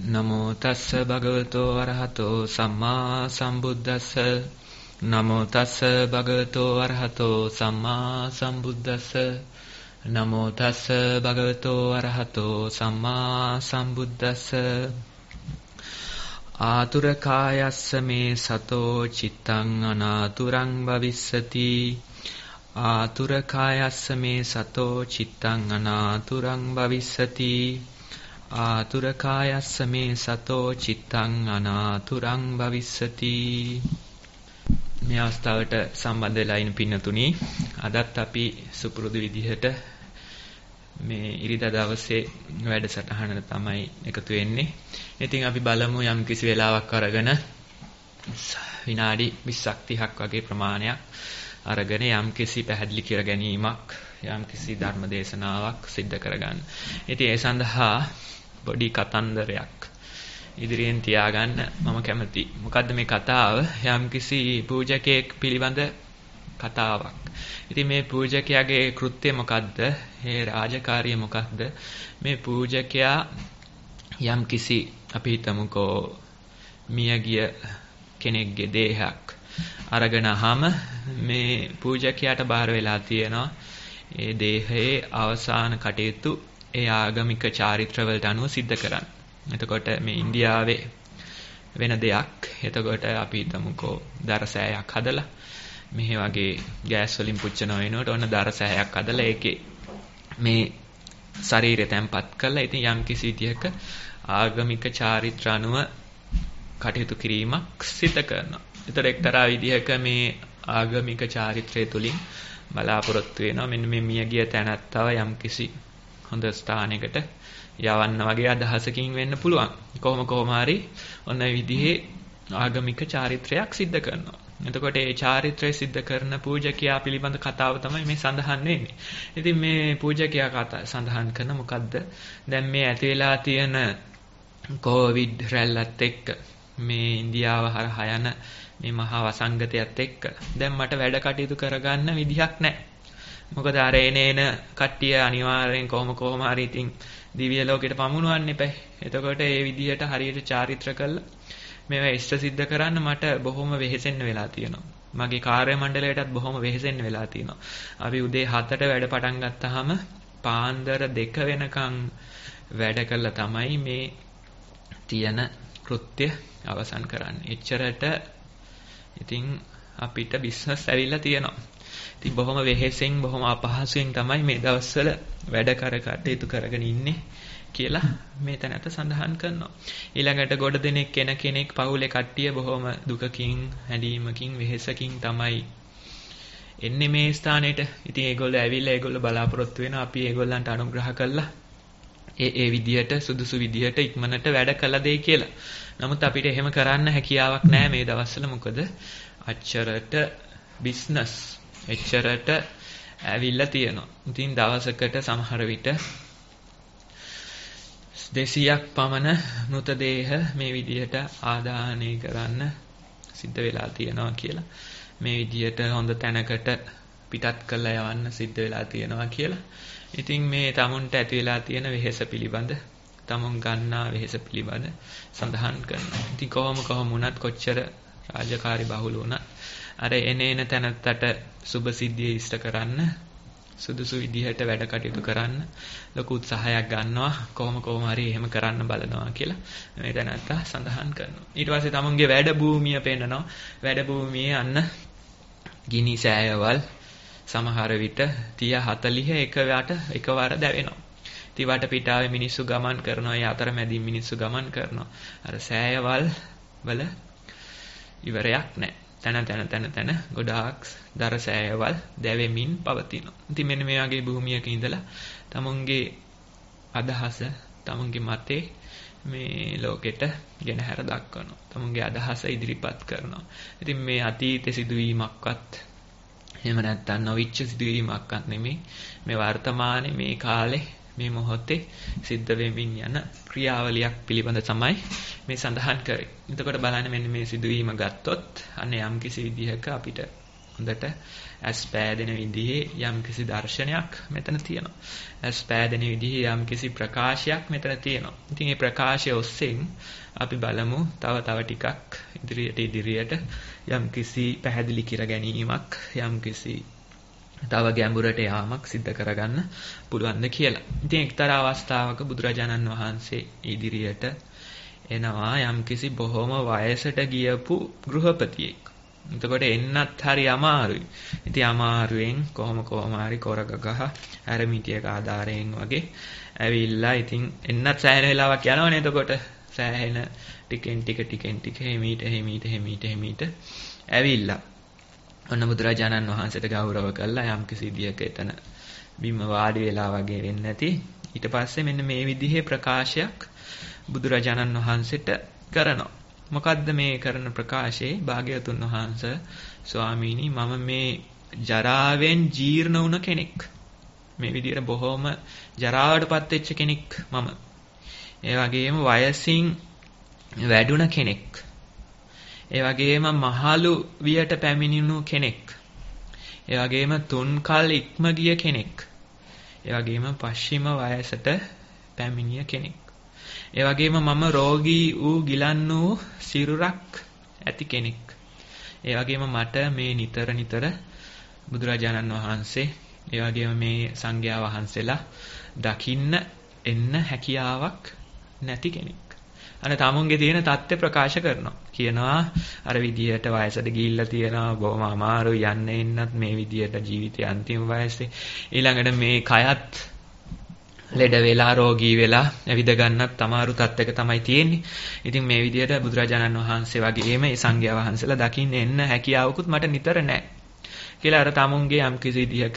නමෝ තස්ස භගවතෝ අරහතෝ සම්මා සම්බුද්දස්ස නමෝ තස්ස භගවතෝ අරහතෝ සම්මා සම්බුද්දස්ස නමෝ තස්ස භගවතෝ අරහතෝ සම්මා සම්බුද්දස්ස ආතුර කායස්ස මේ සතෝ චිත්තං අනාතුරං භවිස්සති ආතුර කායස්ස මේ සතෝ චිත්තං අනාතුරං භවිස්සති ආතුර කායස්ස මේ සතෝ චිත්තං අනාතුරං භවිස්සති. මේ අවස්ථාවට සම්බන්ධ වෙලා ඉන්න පින්නතුණි, අදත් අපි සුපුරුදු විදිහට මේ ඉරිදා දවසේ වැඩසටහනට තමයි එකතු වෙන්නේ. ඉතින් අපි බලමු යම් කිසි වෙලාවක් අරගෙන විනාඩි 20ක් 30ක් වගේ ප්‍රමාණයක් අරගෙන යම් කිසි පැහැදිලි කර ගැනීමක්, යම් කිසි ධර්ම දේශනාවක් සිද්ධ කරගන්න. ඉතින් ඒ සඳහා පොඩි කතන්දරයක් ඉදිරියෙන් තියාගන්න මම කැමතියි. මොකද්ද මේ කතාව? යම්කිසි පූජකයෙක් පිළිබඳ කතාවක්. ඉතින් මේ පූජකයාගේ කෘත්‍යය මොකද්ද? ඒ රාජකාරිය මොකද්ද? මේ පූජකයා යම්කිසි අපි හිතමුකෝ මියගිය කෙනෙක්ගේ දේහයක් අරගෙනහම මේ පූජකයාට බාර වෙලා තියෙනවා ඒ දේහයේ අවසාන කටයුතු ඒ ආගමික චාරිත්‍රවලට අනුව සිද්ධ කරන්න. එතකොට මේ ඉන්දියාවේ වෙන දෙයක්. එතකොට අපි හිතමුකෝ දරසෑයක් හදලා මෙහි වගේ ගෑස් වලින් පුච්චන වෙනකොට ඔන්න දරසෑයක් හදලා ඒකේ මේ ශරීරය තැම්පත් කරලා ඉතින් යම් කිසි විදියක ආගමික චාරිත්‍ර අනුව කටයුතු කිරීමක් සිදු කරනවා. ඒතර එක්තරා විදියක මේ ආගමික චාරිත්‍රය තුලින් බලාපොරොත්තු වෙනවා මෙන්න මේ මියගිය තැනැත්තව යම් කිසි හොඳ ස්ථානයකට යවන්න වගේ අදහසකින් වෙන්න පුළුවන්. කොහොම හරි ඔන්න ඒ විදිහේ ආගමික චාරිත්‍රයක් සිද්ධ කරනවා. එතකොට ඒ චාරිත්‍රය සිද්ධ කරන පූජකයා පිළිබඳ කතාව තමයි මේ සඳහන් වෙන්නේ. ඉතින් මේ පූජකයා කතා සඳහන් කරන මොකද්ද? දැන් මේ ඇති වෙලා තියෙන කොවිඩ් රැල්ලත් එක්ක මේ ඉන්දියාව හරහා යන මේ මහා වසංගතයත් එක්ක දැන් මට වැඩ කටයුතු කරගන්න විදිහක් නැහැ. මොකද අර එන කට්ටිය අනිවාර්යෙන් කොහොම හරි ඉතින් දිව්‍ය ලෝකෙට පමුණුවන්න එපා. එතකොට ඒ විදිහට හරියට චාරිත්‍ර කළා මේවා ඉෂ්ට සිද්ධ කරන්න මට බොහොම වෙහෙසෙන්න වෙලා තියෙනවා. මගේ කාර්ය මණ්ඩලයටත් බොහොම වෙහෙසෙන්න වෙලා තියෙනවා. අපි උදේ 7ට වැඩ පටන් ගත්තාම පාන්දර 2 වෙනකන් වැඩ කළා තමයි මේ තියෙන කෘත්‍ය අවසන් කරන්නේ. එච්චරට ඉතින් අපිට බිස්නස් ඇවිල්ලා තියෙනවා. ඉතින් බොහොම වෙහෙසෙන් බොහොම අපහසුයෙන් තමයි මේ දවස්වල වැඩ කටයුතු කරගෙන ඉන්නේ කියලා මේ තැනට සඳහන් කරනවා. ඊළඟට ගොඩ දෙනෙක් කෙනෙක් පවුලේ කට්ටිය බොහොම දුකකින්, හැඬීමකින්, වෙහෙසකින් තමයි එන්නේ මේ ස්ථානෙට. ඉතින් ඒගොල්ලෝ ඇවිල්ලා ඒගොල්ලෝ බලාපොරොත්තු වෙනවා අපි ඒගොල්ලන්ට අනුග්‍රහ කළා ඒ විදියට සුදුසු විදියට ඉක්මනට වැඩ කළා දෙයි කියලා. නමුත් අපිට එහෙම කරන්න හැකියාවක් නැහැ මේ දවස්වල. මොකද අච්චරට බිස්නස් එච්චරට ඇවිල්ලා තියෙනවා. ඉතින් දවසකට සමහර විට 200ක් පමණ මృతදේහ මේ විදිහට ආදාහනය කරන්න සිද්ධ වෙලා තියෙනවා කියලා. මේ විදිහට හොඳ තැනකට පිටත් කරලා යවන්න සිද්ධ වෙලා තියෙනවා කියලා. ඉතින් මේ තමුන්ට ඇති වෙලා තියෙන වෙහෙස පිළිබඳ, තමුන් ගන්නා වෙහෙස පිළිබඳ සඳහන් කරනවා. ඉතින් කොහොම වුණත් කොච්චර රාජකාරි බහුල වුණත් අර එන තැනත්තට සුබ සිද්ධිය ඉෂ්ට කරන්න, සුදුසු විදිහට වැඩ කටයුතු කරන්න ලොකු උත්සාහයක් ගන්නවා. කොහොම හරි එහෙම කරන්න බලනවා කියලා මේ තැනත්තා සඳහන් කරනවා. ඊට පස්සේ තමුන්ගේ වැඩ භූමිය පෙන්නනවා. වැඩ භූමියේ අන්න ගිනි සෑයවල් සමහර විට 30-40 එකවර දැවෙනවා. ඉතින් වටපිටාවේ මිනිස්සු ගමන් කරනවා. ඒ අතරමැදින් මිනිස්සු ගමන් කරනවා. අර සෑයවල් වල ඉවරයක් නැහැ. තන ගොඩාක් දර සෑයවල් දැවෙමින් පවතිනවා. ඉතින් මෙන්න මේ වගේ භූමියක ඉඳලා තමුන්ගේ අදහස, තමුන්ගේ මතේ මේ ලෝකෙට ගෙනහැර දක්වනවා. තමුන්ගේ අදහස ඉදිරිපත් කරනවා. ඉතින් මේ අතීත සිදුවීමක්වත් එහෙම නැත්නම් නොවිච්ච සිදුවීමක්වත් නෙමෙයි. මේ වර්තමානයේ මේ කාලේ මේ මොහොතේ සිද්ධ වෙමින් යන ක්‍රියාවලියක් පිළිබඳ තමයි මේ සඳහන් කරේ. එතකොට බලන්න මෙන්න මේ සිදුවීම ගත්තොත් අන්න යම් කිසි විදිහක අපිට හොඳට ඇස් පෑදෙන විදිහේ යම්කිසි දර්ශනයක් මෙතන තියෙනවා. ඇස් පෑදෙන විදිහේ යම්කිසි ප්‍රකාශයක් මෙතන තියෙනවා. ඉතින් මේ ප්‍රකාශය ඔස්සෙන් අපි බලමු තව ටිකක් ඉදිරියට යම්කිසි පැහැදිලි කර ගැනීමක් යම්කිසි තව ගැඹුරට යාමක් සිද්ධ කරගන්න පුළුවන්ද කියලා. ඉතින් එක්තරා අවස්ථාවක බුදුරජාණන් වහන්සේ ඉදිරියට එනවා යම්කිසි බොහොම වයසට ගියපු ගෘහපතියෙක්. එතකොට එන්නත් හරි අමාරුයි. ඉතින් අමාරුවෙන් කොහොම හරි කොරගගහ ඇරමිටියක ආධාරයෙන් වගේ ඇවිල්ලා ඉතින් එන්නත් සෑහෙන වෙලාවක් යනවනේ. එතකොට සෑහෙන ටිකෙන් ටික හිමීට ඇවිල්ලා ඔන්න බුදුරජාණන් වහන්සේට ගෞරව කළා යම්කිසි විදියක එතන බිම වාඩි වෙලා වගේ වෙන්නේ නැති. ඊට පස්සේ මෙන්න මේ විදිහේ ප්‍රකාශයක් බුදුරජාණන් වහන්සේට කරනවා. මොකද්ද මේ කරන ප්‍රකාශයේ? භාග්‍යවතුන් වහන්සේ ස්වාමීනි මම මේ ජරාවෙන් ජීර්ණ වුණ කෙනෙක්. මේ විදිහට බොහොම ජරාවටපත් වෙච්ච කෙනෙක් මම. ඒ වගේම වයසින් වැඩුණ කෙනෙක්. ඒ වගේම මහලු වියට පැමිණුණු කෙනෙක්. ඒ වගේම තුන් කල් ඉක්ම ගිය කෙනෙක්. ඒ වගේම පශ්චිම වයසට පැමිණිය කෙනෙක්. ඒ වගේම මම රෝගී වූ ගිලන් වූ සිරුරක් ඇති කෙනෙක්. ඒ වගේම මට මේ නිතර බුදුරජාණන් වහන්සේ ඒ වගේම මේ සංඝයා වහන්සේලා දකින්න එන්න හැකියාවක් නැති කෙනෙක්. අර තමුන්ගේ තියෙන தත්ත්ව ප්‍රකාශ කරනවා. කියනවා අර විදියට වයසට ගිහිල්ලා තියෙනවා බොහොම අමාරුයි යන්න එන්නත් මේ විදියට ජීවිතයේ අන්තිම වයසේ. ඊළඟට මේ කයත් ලෙඩ වෙලා රෝගී වෙලා ඇවිද ගන්නත් අමාරු තත්ත්වයක තමයි තියෙන්නේ. ඉතින් මේ විදියට බුදුරජාණන් වහන්සේ වගේම මේ සංඝයා වහන්සේලා දකින්න එන්න හැකියාවකුත් මට නිතර නැහැ කියලා අර තමුන්ගේ යම්කිසි විදියක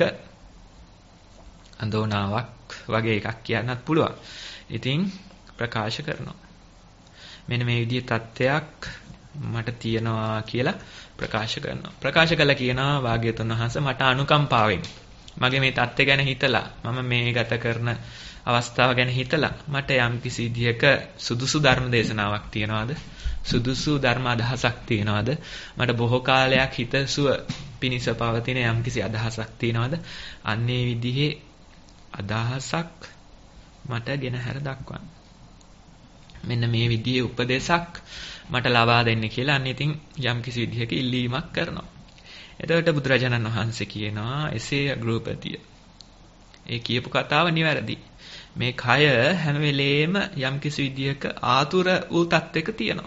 අඳෝනාවක් වගේ එකක් කියන්නත් පුළුවන්. ඉතින් ප්‍රකාශ කරනවා. මෙන්න මේ විදිහේ තත්ත්වයක් මට තියෙනවා කියලා ප්‍රකාශ කරනවා. ප්‍රකාශ කළා කියනවා භාග්‍යවතුන් වහන්සේ මට අනුකම්පාවෙන් මගේ මේ தත්ත්වය ගැන හිතලා මම මේ ගත කරන අවස්ථාව ගැන හිතලා මට යම් කිසි විදියක සුදුසු ධර්ම දේශනාවක් තියනවාද? සුදුසු ධර්ම අදහසක් තියනවාද? මට බොහෝ කාලයක් හිතසුව පිනිස පවතින යම් කිසි අදහසක් තියනවාද? අන්නේ විදිහේ අදහසක් මට ගෙනහැර දක්වන්න. මෙන්න මේ විදිහේ උපදේශක් මට ලබා දෙන්න කියලා අන්න ඉතින් යම් කිසි විදිහක ඉල්ලීමක් කරනවා. එතකොට බුදුරජාණන් වහන්සේ කියනවා එසේ ගෘහපතිය. ඒ කියපු කතාව නිවැරදි. මේ කය හැම වෙලේම යම් කිසි විදිහක ආතුර වූ තත්ත්වයක තියෙනවා.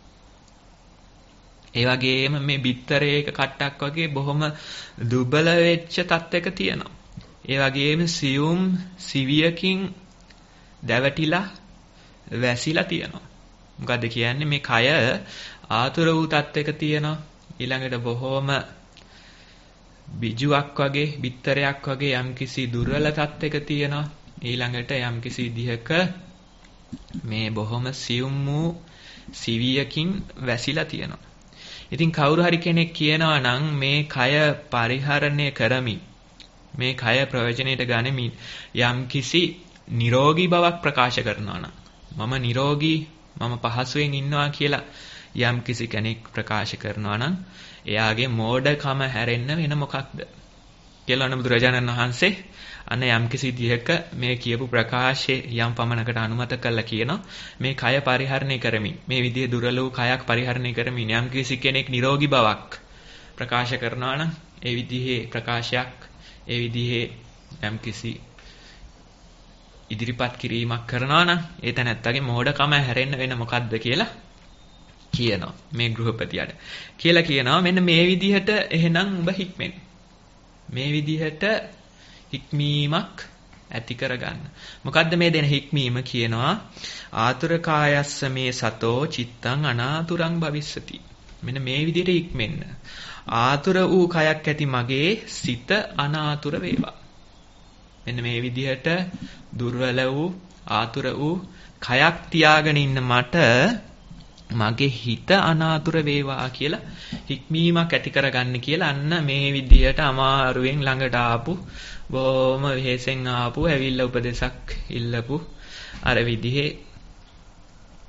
ඒ වගේම මේ බිත්තරයක කට්ටක් වගේ බොහොම දුබල වෙච්ච තත්ත්වයක තියෙනවා. ඒ වගේම සියුම් සිවියකින් දැවටිලා වැසිලා තියෙනවා. මොකද්ද කියන්නේ මේ කය ආතුර වූ තත්ත්වයක තියෙනවා. ඊළඟට බොහොම බිජුවක් වගේ බිත්තරයක් වගේ යම්කිසි දුර්වල තත්ත්වයක තියෙනවා. ඊළඟට යම්කිසි විදිහක මේ බොහොම සියුම් වූ සිවියකින් වැසිලා තියෙනවා. ඉතින් කවුරු හරි කෙනෙක් කියනවා නම් මේ කය පරිහරණය කරමින් මේ කය ප්‍රයෝජනෙට ගනිමින් යම්කිසි නිරෝගී බවක් ප්‍රකාශ කරනවා නම් මම නිරෝගී මම පහසුවෙන් ඉන්නවා කියලා යම්කිසි කෙනෙක් ප්‍රකාශ කරනවා නම් එයාගේ මෝඩකම හැරෙන්න වෙන මොකක්ද කියලා අනුබුදු රජාණන් වහන්සේ අන්න යම්කිසි විදිහක මේ කියපු ප්‍රකාශයේ යම් පමණකට අනුමත කළා කියනවා මේ කය පරිහරණය කරමින් මේ විදිහේ දුර්වල වූ කයක් පරිහරණය කරමින් යම්කිසි කෙනෙක් නිරෝගී බවක් ප්‍රකාශ කරනවා නම් ඒ විදිහේ ප්‍රකාශයක් ඒ විදිහේ යම්කිසි ඉදිරිපත් කිරීමක් කරනවා නම් ඒ තැනැත්තගේ මෝඩකම හැරෙන්න වෙන මොකද්ද කියලා කියනවා මේ ගෘහපතියට. කියලා කියනවා මෙන්න මේ විදිහට එහෙනම් ඔබ හික්මෙන්. මේ විදිහට හික්මීමක් ඇති කරගන්න. මොකද්ද මේ දෙන හික්මීම කියනවා ආතුර කායස්ස මේ සතෝ චිත්තං අනාතුරං භවිස්සති. මෙන්න මේ විදිහට හික්මෙන්න. ආතුර වූ කයක් ඇති මගේ සිත අනාතුර වේවා. මෙන්න මේ විදිහට දුර්වල වූ ආතුර වූ කයක් තියාගෙන ඉන්න මට මගේ හිත අනාතුර වේවා කියලා හික්මීමක් ඇති කරගන්න කියලා අන්න මේ විදිහට අමාරුවෙන් ළඟට ආපු බොහොම වෙහෙසෙන් ආපු ඇවිල්ලා උපදේශක් ඉල්ලපු අර විදිහේ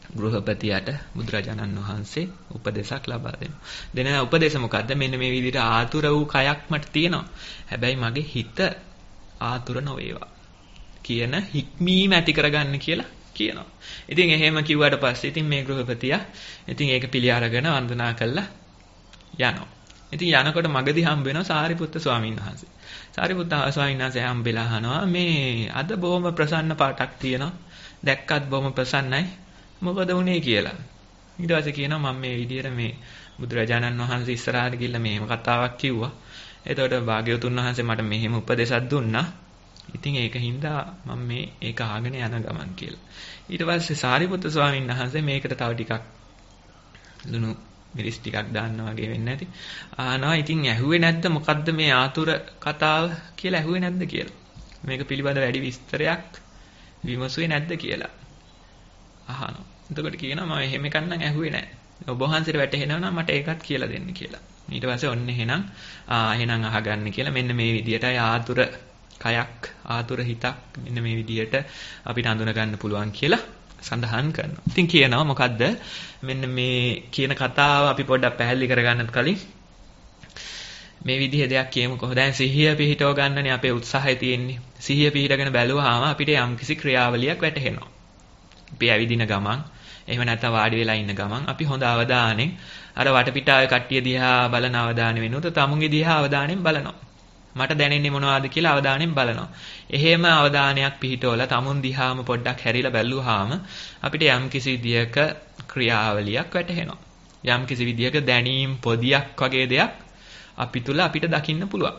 ගෘහපතියට බුදුරජාණන් වහන්සේ උපදේශක් ලබා දෙනවා. දෙන උපදේශ මොකද්ද? මෙන්න මේ විදිහට ආතුර වූ කයක් මට තියෙනවා. හැබැයි මගේ හිත ආතුර නොවේවා කියන හික්මීම ඇති කරගන්න කියලා කියනවා. ඉතින් එහෙම කිව්වට පස්සේ ඉතින් මේ ගෘහපතියා ඉතින් ඒක පිළි අරගෙන වන්දනා කළා යනවා. ඉතින් යනකොට මගදී හම්බ වෙනවා සාරිපුත්ත ස්වාමීන් වහන්සේ. සාරිපුත්ත ස්වාමීන් වහන්සේ හම්බෙලා අහනවා මේ අද බොහොම ප්‍රසන්න පාටක් තියෙනවා. දැක්කත් බොහොම ප්‍රසන්නයි. මොකද වුනේ කියලා. ඊට පස්සේ කියනවා මම මේ විදියට මේ බුදුරජාණන් වහන්සේ ඉස්සරහට ගිහිල්ලා මෙහෙම කතාවක් කිව්වා. එතකොට භාග්‍යවතුන් වහන්සේ මට මෙහෙම උපදේශයක් දුන්නා. ඉතින් ඒකින්ද මම මේ ඒක අහගෙන යන ගමන් කියලා. ඊට පස්සේ සාරිපුත්ත ස්වාමීන් වහන්සේ මේකට තව ටිකක් ලුණු මිරිස් ටිකක් දාන්න වගේ වෙන්නේ නැති. ආනවා ඉතින් ඇහුවේ නැද්ද මොකද්ද මේ ආතුර කතාව කියලා ඇහුවේ නැද්ද කියලා. මේක පිළිබඳ වැඩි විස්තරයක් විමසුවේ නැද්ද කියලා. අහනවා. එතකොට කියනවා මම එහෙම එකක් නම් ඇහුවේ නැහැ. ඔබ වහන්සේට වැටහෙනවා නම් මට ඒකත් කියලා දෙන්න කියලා. ඊට පස්සේ ඔන්න එහෙනම් එහෙනම් අහගන්න කියලා මෙන්න මේ විදියටයි ආතුර කයක් ආතුර හිතක් මෙන්න මේ විදියට අපිට හඳුනා ගන්න පුළුවන් කියලා සඳහන් කරනවා. ඉතින් කියනවා මොකද්ද මෙන්න මේ කියන කතාව අපි පොඩ්ඩක් පැහැදිලි කරගන්නත් කලින් මේ විදිහේ දෙයක් කියමුකෝ. දැන් සිහිය පිහිටව ගන්නනේ අපේ උත්සාහය තියෙන්නේ. සිහිය පිහිටගෙන බැලුවාම අපිට යම්කිසි ක්‍රියාවලියක් වැටහෙනවා. අපි ඇවිදින ගමන් එහෙම නැත්නම් වාඩි වෙලා ඉන්න ගමන් අපි හොඳ අවධානයෙන් අර වටපිටාවේ කට්ටිය දිහා බලන අවධානය වෙනුවට තමුන්ගේ දිහා අවධානයෙන් බලනවා. මට දැනෙන්නේ මොනවද කියලා අවධානයෙන් බලනවා. එහෙම අවධානයක් පිහිටවලා තමුන් දිහාම පොඩ්ඩක් හැරිලා බැලුවාම අපිට යම්කිසි විදියක ක්‍රියාවලියක් වැටහෙනවා. යම්කිසි විදියක දැනීම් පොදියක් වගේ දෙයක් අපි තුල අපිට දකින්න පුළුවන්.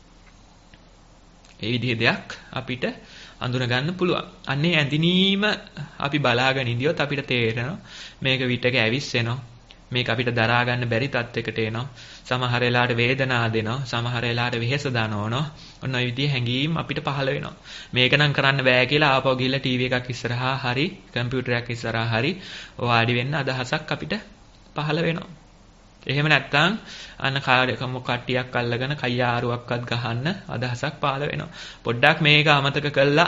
ඒ විදිහේ දෙයක් අපිට අඳුන ගන්න පුළුවන්. අන්නේ ඇඳිනීම අපි බලාගෙන ඉඳියොත් අපිට තේරෙනවා මේක විතක ඇවිස්සෙනවා. මේක අපිට දරා ගන්න බැරි තත්යකට එනවා. සමහර වෙලාවට වේදනාව දෙනවා. සමහර වෙලාවට වෙහෙස දනවනවා. ඔන්න ඔය විදිහේ හැඟීම් අපිට පහළ වෙනවා. මේක නම් කරන්න බෑ කියලා ආපහු ගිහලා ටීවී එකක් ඉස්සරහා හරි කම්පියුටරයක් ඉස්සරහා හරි වාඩි වෙන්න අදහසක් අපිට පහළ වෙනවා. එහෙම නැත්නම් අන්න කට්ටියක් අල්ලගෙන කයියාරුවක්වත් ගහන්න අදහසක් පහළ වෙනවා. පොඩ්ඩක් මේක අමතක කළා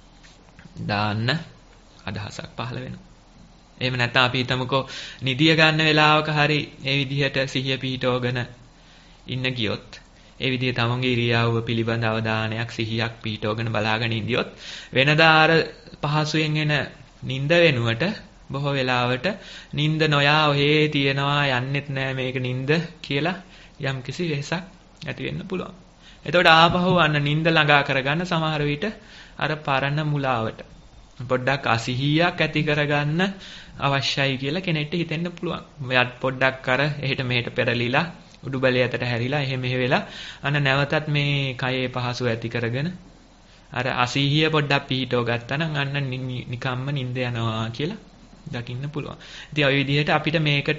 දාන්න අදහසක් පහළ වෙනවා. එහෙම නැත්නම් අපි හිතමුකෝ නිදිය ගන්න වෙලාවක හරි මේ විදිහට සිහිය පිහිටවගෙන ඉන්න ගියොත් ඒ විදිහේ තමන්ගේ ඉරියව්ව පිළිබඳ අවධානයක් සිහියක් පිහිටවගෙන බලාගෙන ඉඳියොත් වෙනදා අර පහසුවෙන් එන නිින්ද වෙනුවට බොහෝ වෙලාවට නිින්ද නොයා ඔහේ තියනවා යන්නෙත් නෑ මේක නිින්ද කියලා යම්කිසි වෙහසක් ඇති වෙන්න පුළුවන්. එතකොට ආපහු අන්න නිින්ද ළඟා කරගන්න සමහර විට අර පරණ මුලාවට පොඩ්ඩක් අසිහියක් ඇති කරගන්න අවශ්‍යයි කියලා කෙනෙක්ට හිතෙන්න පුළුවන්. මෙයාට පොඩ්ඩක් අර එහෙට මෙහෙට පෙරලිලා උඩුබලයකට හැරිලා එහෙ මෙහෙ වෙලා අන්න නැවතත් මේ කයේ පහසුව ඇති කරගෙන අර අසිහිය පොඩ්ඩක් පිහිටව ගත්තා නම් අන්න නිකම්ම නිින්ද යනවා කියලා දකින්න පුළුවන්. ඉතින් ওই විදිහට අපිට මේකට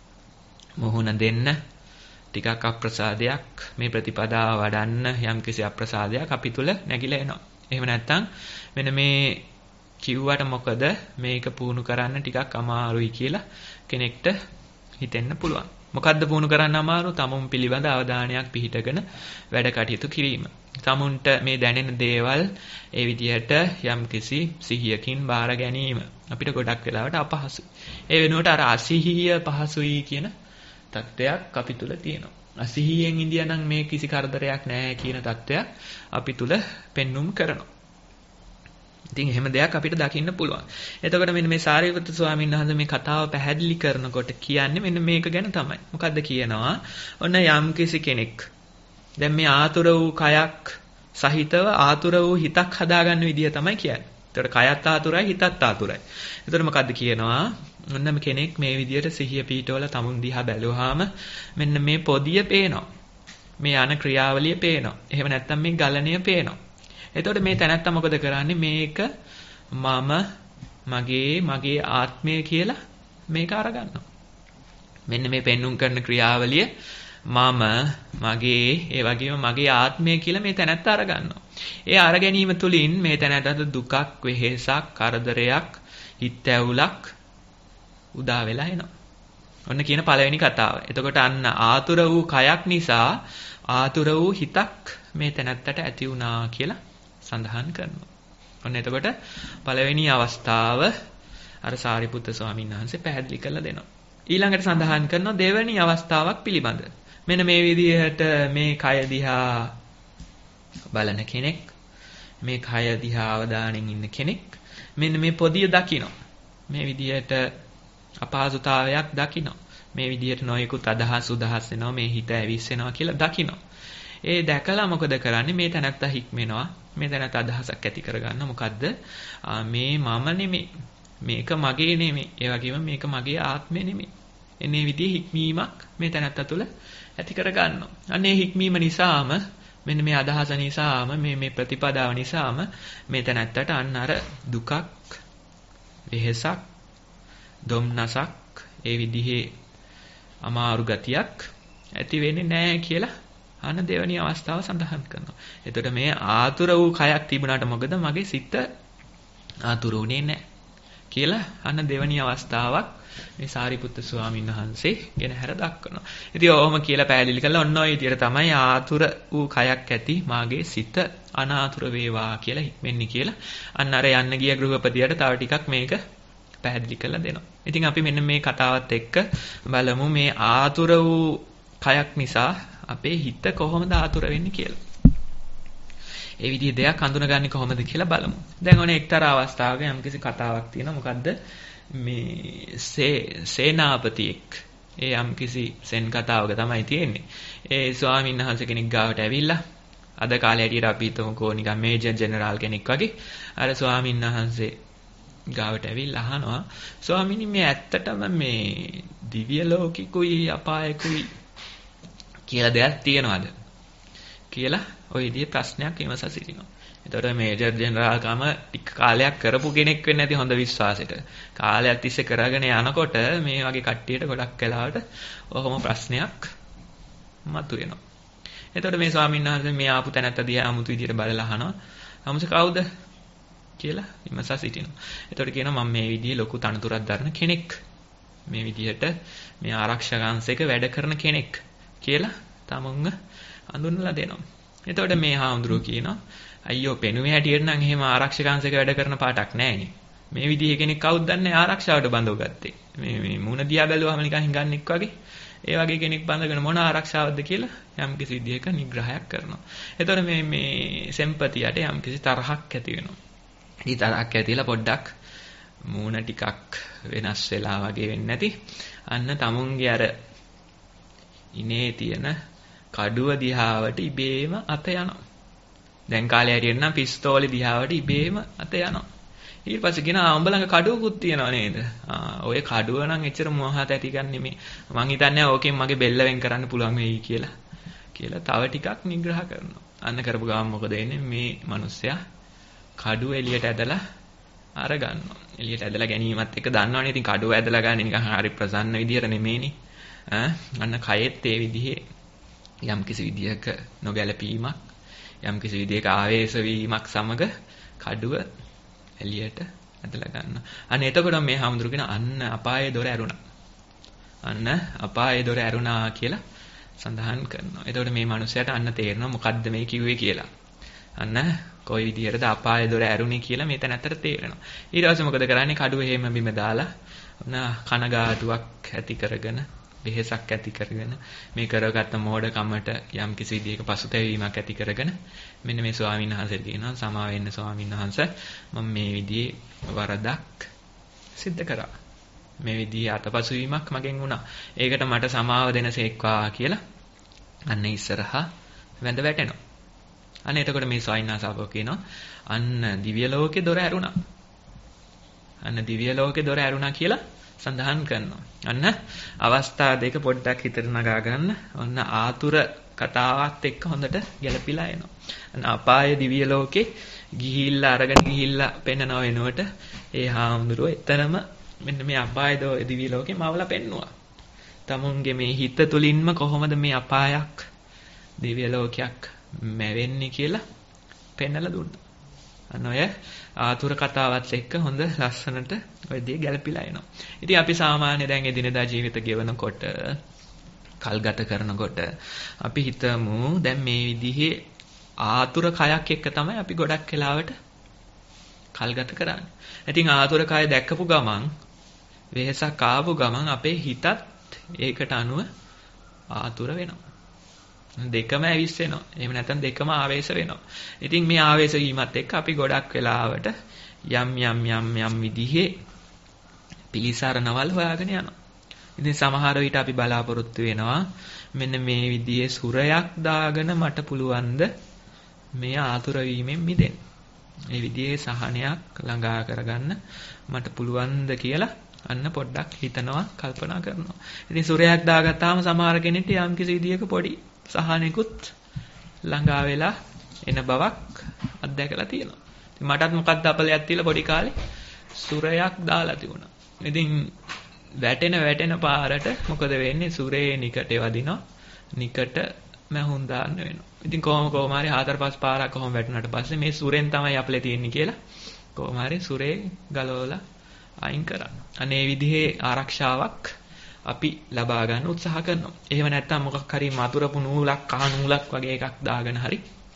මොහොන දෙන්න ටිකක් අප්‍රසාදයක් මේ ප්‍රතිපදාව වඩන්න යම්කිසි අප්‍රසාදයක් අපි තුල නැగిලා එනවා. එහෙම නැත්නම් මෙන්න මේ කිව්වට මොකද මේක පුහුණු කරන්න ටිකක් අමාරුයි කියලා කෙනෙක්ට හිතෙන්න පුළුවන්. මොකද්ද පුහුණු කරන්න අමාරු? තමුන් පිළිබඳ අවධානයක් පිහිටගෙන වැඩ කටයුතු කිරීම. තමුන්ට මේ දැනෙන දේවල් ඒ විදිහට යම්කිසි සිහියකින් බාර ගැනීම අපිට ගොඩක් වෙලාවට අපහසුයි. ඒ වෙනුවට අර අසිහිය පහසුයි කියන තත්ත්වයක් අපි තුල තියෙනවා. අසිහියෙන් ඉඳියනම් මේ කිසි කරදරයක් නැහැ කියන තත්ත්වයක් අපි තුල පෙන්눔 කරනවා. ඉතින් එහෙම දෙයක් අපිට දකින්න පුළුවන්. එතකොට මෙන්න මේ සාරිපුත්තු ස්වාමීන් වහන්සේ මේ කතාව පැහැදිලි කරනකොට කියන්නේ මෙන්න මේක ගැන තමයි. මොකද්ද කියනවා? ඔන්න යම්කිසි කෙනෙක් දැන් මේ ආතුර වූ කයක් සහිතව ආතුර වූ හිතක් හදාගන්න විදිය තමයි කියන්නේ. එතකොට කයත් ආතුරයි හිතත් ආතුරයි. එතකොට මොකද්ද කියනවා? ඔන්න කෙනෙක් මේ විදියට සිහිය පීඨවල තමුන් දිහා බැලුවාම මෙන්න මේ පොදිය පේනවා. මේ යන ක්‍රියාවලිය පේනවා. එහෙම නැත්නම් මේ ගලණය පේනවා. එතකොට මේ තැනත්තා මොකද කරන්නේ? මේක මම මගේ ආත්මය කියලා මේක අරගන්නවා. මෙන්න මේ පෙන්눔 කරන ක්‍රියාවලිය මම මගේ ඒ වගේම මගේ ආත්මය කියලා මේ තැනත්තා අරගන්නවා. ඒ අර ගැනීම තුලින් මේ තැනටට දුකක්, වෙහෙසක්, කරදරයක්, හිත ඇවුලක් උදා වෙලා එනවා. ඔන්න කියන පළවෙනි කතාව. එතකොට අන්න ආතුර වූ කයක් නිසා ආතුර වූ හිතක් මේ තැනත්තට ඇති වුණා කියලා සඳහන් කරනවා. ඔන්න එතකොට පළවෙනි අවස්ථාව අර සාරිපුත්ත ස්වාමීන් වහන්සේ පැහැදිලි කරලා දෙනවා. ඊළඟට සඳහන් කරනවා දෙවැනි අවස්ථාවක් පිළිබඳ. මෙන්න මේ විදිහට මේ කය දිහා බලන කෙනෙක්, මේ කය දිහා අවධානයෙන් ඉන්න කෙනෙක් මෙන්න මේ පොදිය දකිනවා. මේ විදිහට අපහසුතාවයක් දකිනවා. මේ විදිහට නොයෙකුත් අදහස් උදහස් වෙනවා, මේ හිත ඇවිස්සෙනවා කියලා දකිනවා. ඒ දැකලා මොකද කරන්නේ? මේ තැනත්තා හික්මෙනවා. මේ තැනත්තා අදහසක් ඇති කරගන්න. මොකද්ද? මේ මම නෙමෙයි. මේක මගේ නෙමෙයි. ඒ වගේම මේක මගේ ආත්මෙ නෙමෙයි. එන්නේ විදිහේ හික්මීමක් මේ තැනත්තා තුළ ඇති කරගන්නවා. අනේ හික්මීම නිසාම මෙන්න මේ අදහස නිසාම මේ ප්‍රතිපදාව නිසාම මේ තැනත්තට අන්න අර දුකක්, වෙහසක්, දුම්නසක්, ඒ විදිහේ අමාරු ගතියක් ඇති වෙන්නේ නැහැ කියලා අන්න දෙවැනි අවස්ථාව සඳහන් කරනවා. එතකොට මේ ආතුර වූ කයක් තිබුණාට මොකද මගේ සිත ආතුර වුණේ නැහැ කියලා අන්න දෙවැනි අවස්ථාවක් මේ සාරිපුත්ත ස්වාමීන් වහන්සේ ගෙන හැර දක්වනවා. ඉතින් ඔහොම කියලා පැහැදිලි කළා ඔන්න ඔය විදියට තමයි ආතුර වූ කයක් ඇති මාගේ සිත අනාතුර වේවා කියලා හික්මෙන්නේ කියලා අන්න අර යන්න ගිය ගෘහපතියට තව ටිකක් මේක පැහැදිලි කරලා දෙනවා. ඉතින් අපි මෙන්න මේ කතාවත් එක්ක බලමු මේ ආතුර වූ කයක් නිසා අපේ හිත කොහොමද ආතුර වෙන්නේ කියලා. ඒ විදිහේ දෙයක් හඳුනගන්නේ කොහොමද කියලා බලමු. දැන් ඔනේ එක්තරා අවස්ථාවක යම්කිසි කතාවක් තියෙනවා. මොකද්ද? මේ සේනාපතියෙක්. ඒ යම්කිසි සෙන් කතාවක තමයි තියෙන්නේ. ඒ ස්වාමීන් වහන්සේ කෙනෙක් ගාවට ඇවිල්ලා අද කාලේ හැටියට අපි හිතමුකෝ නිකන් මේජර් ජෙනරාල් කෙනෙක් වගේ අර ස්වාමීන් වහන්සේ ගාවට ඇවිල්ලා අහනවා ස්වාමීනි මේ ඇත්තටම මේ දිව්‍ය ලෝකිකුයි අපායකුයි කියලා දෙයක් තියනවාද කියලා ওই විදිහේ ප්‍රශ්නයක් විමසා සිටිනවා. එතකොට මේජර් ජෙනරාල් කම ටික කාලයක් කරපු කෙනෙක් වෙන්න ඇති හොඳ විශ්වාසෙට. කාලයක් තිස්සේ කරගෙන යනකොට මේ වගේ කට්ටියට ගොඩක් වෙලාවට ඔහොම ප්‍රශ්නයක් මතුවෙනවා. එතකොට මේ ස්වාමීන් වහන්සේ මේ ආපු තැනත්ත දිහා 아무තු විදිහට බලලා අහනවා "අමුස කවුද?" කියලා විමසා සිටිනවා. එතකොට කියනවා මම මේ විදිහේ ලොකු තනතුරක් දරන කෙනෙක්. මේ විදිහට මේ ආරක්ෂකංශයක වැඩ කරන කෙනෙක් කියලා තමුන්ව හඳුන්වලා දෙනවා. එතකොට මේ හාමුදුරුවෝ කියනවා අයියෝ පෙනුමේ හැටියට නම් එහෙම ආරක්ෂකංශයක වැඩ කරන පාටක් නැහැනේ. මේ විදිහේ කෙනෙක් කවුද දන්නේ ආරක්ෂාවට බඳව ගත්තේ. මේ මුණ දිහා බැලුවාම නිකන් හිඟන්නෙක් වගේ. ඒ වගේ කෙනෙක් බඳගෙන මොන ආරක්ෂාවක්ද කියලා යම්කිසි විදිහක නිග්‍රහයක් කරනවා. එතකොට මේ සෙම්පතියට යම්කිසි තරහක් ඇති වෙනවා. ඉතින් තරහක් ඇතිලා පොඩ්ඩක් මූණ ටිකක් වෙනස් වෙලා වගේ වෙන්නේ නැති. අන්න තමුන්ගේ අර ඉනේ තියෙන කඩුව දිහාවට ඉබේම අත යනවා. දැන් කාලේ හැටියට නම් පිස්තෝලේ දිහාවට ඉබේම අත යනවා. ඊට පස්සේ කියනවා උඹ ළඟ කඩුවකුත් තියනවා නේද? ඔය කඩුව නම් එච්චර මොහහත ඇති ගන්න නෙමෙයි. මං හිතන්නේ ඕකෙන් මගේ බෙල්ල වෙන් කරන්න පුළුවන් වෙයි කියලා. තව ටිකක් නිග්‍රහ කරනවා. අන්න කරපු ගමන් මොකද වෙන්නේ? මේ මිනිස්සයා කඩුව එළියට ඇදලා අර ගන්නවා. එළියට ඇදලා ගැනීමත් එක්ක දන්නවනේ ඉතින් කඩුව ඇදලා ගන්න නිකන් හරි ප්‍රසන්න විදියට නෙමෙයිනේ. අන්න කයෙත් ඒ විදිහේ යම්කිසි විදියක නොගැලපීමක් යම්කිසි විදියක ආවේශ වීමක් සමග කඩුව එළියට ඇදලා ගන්නවා. අන්න එතකොට මේ හාමුදුරු කියන අන්න අපායේ දොර ඇරුණා. අන්න අපායේ දොර ඇරුණා කියලා සඳහන් කරනවා. එතකොට මේ මිනිහයාට අන්න තේරෙනවා මොකද්ද මේ කිව්වේ කියලා. අන්න කොයි විදියටද අපායේ දොර ඇරුණේ කියලා මේ තැනතර තේරෙනවා. ඊට පස්සේ මොකද කරන්නේ? කඩුව හේම බිම දාලා ඔන්න කනගාටුවක් ඇති කරගෙන වෙහෙසක් ඇති කරගෙන මේ කරගත්ත මෝඩකමට යම් කිසි විදියක පසුතැවීමක් ඇති කරගෙන මෙන්න මේ ස්වාමීන් වහන්සේට කියනවා සමා වෙන්න ස්වාමීන් වහන්සේ මම මේ විදිහේ වරදක් සිද්ධ කරා. මේ විදිහේ අතපසු වීමක් මගෙන් වුණා. ඒකට මට සමාව දෙනසේක්වා කියලා අන්න ඉස්සරහා වැඳ වැටෙනවා. අන්න එතකොට මේ ස්වාමීන් වහන්සේ කියනවා අන්න දිව්‍ය ලෝකේ දොර ඇරුණා. අන්න දිව්‍ය ලෝකේ දොර ඇරුණා කියලා සඳහන් කරනවා. අන්න අවස්ථා දෙක පොඩ්ඩක් හිතට නගා ගන්න. ඔන්න ආතුර කතාවත් එක්ක හොඳට ගැලපිලා එනවා. අන්න අපාය දිව්‍ය ලෝකේ ගිහිල්ලා අරගෙන ගිහිල්ලා පෙන්නන වෙනුවට ඒ හාමුදුරුවෝ එතරම් මෙන්න මේ අපාය දිව්‍ය ලෝකේ මවලා පෙන්නවා. තමුන්ගේ මේ හිත තුලින්ම කොහොමද මේ අපායක් දිව්‍ය ලෝකයක් මැවෙන්නේ කියලා පෙන්නලා දුන්නා. අන්න ඔය ආතුර කතාවත් එක්ක හොඳ ලස්සනට ඔය දේ ගැලපිලා එනවා. ඉතින් අපි සාමාන්‍ය දැන් එදිනෙදා ජීවිත ගෙවනකොට කල් ගත කරනකොට අපි හිතමු දැන් මේ විදිහේ ආතුර කයක් එක්ක තමයි අපි ගොඩක් වෙලාවට කල්ගත කරන්නේ. ඉතින් ආතුර කය දැක්කපු ගමන් වෙහසක් ආපු ගමන් අපේ හිතත් ඒකට අනුව ආතුර වෙනවා. දෙකම ඇවිස්සෙනවා. එහෙම නැත්නම් දෙකම ආවේශ වෙනවා. ඉතින් මේ ආවේශ වීමත් එක්ක අපි ගොඩක් වෙලාවට යම් විදිහේ පිළිසරණවල් හොයාගෙන යනවා. ඉතින් සමහර විට අපි බලාපොරොත්තු වෙනවා මෙන්න මේ විදිහේ සුරයක් දාගෙන මට පුළුවන්ද මේ ආතුර වීමෙන් මිදෙන්න. මේ විදිහේ සහනයක් ළඟා කරගන්න මට පුළුවන්ද කියලා අන්න පොඩ්ඩක් හිතනවා කල්පනා කරනවා. ඉතින් සුරයක් දාගත්තාම සමහර කෙනෙක්ට යම් කිසි විදිහක පොඩි සහනෙකුත් ළඟා වෙලා එන බවක් අත්දැකලා තියෙනවා. ඉතින් මටත් මොකක්ද අපලයක් තියලා පොඩි කාලේ සුරයක් දාලා තිබුණා. ඉතින් වැටෙන පාරට මොකද වෙන්නේ? සුරේ නිකටේ වදිනවා. නිකට මහුන් දාන්න වෙනවා. ඉතින් කොහොම හරි 4-5 පාරක් කොහොම වැටුණාට පස්සේ මේ සුරෙන් තමයි අපලේ තියෙන්නේ කියලා කොහොම හරි සුරේ ගලවලා අයින් කරා. අනේ විදිහේ ආරක්ෂාවක් අපි ලබා ගන්න උත්සාහ කරනවා. එහෙම නැත්නම් මොකක් හරි මතුරපු නූලක් කහ නූලක් වගේ එකක් දාගෙන හරි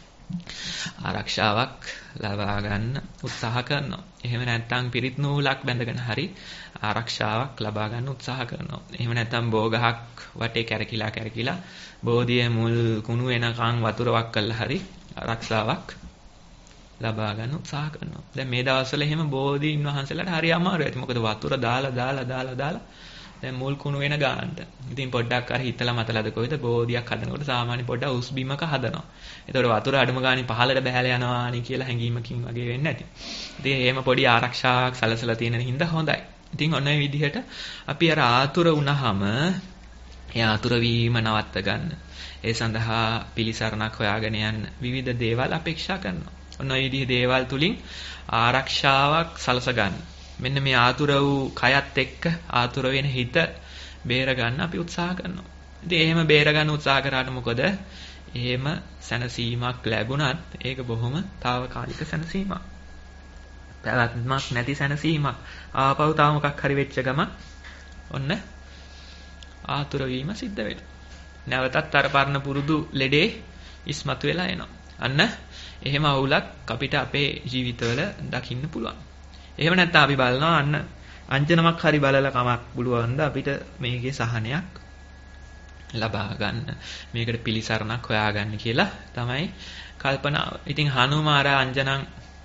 ආරක්ෂාවක් ලබා ගන්න උත්සාහ කරනවා. එහෙම නැත්නම් පිරිත් නූලක් බැඳගෙන හරි ආරක්ෂාවක් ලබා ගන්න උත්සාහ කරනවා. එහෙම නැත්නම් බෝගහක් වටේ කැරකිලා බෝධියේ මුල් කුණු වෙනකන් වතුරක් කළා හරි ආරක්ෂාවක් ලබා ගන්න උත්සාහ කරනවා. දැන් මේ දවස්වල එහෙම බෝධීන් වහන්සේලාට හරි අමාරුයි. ඒත් මොකද වතුර දාලා දැන් මුල් කුණු වෙන ගානට. ඉතින් පොඩ්ඩක් අර හිතලා මතලාද කොහෙද බෝධියක් හදනකොට සාමාන්‍ය පොඩ්ඩක් උස් බිමක හදනවා. ඒතකොට වතුර අඩුම ගානේ පහළට බහැලා යනවා නේ කියලා හැඟීමකින් වගේ වෙන්නේ නැති. ඉතින් එහෙම පොඩි ආරක්ෂාවක් සැලසලා තියෙන හින්දා හොඳයි. ඉතින් ඔන්න ඔය විදිහට අපි අර ආතුර වුණාම ඒ ආතුර වීම නවත්ත ගන්න. ඒ සඳහා පිළිසරණක් හොයාගෙන යන්න විවිධ දේවල් අපේක්ෂා කරනවා. ඔන්න ඔය විදිහේ දේවල් තුලින් ආරක්ෂාවක් සලස ගන්න. මෙන්න මේ ආතුර වූ කයත් එක්ක ආතුර වෙන හිත බේර ගන්න අපි උත්සාහ කරනවා. ඉතින් එහෙම බේර ගන්න උත්සාහ කරාට මොකද? එහෙම සැනසීමක් ලැබුණත් ඒක බොහොම తాවකාලික සැනසීමක්. පැවැත්මක් නැති සැනසීමක්. ආපහු තව මොකක් හරි වෙච්ච ගම ඔන්න ආතුර වීම සිද්ධ වෙනවා. නැවතත් අර පරණ පුරුදු ලෙඩේ ඉස්මතු වෙලා එනවා. අන්න එහෙම අවුලක් අපිට අපේ ජීවිතවල දකින්න පුළුවන්. එහෙම නැත්නම් අපි බලනවා අන්න අංජනමක් හරි බලලා කමක් පුළුවන්ද අපිට මේකේ සහනයක් ලබා ගන්න. මේකට පිළිසරණක් හොයාගන්න කියලා තමයි කල්පනාව. ඉතින් හනුමාර අංජනන්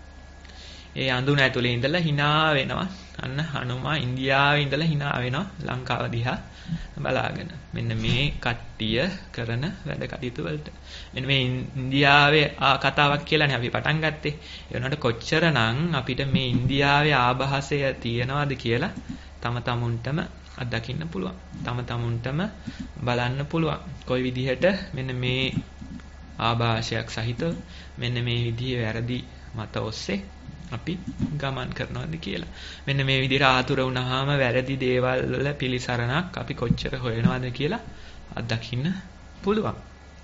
ඒ අඳුන ඇතුලේ ඉඳලා hina වෙනවා. අන්න හනුමා ඉන්දියාවේ ඉඳලා hina වෙනවා ලංකාව දිහා බලාගෙන. මෙන්න මේ කට්ටිය කරන වැඩ කටයුතු වලට. මෙන්න මේ ඉන්දියාවේ කතාවක් කියලානේ අපි පටන් ගත්තේ. ඒ වුණාට කොච්චරනම් අපිට මේ ඉන්දියාවේ ආభాසය තියෙනවද කියලා තම තමුන්ටම අත්දකින්න පුළුවන්. තම තමුන්ටම බලන්න පුළුවන්. කොයි විදිහට මෙන්න මේ ආభాෂයක් සහිත මෙන්න මේ විදිහේ වැරදි මත ඔස්සේ අපි ගමන් කරනවාද කියලා. මෙන්න මේ විදිහට ආතුර වුණාම වැරදි දේවල් වල පිළිසරණක් අපි කොච්චර හොයනවාද කියලා අත්දකින්න පුළුවන්.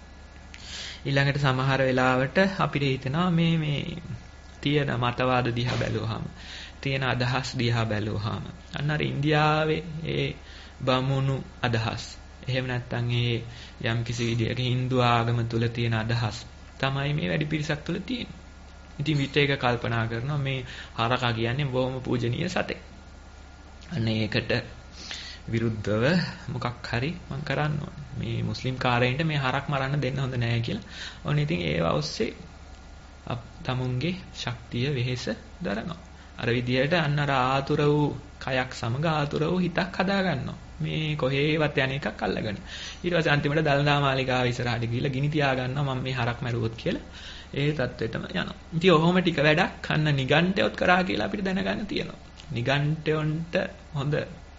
ඊළඟට සමහර වෙලාවට අපිට හිතෙනවා මේ තියෙන මතවාද දිහා බැලුවාම, තියෙන අදහස් දිහා බැලුවාම අන්න අර ඉන්දියාවේ ඒ බමුණු අදහස්, එහෙම නැත්නම් ඒ යම් කිසි විදියක Hindu ආගම තුල තියෙන අදහස් තමයි මේ වැඩි පිරිසක් තුල තියෙන්නේ. ඉතින් විතේක කල්පනා කරනවා මේ හරකා කියන්නේ බොහොම පූජනීය සතෙක්. අන්න ඒකට විරුද්ධව මොකක් හරි මම කරන්න ඕනේ. මේ මුස්ලිම් කාරයින්ට මේ හරක් මරන්න දෙන්න හොඳ නැහැ කියලා. ඕනේ ඉතින් ඒව ඔස්සේ තමුන්ගේ ශක්තිය වෙහෙස දරනවා. අර විදියට අන්න අර ආතුර වූ කයක් සමග ආතුර වූ හිතක් හදා ගන්නවා. මේ කොහේවත් යන එකක් අල්ලගෙන. ඊට පස්සේ අන්තිමට දල්දා මාලිගාව ඉස්සරහට ගිහිල්ලා ගිනි තියා ගන්නවා මම මේ හරක් මැරුවොත් කියලා. ඒ தത്വෙටම යනවා. ඉතින් ඔහොම ටික වැඩක් අන්න නිගණ්ඨයොත් කරා කියලා අපිට දැනගන්න තියෙනවා. නිගණ්ඨයොන්ට හොඳ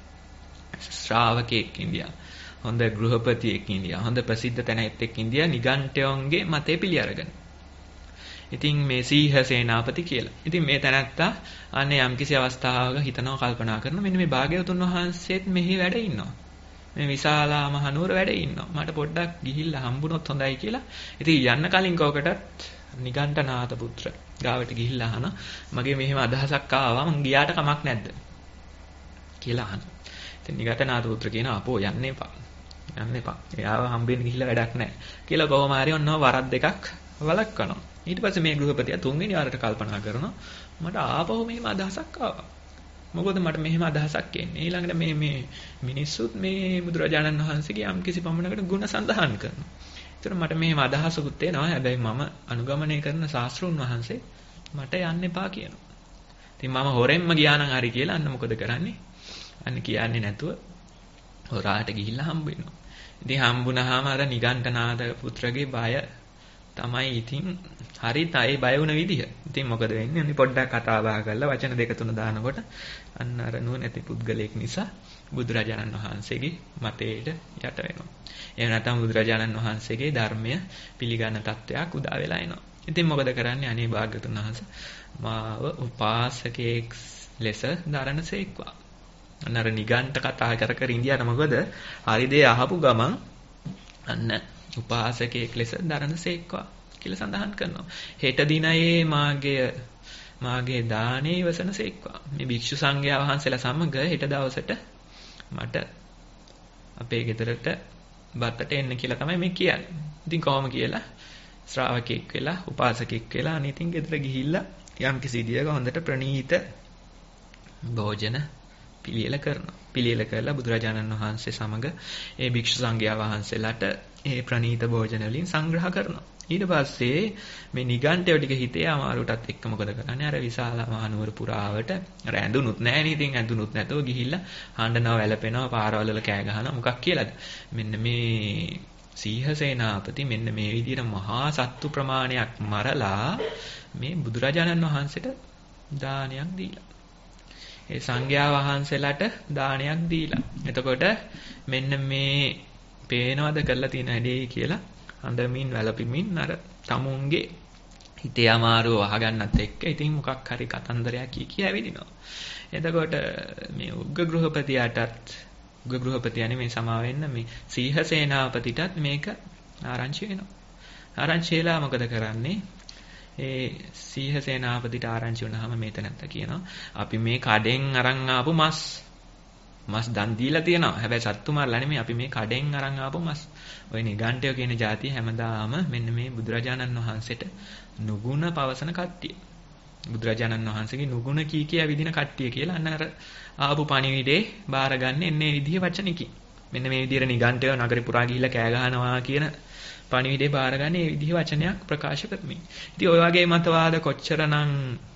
ශ්‍රාවකෙක් ඉන්දියා. හොඳ ගෘහපතියෙක් ඉන්දියා. හොඳ ප්‍රසිද්ධ තැනෙක් ඉන්දියා නිගණ්ඨයොන්ගේ මතේ පිළි අරගෙන. ඉතින් මේ සීහ සේනාපති කියලා. ඉතින් මේ තැනත්තා අනේ යම්කිසි අවස්ථාවක හිතනවා කල්පනා කරනවා මෙන්න මේ භාග්‍යවතුන් වහන්සේත් මෙහි වැඩ ඉන්නවා. මේ විශාලා මහනුවර වැඩ ඉන්නවා. මට පොඩ්ඩක් ගිහිල්ලා හම්බුනොත් හොඳයි කියලා. ඉතින් යන්න කලින් කවකටත් නිගණ්ඨනාත පුත්‍ර ගාවට ගිහිල්ලා අහන මගේ මෙහෙම අදහසක් ආවා මං ගියාට කමක් නැද්ද කියලා අහනවා. ඉතින් නිගණ්ඨනාත පුත්‍ර කියනවා අපෝ යන්න එපා. යන්න එපා. එයාව හම්බෙන්න ගිහිල්ලා වැඩක් නැහැ කියලා කොහොම හරි ඔන්න වරක් දෙකක් වළක්වනවා. ඊට පස්සේ මේ ගෘහපතියා තුන්වෙනි වාරට කල්පනා කරනවා මට ආපහු මෙහෙම අදහසක් ආවා. මොකද මට මෙහෙම අදහසක් එන්නේ. ඊළඟට මේ මිනිස්සුත් මේ බුදුරජාණන් වහන්සේගේ යම් කිසි පමණකට ගුණ සඳහන් කරනවා. ඒතර මට මෙහෙම අදහසකුත් එනවා. හැබැයි මම අනුගමනය කරන ශාස්ත්‍රූන් වහන්සේ මට යන්න එපා කියනවා. ඉතින් මම හොරෙන්ම ගියා නම් හරි කියලා අන්න මොකද කරන්නේ? අන්න කියන්නේ නැතුව හොරාට ගිහිල්ලා හම්බ වෙනවා. ඉතින් හම්බුනහම අර නිගණ්ඨනාථ පුත්‍රගේ බය තමයි ඉතින් හරිතයි බය වුණ විදිහ. ඉතින් මොකද වෙන්නේ? උනි පොඩ්ඩක් කතා බහ කරලා වචන දෙක තුන දානකොට අන්න අර නුවණැති පුද්ගලයෙක් නිසා බුදුරජාණන් වහන්සේගේ මතයට යට වෙනවා. එහෙම නැත්නම් බුදුරජාණන් වහන්සේගේ ධර්මය පිළිගන්න තත්වයක් උදා වෙලා එනවා. ඉතින් මොකද කරන්නේ? අනේ භාග්‍යතුන් වහන්සේ මාව උපාසකෙක් ලෙස දරණසේක්වා. අන්න අර නිගණ්ඨ කතා කර ඉන්දියාට මොකද? හරි දේ අහපු ගමන් අන්න උපාසකෙක් ලෙස දරණසේක්වා කියලා සඳහන් කරනවා. හෙට දිනයේ මාගේ දානේ ඉවසනසේක්වා. මේ භික්ෂු සංඝයා වහන්සේලා සමග හෙට දවසට මට අපේ ගෙදරට බත්තට එන්න කියලා තමයි මේ කියන්නේ. ඉතින් කොහොම කියලා ශ්‍රාවකෙක් වෙලා උපාසකෙක් වෙලා අනිතින් ගෙදර ගිහිල්ලා යම් කිසි විදියක හොඳට ප්‍රණීත භෝජන පිළියෙල කරනවා. පිළියෙල කරලා බුදුරජාණන් වහන්සේ සමග ඒ භික්ෂු සංඝයා වහන්සේලාට ඒ ප්‍රණීත භෝජන වලින් සංග්‍රහ කරනවා. ඊට පස්සේ මේ නිගණ්ඨයෝ ටික හිතේ අමාරුටත් එක්ක මොකද කරන්නේ? අර විශාල මහනුවර පුරාවට අර ඇඳුනුත් නැහැ නේ. ඉතින් ඇඳුනුත් නැතෝ ගිහිල්ලා හඬනවා, වැළපෙනවා, පාරවල් වල කෑ ගහනවා. මොකක් කියලාද? මෙන්න මේ සීහසේනාපති මෙන්න මේ විදිහට මහා සත්තු ප්‍රමාණයක් මරලා මේ බුදුරජාණන් වහන්සේට දානයක් දීලා. ඒ සංඝයා වහන්සේලාට දානයක් දීලා. එතකොට මෙන්න මේ පේනවද කරලා තියෙන හැඩේ කියලා අඬමින් වැළපෙමින් අර තමුන්ගේ හිතේ අමාරුව අහගන්නත් එක්ක ඉතින් මොකක් හරි කතන්දරයක් කිය ඇවිදිනවා. එතකොට මේ උග්ග ගෘහපතියනේ මේ සමා වෙන්න මේ සීහසේනාපතිටත් මේක ආරංචි වෙනවා. ආරංචි වෙලා මොකද කරන්නේ? ඒ සීහසේනාපතිට ආරංචි වුණාම මේතනත්ත කියනවා අපි මේ කඩෙන් අරන් ආපු මස් දන් දීලා තියෙනවා. හැබැයි සත්තු මරලා නෙමෙයි අපි මේ කඩෙන් අරන් ආපු මස්. ඔය නිගණ්ඨයෝ කියන જાතිය හැමදාම මෙන්න මේ බුදුරජාණන් වහන්සේට නුගුණ පවසන කට්ටිය. බුදුරජාණන් වහන්සේගේ නුගුණ කී විදින කට්ටිය කියලා අන්න අර ආපු පණිවිඩේ බාරගන්න එන්නේ විදිහේ වචනකින්. මෙන්න මේ විදිහට නිගණ්ඨයෝ නගරේ පුරා ගිහිල්ලා කෑ ගහනවා කියන පණිවිඩේ බාරගන්න මේ විදිහේ වචනයක් ප්‍රකාශ කරමින්. ඉතින් ඔය වගේ මතවාද කොච්චරනම්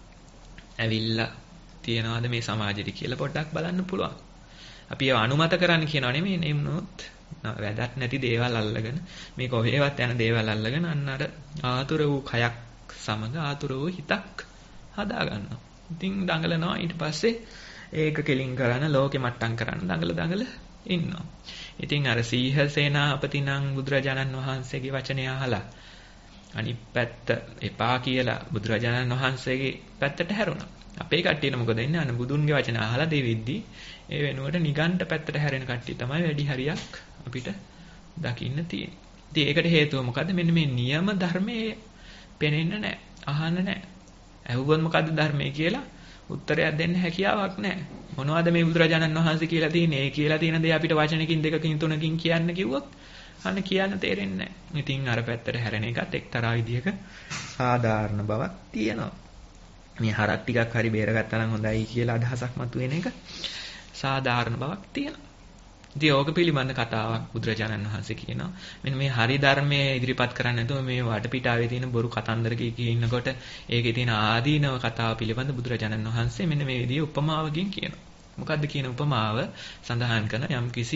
ඇවිල්ලා තියනවාද මේ සමාජෙට කියලා පොඩ්ඩක් බලන්න පුළුවන්. අපි ඒව අනුමත කරන්න කියනවා නෙමෙයි නෙමුනොත් වැදගත් නැති දේවල් අල්ලගෙන මේ කොහේවත් යන දේවල් අල්ලගෙන අන්න අර ආතුර වූ කයක් සමග ආතුර වූ හිතක් හදා ගන්නවා. ඉතින් දඟලනවා ඊට පස්සේ ඒක කෙලින් කරන ලෝකෙ මට්ටම් කරන දඟල ඉන්නවා. ඉතින් අර සීහසේනාපති නම් බුදුරජාණන් වහන්සේගේ වචනය අහලා අනිත් පැත්ත එපා කියලා බුදුරජාණන් වහන්සේගේ පැත්තට හැරුණා. අපේ කට්ටියට මොකද වෙන්නේ? අන්න බුදුන්ගේ වචන අහලා දෙවිද්දි ඒ වෙනුවට නිගණ්ඨ පැත්තට හැරෙන කට්ටිය තමයි වැඩි හරියක් අපිට දකින්න තියෙන්නේ. ඉතින් ඒකට හේතුව මොකද්ද? මෙන්න මේ නියම ධර්මයේ පෙනෙන්න නැහැ. අහන්න නැහැ. අහුවොත් මොකද්ද ධර්මයේ කියලා උත්තරයක් දෙන්න හැකියාවක් නැහැ. මොනවද මේ බුදුරජාණන් වහන්සේ කියලා තියෙන්නේ? ඒ කියලා තියෙන දේ අපිට වචනකින් දෙකකින් තුනකින් කියන්න කිව්වොත් අන්න කියන්න තේරෙන්නේ නැහැ. ඉතින් අර පැත්තට හැරෙන එකත් එක්තරා විදිහක සාධාරණ බවක් තියෙනවා. මේ හරක් ටිකක් හරි බේරගත්තා නම් හොඳයි කියලා අදහසක් මතුවෙන එක සාධාරණ බවක් තියෙනවා. ඉතින් ඕක පිළිබඳ කතාවක් බුදුරජාණන් වහන්සේ කියනවා. මෙන්න මේ හරි ධර්මයේ ඉදිරිපත් කරන්නේ නැතුව මේ වටපිටාවේ තියෙන බොරු කතන්දර ඉන්නකොට ඒකේ තියෙන ආදීනව කතාව පිළිබඳ බුදුරජාණන් වහන්සේ මෙන්න මේ විදිහේ උපමාවකින් කියනවා. මොකද්ද කියන උපමාව? සඳහන් කරන යම්කිසි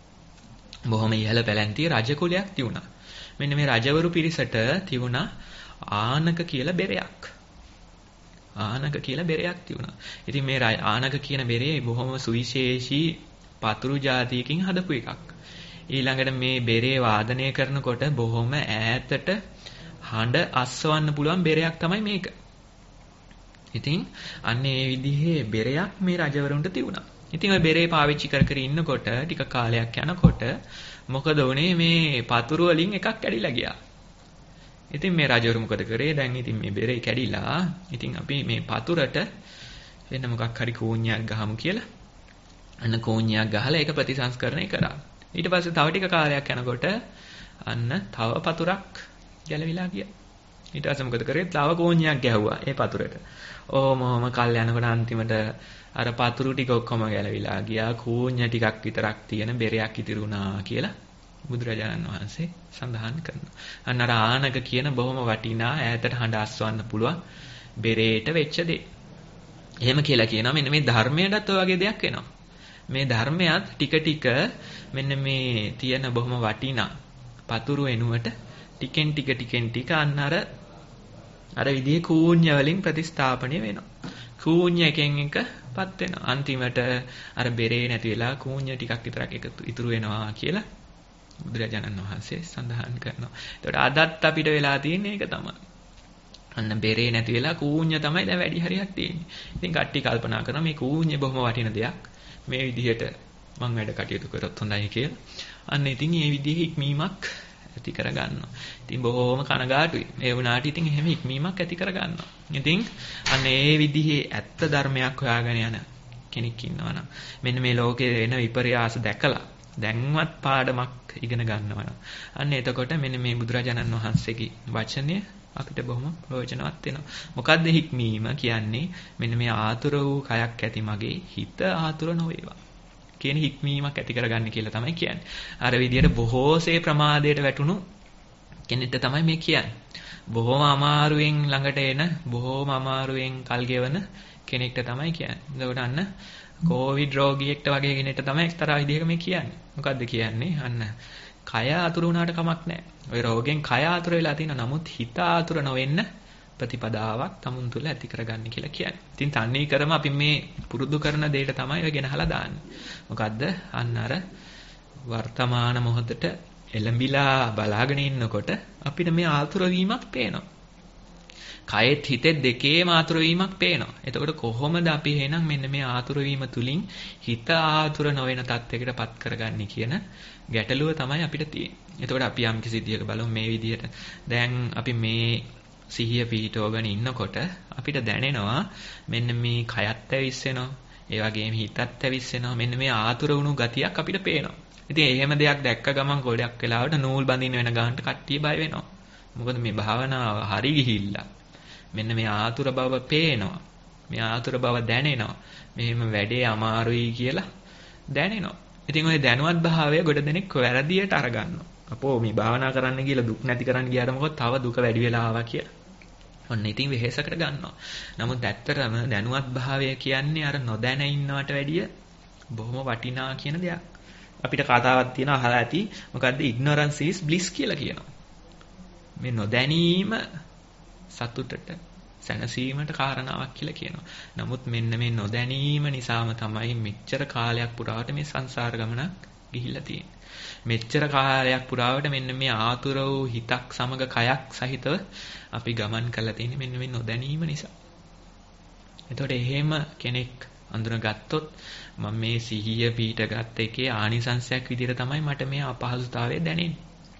බොහොම ඉහළ පැලැන්තිය රජ කුලයක් තිබුණා. මෙන්න මේ රජවරු පිරිසට තිබුණා ආනක කියලා බෙරයක්. ආනක කියලා බෙරයක් තිබුණා. ඉතින් මේ ආනක කියන බෙරේ බොහොම සුවිශේෂී පතුරු జాතියකින් හදපු එකක්. ඊළඟට මේ බෙරේ වාදනය කරනකොට බොහොම ඈතට හඬ අස්වන්න පුළුවන් බෙරයක් තමයි මේක. ඉතින් අන්න ඒ විදිහේ බෙරයක් මේ රජවරුන්ට තිබුණා. ඉතින් ওই බෙරේ පාවිච්චි කර ඉන්නකොට ටික කාලයක් යනකොට මොකද වුනේ? මේ පතුරු වලින් එකක් කැඩිලා ගියා. ඉතින් මේ රජවරු මොකද කරේ? දැන් ඉතින් මේ බෙරේ කැඩිලා. ඉතින් අපි මේ පතුරට වෙන මොකක් හරි කෝණ්‍යක් ගහමු කියලා. අන්න කෝණ්‍යක් ගහලා ඒක ප්‍රතිසංස්කරණය කරා. ඊට පස්සේ තව ටික කාලයක් යනකොට අන්න තව පතුරක් ගැලවිලා ගියා. ඊට පස්සේ මොකද කරේ? තව කෝණියක් ගැහුවා ඒ පතුරට. ඔහොම කල් යනකොට අන්තිමට අර පතුරු ටික ඔක්කොම ගැලවිලා ගියා. කෝණ්‍ය ටිකක් විතරක් තියෙන බෙරයක් ඉතිරි වුණා කියලා බුදුරජාණන් වහන්සේ සඳහන් කරනවා. අන්න අර ආනක කියන බොහොම වටිනා ඈතට හඬ අස්වන්න පුළුවන් බෙරේට වෙච්ච දේ. එහෙම කියලා කියනවා. මෙන්න මේ ධර්මයටත් ඔය වගේ දෙයක් වෙනවා. මේ ධර්මයත් ටික ටික මෙන්න මේ තියෙන බොහොම වටිනා පතුරු වෙනුවට ටිකෙන් ටික අන්න අර විදිහේ කූඤ්ඤ වලින් ප්‍රතිස්ථාපණය වෙනවා. කූඤ්ඤ එකෙන් එකපත් වෙනවා. අන්තිමට අර බෙරේ නැති වෙලා කූඤ්ඤ ටිකක් විතරක් ඉතුරු වෙනවා කියලා බුදුරජාණන් වහන්සේ සඳහන් කරනවා. ඒතකොට අදත් අපිට වෙලා තියෙන්නේ ඒක තමයි. අන්න බෙරේ නැති වෙලා කූඤ්ඤ තමයි දැන් වැඩි හරියක් තියෙන්නේ. ඉතින් කට්ටි කල්පනා කරනවා මේ කූඤ්ඤ බොහොම වටින දෙයක්. මේ විදිහට මම වැඩ කටයුතු කරොත් හොඳයි කියලා. අන්න ඉතින් මේ විදිහේ හික්මීමක් ඇති කරගන්නවා. ඉතින් බොහොම කනගාටුයි. ඒ වුණාට ඉතින් එහෙම හික්මීමක් ඇති කරගන්නවා. ඉතින් අන්න ඒ විදිහේ ඇත්ත ධර්මයක් හොයාගෙන යන කෙනෙක් ඉන්නවනම් මෙන්න මේ ලෝකේ වෙන විපර්යාස දැකලා දැන්වත් පාඩමක් ඉගෙන ගන්නවා නම් අන්න එතකොට මෙන්න මේ බුදුරජාණන් වහන්සේගේ වචනය අපිට බොහොම ප්‍රයෝජනවත් වෙනවා. මොකද්ද හික්මීම කියන්නේ? මෙන්න මේ ආතුර වූ කයක් ඇති මගේ හිත ආතුර නොවේවා කියන හික්මීමක් ඇති කරගන්න කියලා තමයි කියන්නේ. අර විදියට බොහෝසේ ප්‍රමාදයට වැටුණු කෙනෙක්ට තමයි මේ කියන්නේ. බොහොම අමාරුවෙන් ළඟට එන, බොහොම අමාරුවෙන් කල් ගෙවන කෙනෙක්ට තමයි කියන්නේ. එතකොට අන්න කොවිඩ් රෝගියෙක්ට වගේ කෙනෙක්ට තමයි එක්තරා විදිහක මේ කියන්නේ. මොකද්ද කියන්නේ? අන්න කය ආතුර වුණාට කමක් නැහැ. ওই රෝගෙන් කය ආතුර වෙලා තියෙනවා. නමුත් හිත ආතුර නොවෙන්න ප්‍රතිපදාවක් තමුන් තුළ ඇති කරගන්න කියලා කියන්නේ. ඉතින් තන්නේ කරම අපි මේ පුරුදු කරන දෙයට තමයි ඔය ගෙනහලා දාන්නේ. මොකද්ද? අන්න අර වර්තමාන මොහොතට එළඹිලා බලාගෙන ඉන්නකොට අපිට මේ ආතුර වීමක් පේනවා. කයෙත් හිතෙත් දෙකේම ආතුර වීමක් පේනවා. එතකොට කොහොමද අපි එහෙනම් මෙන්න මේ ආතුර වීම තුලින් හිත ආතුර නොවන තත්යකට පත් කරගන්නේ කියන ගැටලුව තමයි අපිට තියෙන්නේ. එතකොට අපි යම් කිසි විදියක බලමු මේ විදියට. දැන් අපි මේ සිහිය පිහිටවගෙන ඉන්නකොට අපිට දැනෙනවා මෙන්න මේ කයත් ඇවිස්සෙනවා. ඒ වගේම හිතත් ඇවිස්සෙනවා. මෙන්න මේ ආතුර වුණු ගතියක් අපිට පේනවා. ඉතින් එහෙම දෙයක් දැක්ක ගමන් ගොඩක් වෙලාවට නූල් බඳින්න වෙන ගානට කට්ටිය බය වෙනවා. මොකද මේ භාවනාව හරි ගිහිල්ලා. මෙන්න මේ ආතුර බව පේනවා. මේ ආතුර බව දැනෙනවා. මෙහෙම වැඩේ අමාරුයි කියලා දැනෙනවා. ඉතින් ওই දැනුවත් භාවය ගොඩ දෙනෙක් වැරදියට අරගන්නවා. අපෝ මේ භාවනා කරන්න කියලා දුක් නැති කරන්න ගියාට මොකද තව දුක වැඩි වෙලා ආවා කියලා. ඔන්න ඉතින් වෙහෙසකට ගන්නවා. නමුත් ඇත්තටම දැනුවත් භාවය කියන්නේ අර නොදැන ඉන්නවට වැඩිය බොහොම වටිනා කියන දෙයක්. අපිට කතාවක් තියෙනවා අහලා ඇති. මොකද්ද? ignorance is bliss කියලා කියනවා. මේ නොදැනීම සතුටට සැනසීමට කාරණාවක් කියලා කියනවා. නමුත් මෙන්න මේ නොදැනීම නිසාම තමයි මෙච්චර කාලයක් පුරාවට මේ සංසාර ගමනක් ගිහිල්ලා තියෙන්නේ. මෙච්චර කාලයක් පුරාවට මෙන්න මේ ආතුර වූ හිතක් සමග කයක් සහිතව අපි ගමන් කරලා තියෙන්නේ මෙන්න මේ නොදැනීම නිසා. එතකොට එහෙම කෙනෙක් අඳුනගත්තොත් මම මේ සිහිය පිට ගත්ත එකේ ආනිසංශයක් විදිහට තමයි මට මේ අපහසුතාවය දැනෙන්නේ.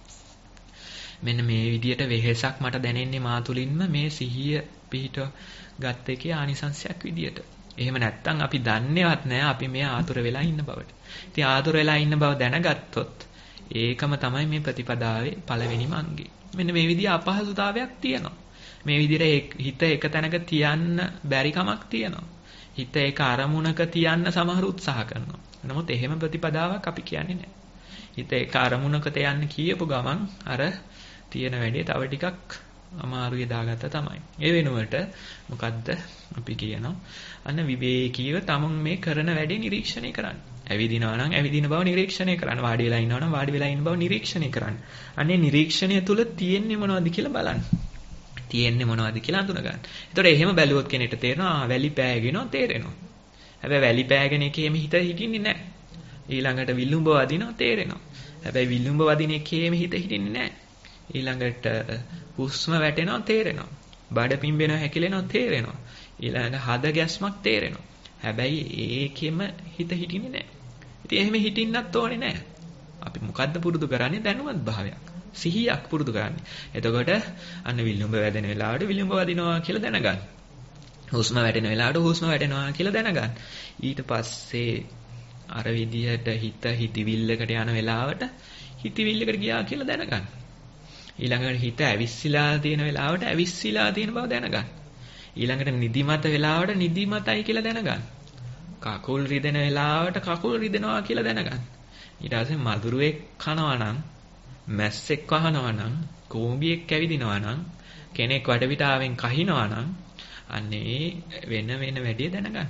මෙන්න මේ විදිහට වෙහෙසක් මට දැනෙන්නේ මා තුලින්ම මේ සිහිය පිට ගත්ත එකේ ආනිසංශයක් විදිහට. එහෙම නැත්නම් අපි දන්නේවත් නැහැ අපි මේ ආතුර වෙලා ඉන්න බවට. ඉතින් ආතුර වෙලා ඉන්න බව දැනගත්තොත් ඒකම තමයි මේ ප්‍රතිපදාවේ පළවෙනිම අංගය. මෙන්න මේ විදිහ අපහසුතාවයක් තියෙනවා. මේ විදිහට හිත එක තැනක තියන්න බැරි කමක් තියෙනවා. හිත එක අරමුණක තියන්න සමහර උත්සාහ කරනවා. නමුත් එහෙම ප්‍රතිපදාවක් අපි කියන්නේ නැහැ. හිත එක අරමුණකට යන්න කියපු ගමන් අර තියෙන වැඩේ තව ටිකක් අමාරුවේ දාගත්තා තමයි. ඒ වෙනුවට මොකද්ද අපි කියනවා? අන්න විවේකීව තමන් මේ කරන වැඩේ නිරීක්ෂණය කරන්න. ඇවිදිනවා නම් ඇවිදින බව නිරීක්ෂණය කරන්න. වාඩි වෙලා ඉන්නවා නම් වාඩි වෙලා ඉන්න බව නිරීක්ෂණය කරන්න. අනේ නිරීක්ෂණය තුළ තියෙන්නේ මොනවද කියලා බලන්න. තියෙන්නේ මොනවද කියලා අඳුන ගන්න. ඒතකොට එහෙම බැලුවොත් කෙනෙක්ට තේරෙනවා වැලි පෑගෙනවා තේරෙනවා. හැබැයි වැලි පෑගෙන එකේම හිත හිටින්නේ නැහැ. ඊළඟට විලුඹ වදිනවා තේරෙනවා. හැබැයි විලුඹ වදින එකේම හිත හිටින්නේ නැහැ. ඊළඟට හුස්ම වැටෙනවා තේරෙනවා. බඩ පිම්බෙනවා හැකිලෙනවා තේරෙනවා. ඊළඟට හද ගැස්මක් තේරෙනවා. හැබැයි ඒකෙම හිත හිටින්නේ නැහැ. ඉතින් එහෙම හිටින්නත් ඕනේ නැහැ. අපි මොකද්ද පුරුදු කරන්නේ? දැනුවත් භාවයක්. සිහියක් පුරුදු කරන්නේ. එතකොට අන්න විලුඹ වැදෙන වෙලාවට විලුඹ වදිනවා කියලා දැනගන්න. හුස්ම වැටෙන වෙලාවට හුස්ම වැටෙනවා කියලා දැනගන්න. ඊට පස්සේ අර විදිහට හිත හිතවිල්ලකට යන වෙලාවට හිතවිල්ලකට ගියා කියලා දැනගන්න. ඊළඟට හිත ඇවිස්සලා තියෙන වෙලාවට ඇවිස්සලා තියෙන බව දැනගන්න. ඊළඟට නිදිමත වෙලාවට නිදිමතයි කියලා දැනගන්න. කකුල් රිදෙන වෙලාවට කකුල් රිදෙනවා කියලා දැනගන්න. ඊට පස්සේ මදුරුවෙක් කනවා නම්, මැස්සෙක් වහනවා නම්, කෝඹියෙක් ඇවිදිනවා නම්, කෙනෙක් වටපිටාවෙන් කහිනවා නම් අන්නේ වෙන වැඩේ දැනගන්න.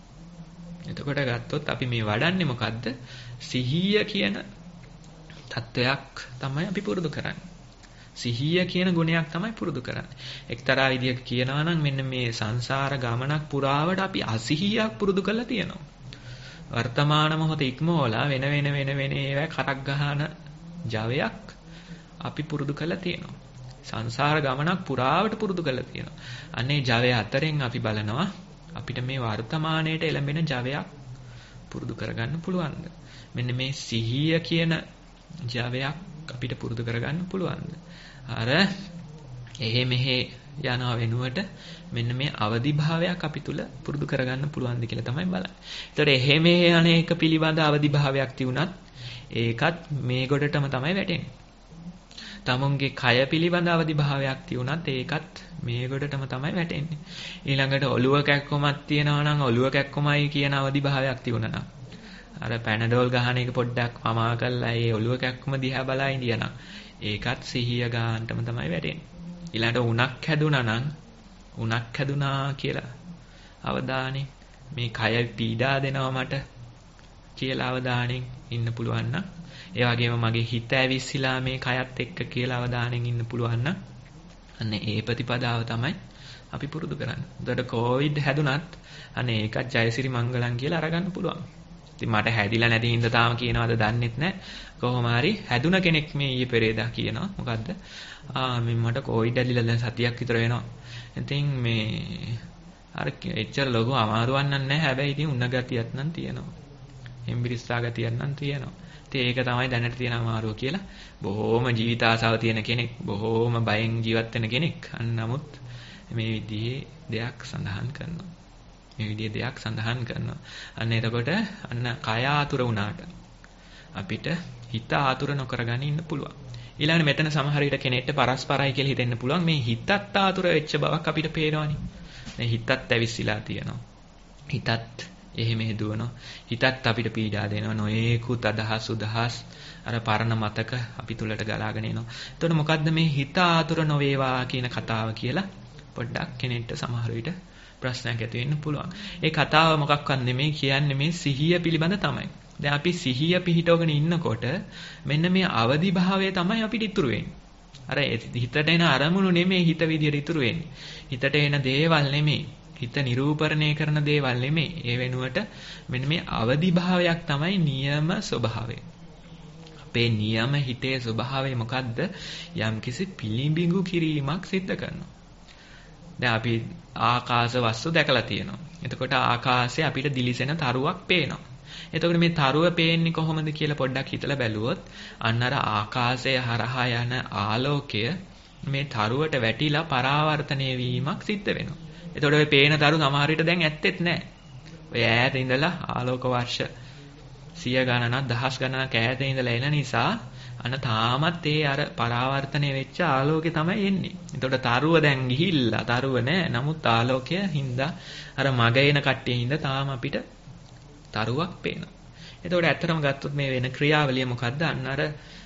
එතකොට ගත්තොත් අපි මේ වඩන්නේ මොකද්ද? සිහිය කියන තත්වයක් තමයි අපි පුරුදු කරන්නේ. සිහිය කියන ගුණයක් තමයි පුරුදු කරන්නේ. එක්තරා විදිහක කියනවා නම් මෙන්න මේ සංසාර ගමනක් පුරාවට අපි අසිහියක් පුරුදු කරලා තියෙනවා. වර්තමාන මොහොත ඉක්මවලා වෙන ඒවා කරක් ගහන ජවයක් අපි පුරුදු කරලා තියෙනවා. සංසාර ගමනක් පුරාවට පුරුදු කරලා තියෙනවා. අනේ ජවය අතරින් අපි බලනවා අපිට මේ වර්තමානයේට එළඹෙන ජවයක් පුරුදු කරගන්න පුළුවන්ද? මෙන්න මේ සිහිය කියන ජවයක් අපිට පුරුදු කරගන්න පුළුවන්ද? අර මෙහෙ යනවා වෙනුවට මෙන්න මේ අවදි භාවයක් අපි තුල පුරුදු කරගන්න පුළුවන්ද කියලා තමයි බලන්නේ. ඒතකොට මෙහෙ අනේක පිළිබඳ අවදි භාවයක් තියුණත් ඒකත් මේ ගොඩටම තමයි වැටෙන්නේ. තමුන්ගේ කය පිළිබඳ අවදි භාවයක් තියුණත් ඒකත් මේ ගොඩටම තමයි වැටෙන්නේ. ඊළඟට ඔළුව කැක්කමක් තියෙනවා නම් ඔළුව කැක්කමයි කියන අවදි භාවයක් තියුණා නම් අර පැනඩෝල් ගහන එක පොඩ්ඩක් පමා කරලා ඒ ඔළුව කැක්කම දිහා බලා ඉඳියනම් ඒකත් සිහිය ගන්නටම තමයි වැටෙන්නේ. ඊළඟට උණක් හැදුනා නම් උණක් හැදුනා කියලා අවධානය මේ කය පීඩා දෙනවා මට කියලා අවධානයෙන් ඉන්න පුළුවන් නම් ඒ වගේම මගේ හිත ඇවිස්සලා මේ කයත් එක්ක කියලා අවධානයෙන් ඉන්න පුළුවන් නම් අන්න ඒ ප්‍රතිපදාව තමයි අපි පුරුදු කරන්නේ. උදේට කොවිඩ් හැදුනත් අන්න ඒකත් ජයසිරි මංගලම් කියලා අරගන්න පුළුවන්. ඉතින් මට හැදිලා නැති හින්දා තාම කියනවාද දන්නෙත් නැහැ. කොහොම හරි හැදුන කෙනෙක් මේ ඊයේ පෙරේදා කියනවා. මොකද්ද? මේ මට කොවිඩ් ඇදිලා දැන් සතියක් විතර වෙනවා. ඉතින් මේ අර එච්චර ලොකු අමාරුවක් නැහැ. හැබැයි ඉතින් උණ ගතියක් නම් තියෙනවා. එම්බිරිස්සා ගතියක් නම් තියෙනවා. ඉතින් ඒක තමයි දැනට තියෙන අමාරුව කියලා. බොහෝම ජීවිත ආසාව තියෙන කෙනෙක්, බොහෝම බයෙන් ජීවත් වෙන කෙනෙක්. නමුත් මේ විදිහේ දෙයක් සඳහන් කරනවා. අන්න එතකොට අන්න කය ආතුර වුණාට අපිට හිත ආතුර නොකරගෙන ඉන්න පුළුවන්. ඊළඟට මෙතන සමහර විට කෙනෙක්ට පරස්පරයි කියලා හිතෙන්න පුළුවන්. මේ හිතත් ආතුර වෙච්ච බවක් අපිට පේනවනේ. මේ හිතත් ඇවිස්සලා තියෙනවා. හිතත් එහෙම දුවනවා. හිතත් අපිට පීඩා දෙනවා. නොයේකුත් අදහස් අර පරණ මතක අපි තුලට ගලාගෙන එනවා. එතකොට මොකද්ද මේ හිත ආතුර නොවේවා කියන කතාව කියලා පොඩ්ඩක් කෙනෙක්ට සමහර විට ප්‍රශ්නයක් ඇති වෙන්න පුළුවන්. ඒ කතාව මොකක්වත් නෙමෙයි කියන්නේ මේ සිහිය පිළිබඳ තමයි. දැන් අපි සිහිය පිහිටවගෙන ඉන්නකොට මෙන්න මේ අවදි භාවය තමයි අපිට ඉතුරු වෙන්නේ. අර හිතට එන අරමුණු නෙමෙයි හිත විදියට ඉතුරු වෙන්නේ. හිතට එන දේවල් නෙමෙයි. හිත නිරූපණය කරන දේවල් නෙමෙයි. ඒ වෙනුවට මෙන්න මේ අවදි භාවයක් තමයි නියම ස්වභාවය. අපේ නියම හිතේ ස්වභාවය මොකද්ද? යම්කිසි පිළිඹිඟු කිරීමක් සිද්ධ කරනවා. දැන් අපි ආකාශ වස්තු දැකලා තියෙනවා. එතකොට ආකාශයේ අපිට දිලිසෙන තරුවක් පේනවා. එතකොට මේ තරුව පේන්නේ කොහොමද කියලා පොඩ්ඩක් හිතලා බැලුවොත් අන්න අර ආකාශය හරහා යන ආලෝකය මේ තරුවට වැටිලා පරාවර්තනය වීමක් සිද්ධ වෙනවා. එතකොට ඔය පේන තරු සමහර විට දැන් ඇත්තෙත් නැහැ. ඔය ඈත ඉඳලා ආලෝක වර්ෂ 100 ගණනක් 1000 ගණනක් ඈත ඉඳලා එන නිසා අන්න තාමත් ඒ අර පරාවර්තනය වෙච්ච ආලෝකය තමයි එන්නේ. එතකොට තරුව දැන් ගිහිල්ලා තරුව නැහැ. නමුත් ආලෝකය හින්දා අර මග එන කට්ටිය හින්දා තාම අපිට තරුවක් පේනවා. එතකොට ඇත්තටම ගත්තොත් මේ වෙන ක්‍රියාවලිය මොකද්ද? අන්න අර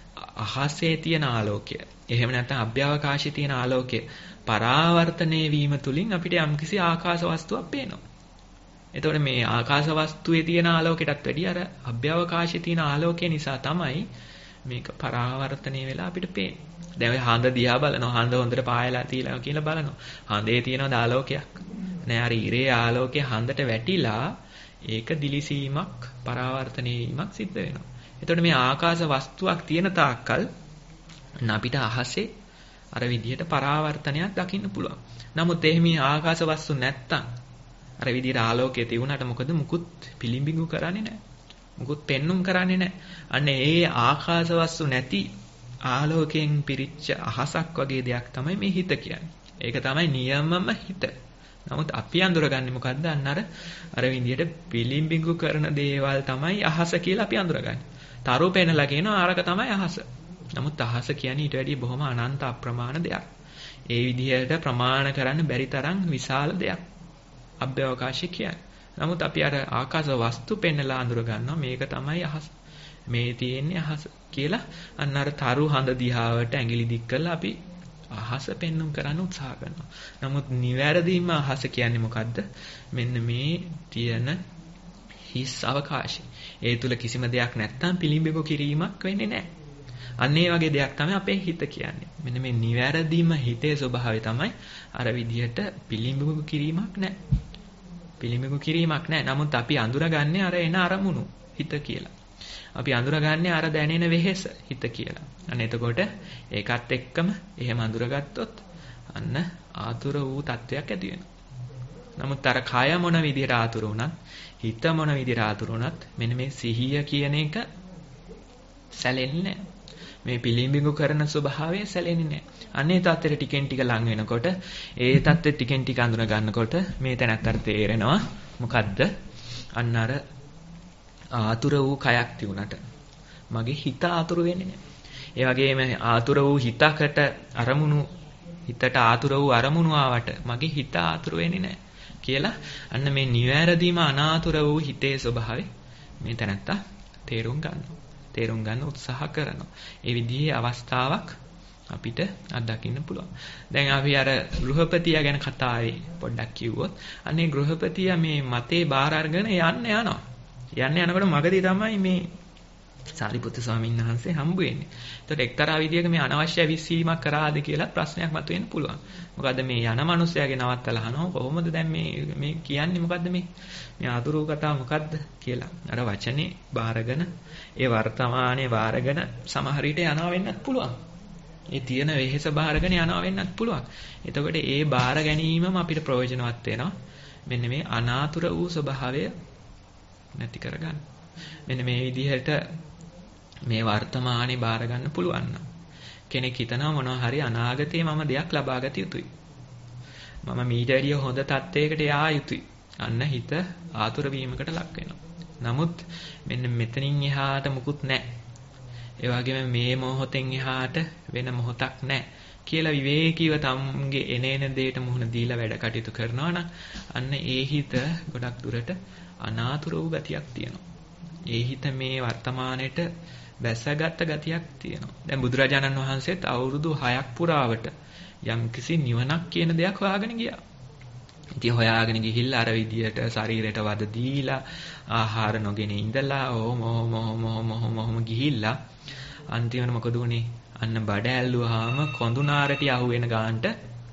අහසේ තියෙන ආලෝකය. එහෙම නැත්නම් අභ්‍යවකාශයේ තියෙන ආලෝකය පරාවර්තනය වීම තුලින් අපිට යම්කිසි ආකාශ වස්තුවක් පේනවා. එතකොට මේ ආකාශ වස්තුවේ තියෙන ආලෝකයටත් වැඩිය අර අභ්‍යවකාශයේ තියෙන ආලෝකය නිසා තමයි මේක පරාවර්තනය වෙලා අපිට පේන්නේ. දැන් ඔය හඳ දිහා බලනවා. හඳ හොඳට පායලා තියලා කියලා බලනවා. හඳේ තියෙන ආලෝකයක්. නෑ අර ඉරේ ආලෝකය හඳට වැටිලා ඒක දිලිසීමක් පරාවර්තනය වීමක් සිද්ධ වෙනවා. එතකොට මේ ආකාශ වස්තුවක් තියෙන තාක්කල් අපිට අහසේ අර විදිහට පරාවර්තනයක් දකින්න පුළුවන්. නමුත් එහෙම ආකාශ වස්තු නැත්තම් අර විදිහට ආලෝකයේ තියුණාට මොකද මුකුත් පිළිඹිඟු කරන්නේ නැහැ. මුකුත් පෙන්눔 කරන්නේ නැහැ. අන්න ඒ ආකාශ වස්තු නැති ආලෝකයෙන් පිරිච්ච අහසක් වගේ දෙයක් තමයි මේ හිත කියන්නේ. ඒක තමයි නියමම හිත. නමුත් අපි අඳුරගන්නේ මොකද්ද? අන්න අර විදිහට පිළිඹිඟු කරන දේවල් තමයි අහස කියලා අපි අඳුරගන්නේ. තරු පෙනලා කියනවා අරක තමයි අහස. නමුත් අහස කියන්නේ ඊට වැඩිය බොහොම අනන්ත අප්‍රමාණ දෙයක්. ඒ විදිහට ප්‍රමාණ කරන්න බැරි තරම් විශාල දෙයක්. අභ්‍යවකාශය කියන්නේ. නමුත් අපි අර ආකාශ වස්තු පෙන්නලා අඳුර ගන්නවා මේක තමයි අහස. මේ තියෙන්නේ අහස කියලා අන්න අර තරු හඳ දිහාවට ඇඟිලි දික් කරලා අපි අහස පෙන්눔 කරන්න උත්සාහ කරනවා. නමුත් නිවැරදිම අහස කියන්නේ මොකද්ද? මෙන්න මේ තියෙන හිස් අවකාශය. ඒ තුල කිසිම දෙයක් නැත්තම් පිළිඹු කිරීමක් වෙන්නේ නැහැ. අන්න ඒ වගේ දෙයක් තමයි අපේ හිත කියන්නේ. මෙන්න මේ නිවැරදිම හිතේ ස්වභාවය තමයි අර විදිහට පිළිඹු කිරීමක් නැහැ. පිළිඹු කිරීමක් නැහැ. නමුත් අපි අඳුරගන්නේ අර එන අරමුණු හිත කියලා. අපි අඳුරගන්නේ අර දැනෙන වෙහෙස හිත කියලා. අන්න එතකොට ඒකත් එක්කම එහෙම අඳුරගත්තොත් අන්න ආතුර වූ තත්වයක් ඇති වෙනවා. නමුත් අර කය මොන විදිහට ආතුර වුණත්, හිත මොන විදිහට ආතුර වුණත් මෙන්න මේ සිහිය කියන එක සැලෙන්නේ නැහැ. මේ පිළිඹු කරන ස්වභාවය සැලෙන්නේ නැහැ. අන්නේ තත්ත්වෙට ටිකෙන් ටික ලං වෙනකොට, ඒ තත්ත්වෙ ටිකෙන් ටික අඳුන ගන්නකොට මේ තැනත්තට තේරෙනවා මොකද්ද? අන්න අර ආතුර වූ කයක් තිබුණට මගේ හිත ආතුර වෙන්නේ නැහැ. ඒ වගේම ආතුර වූ හිතකට අරමුණු හිතට ආතුර වූ අරමුණු ආවට මගේ හිත ආතුර වෙන්නේ නැහැ කියලා අන්න මේ නිවැරදිම අනාතුර වූ හිතේ ස්වභාවය මේ තැනත්තා තේරුම් ගන්නවා. තේරුම් ගන්න උත්සාහ කරනවා. ඒ විදිහේ අවස්ථාවක් අපිට අත්දකින්න පුළුවන්. දැන් අපි අර ගෘහපතියා ගැන කතාවේ පොඩ්ඩක් කිව්වොත් අනේ ගෘහපතියා මේ මතේ බාර අරගෙන යනවා. යන්න යනකොට මගදී තමයි මේ සාරිපුත්තු ස්වාමීන් වහන්සේ හම්බ වෙන්නේ. ඒකට එක්තරා විදියක මේ අනවශ්‍ය විශ්සීමක් කරාද කියලා ප්‍රශ්නයක් මතුවෙන්න පුළුවන්. මොකද මේ යන මිනිස්යාගේ නවත්තලා අහනවා කොහොමද දැන් මේ කියන්නේ මොකද්ද මේ ආතුරු කතාව මොකද්ද කියලා. අර වචනේ බාරගෙන ඒ වර්තමානයේ බාරගෙන සමහර විට යනවා වෙන්නත් පුළුවන්. ඒ තියෙන වෙහෙස බාරගෙන යනවා වෙන්නත් පුළුවන්. එතකොට ඒ බාර ගැනීමම අපිට ප්‍රයෝජනවත් වෙනවා. මෙන්න මේ අනාතුර වූ ස්වභාවය නැති කරගන්න. මෙන්න මේ විදිහට මේ වර්තමානයේ බාර ගන්න පුළුවන් නම් කෙනෙක් හිතනවා මොනවා හරි අනාගතයේ මම දෙයක් ලබා ගත යුතුයි. මම මීට වැඩිය හොඳ තත්ත්වයකට යා යුතුයි. අන්න හිත ආතුර වීමකට ලක් වෙනවා. නමුත් මෙන්න මෙතනින් එහාට මුකුත් නැහැ. ඒ වගේම මේ මොහොතෙන් එහාට වෙන මොහොතක් නැහැ කියලා විවේකීව තමගේ එනේන දෙයට මුහුණ දීලා වැඩ කටයුතු කරනවා නම් අන්න ඒ හිත ගොඩක් දුරට අනාතුර වූ ගතියක් තියෙනවා. ඒ හිත මේ වර්තමානයේට බැසගත් ගතියක් තියෙනවා. දැන් බුදුරජාණන් වහන්සේත් අවුරුදු 6ක් පුරාවට යම්කිසි නිවනක් කියන දෙයක් හොයාගෙන ගියා. ඉතින් හොයාගෙන ගිහිල්ලා අර විදියට ශරීරයට වද දීලා ආහාර නොගෙන ඉඳලා ඔහොම ගිහිල්ලා අන්තිමට මොකද වුනේ? අන්න බඩ ඇල්ලුවාම කොඳුනාරටි අහු වෙන ගානට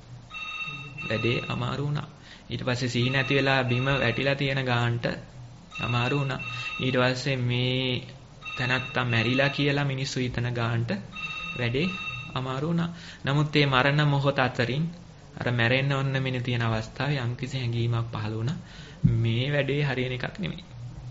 වැඩේ අමාරු වුණා. ඊට පස්සේ සිහි නැති වෙලා බිම වැටිලා තියෙන ගානට අමාරු වුණා. ඊට පස්සේ මේ තැනත්තා මැරිලා කියලා මිනිස්සු හිතන ගානට වැඩේ අමාරු වුණා. නමුත් මේ මරණ මොහොත අතරින් අර මැරෙන්න ඕන මෙන්න තියෙන අවස්ථාවේ යම්කිසි හැඟීමක් පහළ වුණා. මේ වැඩේ හරියන එකක් නෙමෙයි.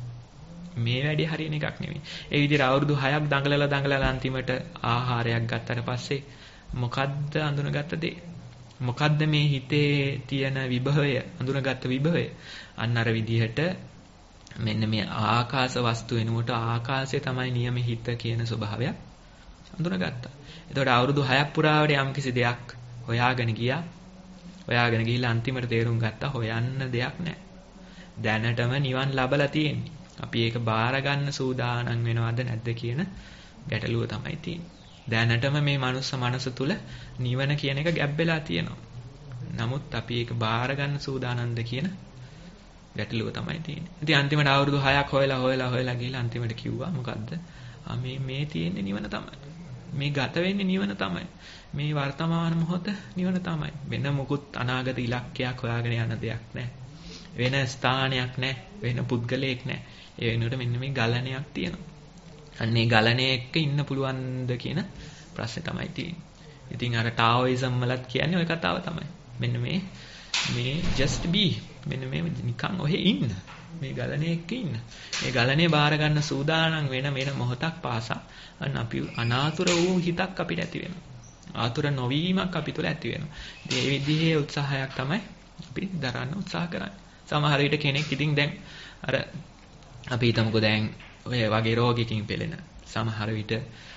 මේ වැඩේ හරියන එකක් නෙමෙයි. ඒ විදිහට අවුරුදු 6ක් දඟලලා අන්තිමට ආහාරයක් ගත්තට පස්සේ මොකද්ද අඳුනගත්ත දේ? මොකද්ද මේ හිතේ තියෙන විභවය, අඳුනගත්ත විභවය? අන්න අර විදිහට මෙන්න මේ ආකාශ වස්තු වෙනුවට ආකාශය තමයි නියම හිත කියන ස්වභාවයක් අඳුනගත්තා. එතකොට අවුරුදු 6ක් පුරාවට යම්කිසි දෙයක් හොයාගෙන ගියා. හොයාගෙන ගිහිල්ලා අන්තිමට තේරුම් ගත්තා හොයන්න දෙයක් නැහැ. දැනටම නිවන් ලබලා තියෙන්නේ. අපි ඒක බාර ගන්න සූදානම් වෙනවද නැද්ද කියන ගැටලුව තමයි තියෙන්නේ. දැනටම මේ මනුස්ස මනස තුල නිවන කියන එක ගැබ් වෙලා තියෙනවා. නමුත් අපි ඒක බාර ගන්න සූදානම්ද කියන ගැටලුව තමයි තියෙන්නේ. ඉතින් අන්තිමට අවුරුදු 6ක් හොයලා ගිහලා අන්තිමට කිව්වා මොකද්ද? මේ තියෙන්නේ නිවන තමයි. මේ ගත වෙන්නේ නිවන තමයි. මේ වර්තමාන මොහොත නිවන තමයි. වෙන මොකුත් අනාගත ඉලක්කයක් හොයාගෙන යන දෙයක් නැහැ. වෙන ස්ථානයක් නැහැ. වෙන පුද්ගලයෙක් නැහැ. ඒ වෙනුවට මෙන්න මේ ගලණයක් තියෙනවා. අන්නේ ගලණයේ එක්ක ඉන්න පුළුවන්ද කියන ප්‍රශ්නේ තමයි තියෙන්නේ. ඉතින් අර ටාઓයිසම් වලත් කියන්නේ ওই කතාව තමයි. මෙන්න මේ just be මෙන්න මේ නිකන් ඔහෙ ඉන්න. මේ ගලණයේ එක්ක ඉන්න. මේ ගලණේ බාර ගන්න සූදානම් වෙන මොහොතක් පාසා අන්න අපි අනාතුර වූ හිතක් අපිට ඇති වෙනවා. ආතුර නොවීමක් අපි තුළ ඇති වෙනවා. ඉතින් මේ විදිහේ උත්සාහයක් තමයි අපි දරන්න උත්සාහ කරන්නේ. සමහර විට කෙනෙක් ඉතින් දැන් අර අපි හිතමුකෝ දැන් ඔය වගේ රෝගයකින් පෙළෙන සමහර විට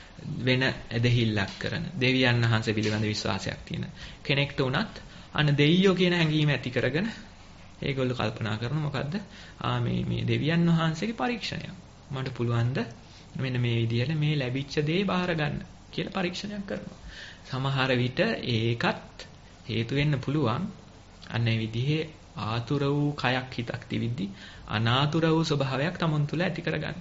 වෙන ඇදහිල්ලක් කරන දෙවියන් වහන්සේ පිළිබඳ විශ්වාසයක් තියෙන කෙනෙක්ට උනත් අන්න දෙයියෝ කියන හැඟීම ඇති කරගෙන ඒගොල්ලෝ කල්පනා කරන මොකද්ද? මේ දෙවියන් වහන්සේගේ පරීක්ෂණයක්. මට පුළුවන් ද මෙන්න මේ විදිහට මේ ලැබිච්ච දේ බාර ගන්න කියලා පරීක්ෂණයක් කරනවා. සමහර විට ඒකත් හේතු වෙන්න පුළුවන් අන්න ඒ විදිහේ ආතුර වූ කයක් හිතක් තිබිද්දි අනාතුර වූ ස්වභාවයක් තමන් තුළ ඇති කරගන්න.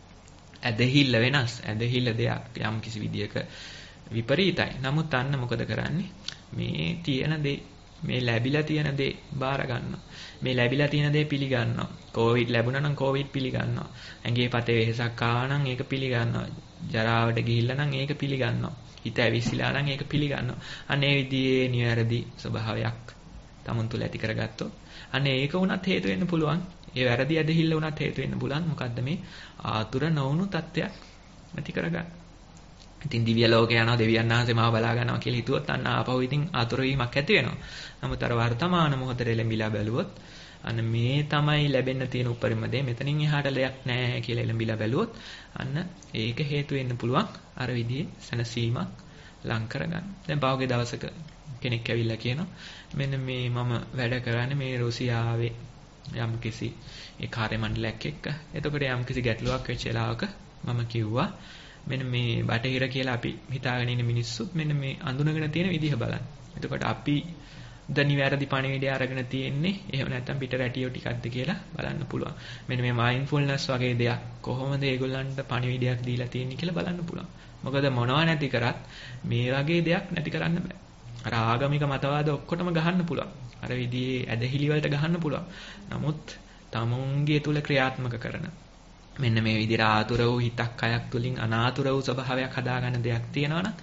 ඇදහිල්ල වෙනස්. ඇදහිල්ල දෙයක් යම් කිසි විදියක විපරීතයි. නමුත් අන්න මොකද කරන්නේ? මේ තියෙන දේ මේ ලැබිලා තියෙන දේ බාර ගන්නවා. මේ ලැබිලා තියෙන දේ පිළිගන්නවා. කොවිඩ් ලැබුණා නම් කොවිඩ් පිළිගන්නවා. ඇඟේ පතේ වෙහසක් ආවා නම් ඒක පිළිගන්නවා. ජරාවට ගිහිල්ලා නම් ඒක පිළිගන්නවා. හිත ඇවිස්සලා නම් ඒක පිළිගන්නවා. අන්න ඒ විදිහේ නිවැරදි ස්වභාවයක් තමුන් තුළ ඇති කරගත්තොත් අන්න ඒක උනත් හේතු වෙන්න පුළුවන්. ඒ වැරදි ඇදහිල්ල උනත් හේතු වෙන්න පුළුවන්. මොකද්ද මේ ආතුර නොවුණු තත්ත්වයක් ඇති කරගන්න. ඉතින් දිව්‍ය ලෝකේ යනවා දෙවියන් වහන්සේ මාව බලා ගන්නවා කියලා හිතුවොත් අන්න ආපහු ඉතින් ආතුර වීමක් ඇති වෙනවා. නමුත් අර වර්තමාන මොහොතේ එළඹිලා බැලුවොත් අන්න මේ තමයි ලැබෙන්න තියෙන උපරිම දේ. මෙතනින් එහාට දෙයක් නැහැ කියලා එළඹිලා බැලුවොත් අන්න ඒක හේතු වෙන්න පුළුවන් අර විදිහේ සැනසීමක් ලං කරගන්න. දැන් පහුගිය දවසක කෙනෙක් ඇවිල්ලා කියනවා මෙන්න මේ මම වැඩ කරන්නේ මේ රුසියාවේ යම්කිසි ඒ කාර්ය මණ්ඩලයක් එක්ක. එතකොට යම්කිසි ගැටලුවක් වෙච්ච වෙලාවක මම කිව්වා මෙන්න මේ බටහිර කියලා අපි හිතාගෙන ඉන්න මිනිස්සුත් මෙන්න මේ අඳුනගෙන තියෙන විදිහ බලන්න. එතකොට අපි ද නිවැරදි පණිවිඩය අරගෙන තියෙන්නේ එහෙම නැත්නම් පිට රැටියෝ ටිකක්ද කියලා බලන්න පුළුවන්. මෙන්න මේ මයින්ඩ්ෆුල්නස් වගේ දෙයක් කොහොමද ඒගොල්ලන්ට පණිවිඩයක් දීලා තියෙන්නේ කියලා බලන්න පුළුවන්. මොකද මොනවා නැති කරත් මේ වගේ දෙයක් නැති කරන්න බෑ. අර ආගමික මතවාද ඔක්කොටම ගහන්න පුළුවන්. අර විදිහේ ඇදහිලි වලට ගහන්න පුළුවන්. නමුත් තමුන්ගේ තුල ක්‍රියාත්මක කරන මෙන්න මේ විදිහට ආතුර වූ හිතක් කයක් තුලින් අනාතුර වූ ස්වභාවයක් හදාගන්න දෙයක් තියෙනවා නම්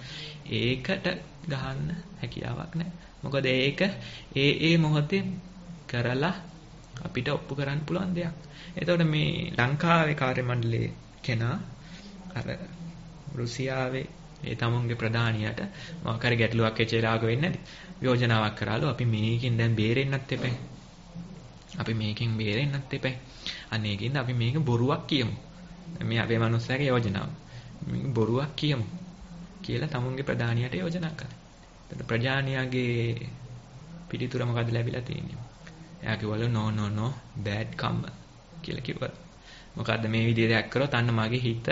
ඒකට ගහන්න හැකියාවක් නැහැ. මොකද ඒක ඒ මොහොතේ කරලා අපිට ඔප්පු කරන්න පුළුවන් දෙයක්. එතකොට මේ ලංකාවේ කාර්ය මණ්ඩලයේ කෙනා අර රුසියාවේ ඒ තමුන්ගේ ප්‍රධානියට මොකක් හරි ගැටලුවක් වෙච්ච වෙලාවක වෙන්නේ නැති. යෝජනාවක් කරාලු අපි මේකෙන් දැන් බේරෙන්නත් එපයි. අපි මේකෙන් බේරෙන්නත් එපයි. අන්න ඒකින්ද අපි මේක බොරුවක් කියමු. මේ අපේ මනුස්සයාගේ යෝජනාව. මේක බොරුවක් කියමු කියලා තමුන්ගේ ප්‍රධානියට යෝජනා කළා. එතකොට ප්‍රජානියාගේ පිටිතුර මොකද ලැබිලා තියෙන්නේ? එයා කිව්වලු no bad කම්ම කියලා කිව්වා. මොකද්ද මේ විදිහට දෙයක් කරොත් අන්න මගේ හිත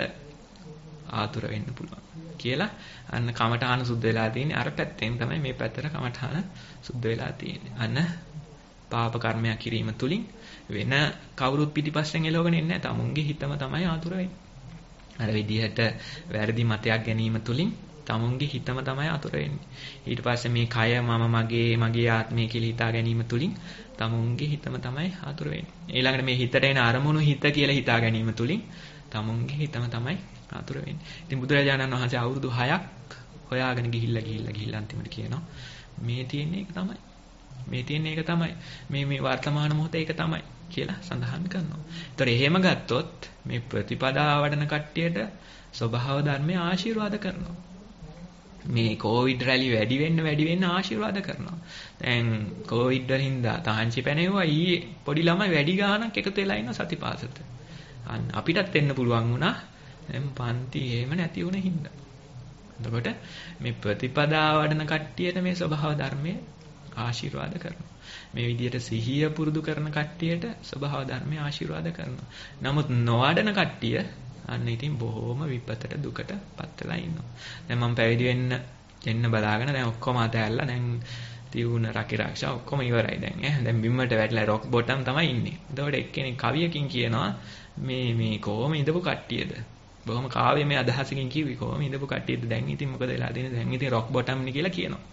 ආතුර වෙන්න පුළුවන් කියලා අන්න කමඨාන සුද්ධ වෙලා තියෙන්නේ අර පැත්තෙන් තමයි මේ පැත්තට කමඨාන සුද්ධ වෙලා තියෙන්නේ. අන්න පාප කර්මයක් කිරීම තුලින් වෙන කවුරුත් පිටිපස්සෙන් එලවගෙන ඉන්නේ නැහැ. තමුන්ගේ හිතම තමයි ආතුර වෙන්නේ. අර විදිහට වැරදි මතයක් ගැනීම තුලින් තමුන්ගේ හිතම තමයි ආතුර වෙන්නේ. ඊට පස්සේ මේ කය මම මගේ ආත්මය කියලා හිතා ගැනීම තුලින් තමුන්ගේ හිතම තමයි ආතුර වෙන්නේ. ඊළඟට මේ හිතට එන අරමුණු හිත කියලා හිතා ගැනීම තුලින් තමුන්ගේ හිතම තමයි ආතුර වෙන්නේ. ඉතින් බුදුරජාණන් වහන්සේ අවුරුදු 6ක් හොයාගෙන ගිහිල්ලා අන්තිමට කියනවා මේ තියෙන එක තමයි. මේ තියෙන එක තමයි. මේ වර්තමාන මොහොතේ ඒක තමයි කියලා සඳහන් කරනවා. ඒතර එහෙම ගත්තොත් මේ ප්‍රතිපදාව වඩන කට්ටියට ස්වභාව ධර්මයේ ආශිර්වාද කරනවා. මේ කොවිඩ් රැලි වැඩි වෙන්න ආශිර්වාද කරනවා. දැන් කොවිඩ් වලින්ද තහංචි පැනෙවුවා ඊයේ පොඩි ළමයි වැඩි ගාණක් එකතු වෙලා ඉන්න සතිපාසලට. අන්න අපිටත් එන්න පුළුවන් වුණා. දැන් පන්ති එහෙම නැති වුණ හින්දා. එතකොට මේ ප්‍රතිපදාව වඩන කට්ටියට මේ ස්වභාව ධර්මයේ ආශිර්වාද කරනවා. මේ විදිහට සිහිය පුරුදු කරන කට්ටියට ස්වභාව ධර්මයේ ආශිර්වාද කරනවා. නමුත් නොවඩන කට්ටිය අන්න ඉතින් බොහොම විපතට දුකට පත් වෙලා ඉන්නවා. දැන් මම පැවිදි වෙන්න බලාගෙන දැන් ඔක්කොම අතහැරලා දැන් තියුණ රකිරක්ෂා ඔක්කොම ඉවරයි දැන් දැන් බිම්මට වැටලා රොක් බොටම් තමයි ඉන්නේ. එතකොට එක්කෙනෙක් කවියකින් කියනවා මේ කොහොම ඉඳපු කට්ටියද? බොහොම කාව්‍යමය අදහසකින් කිව්වි කොහොම ඉඳපු කට්ටියද දැන් ඉතින් මොකද වෙලා තියෙන්නේ? දැන් ඉතින් රොක් බොටම් නේ කියලා කියනවා.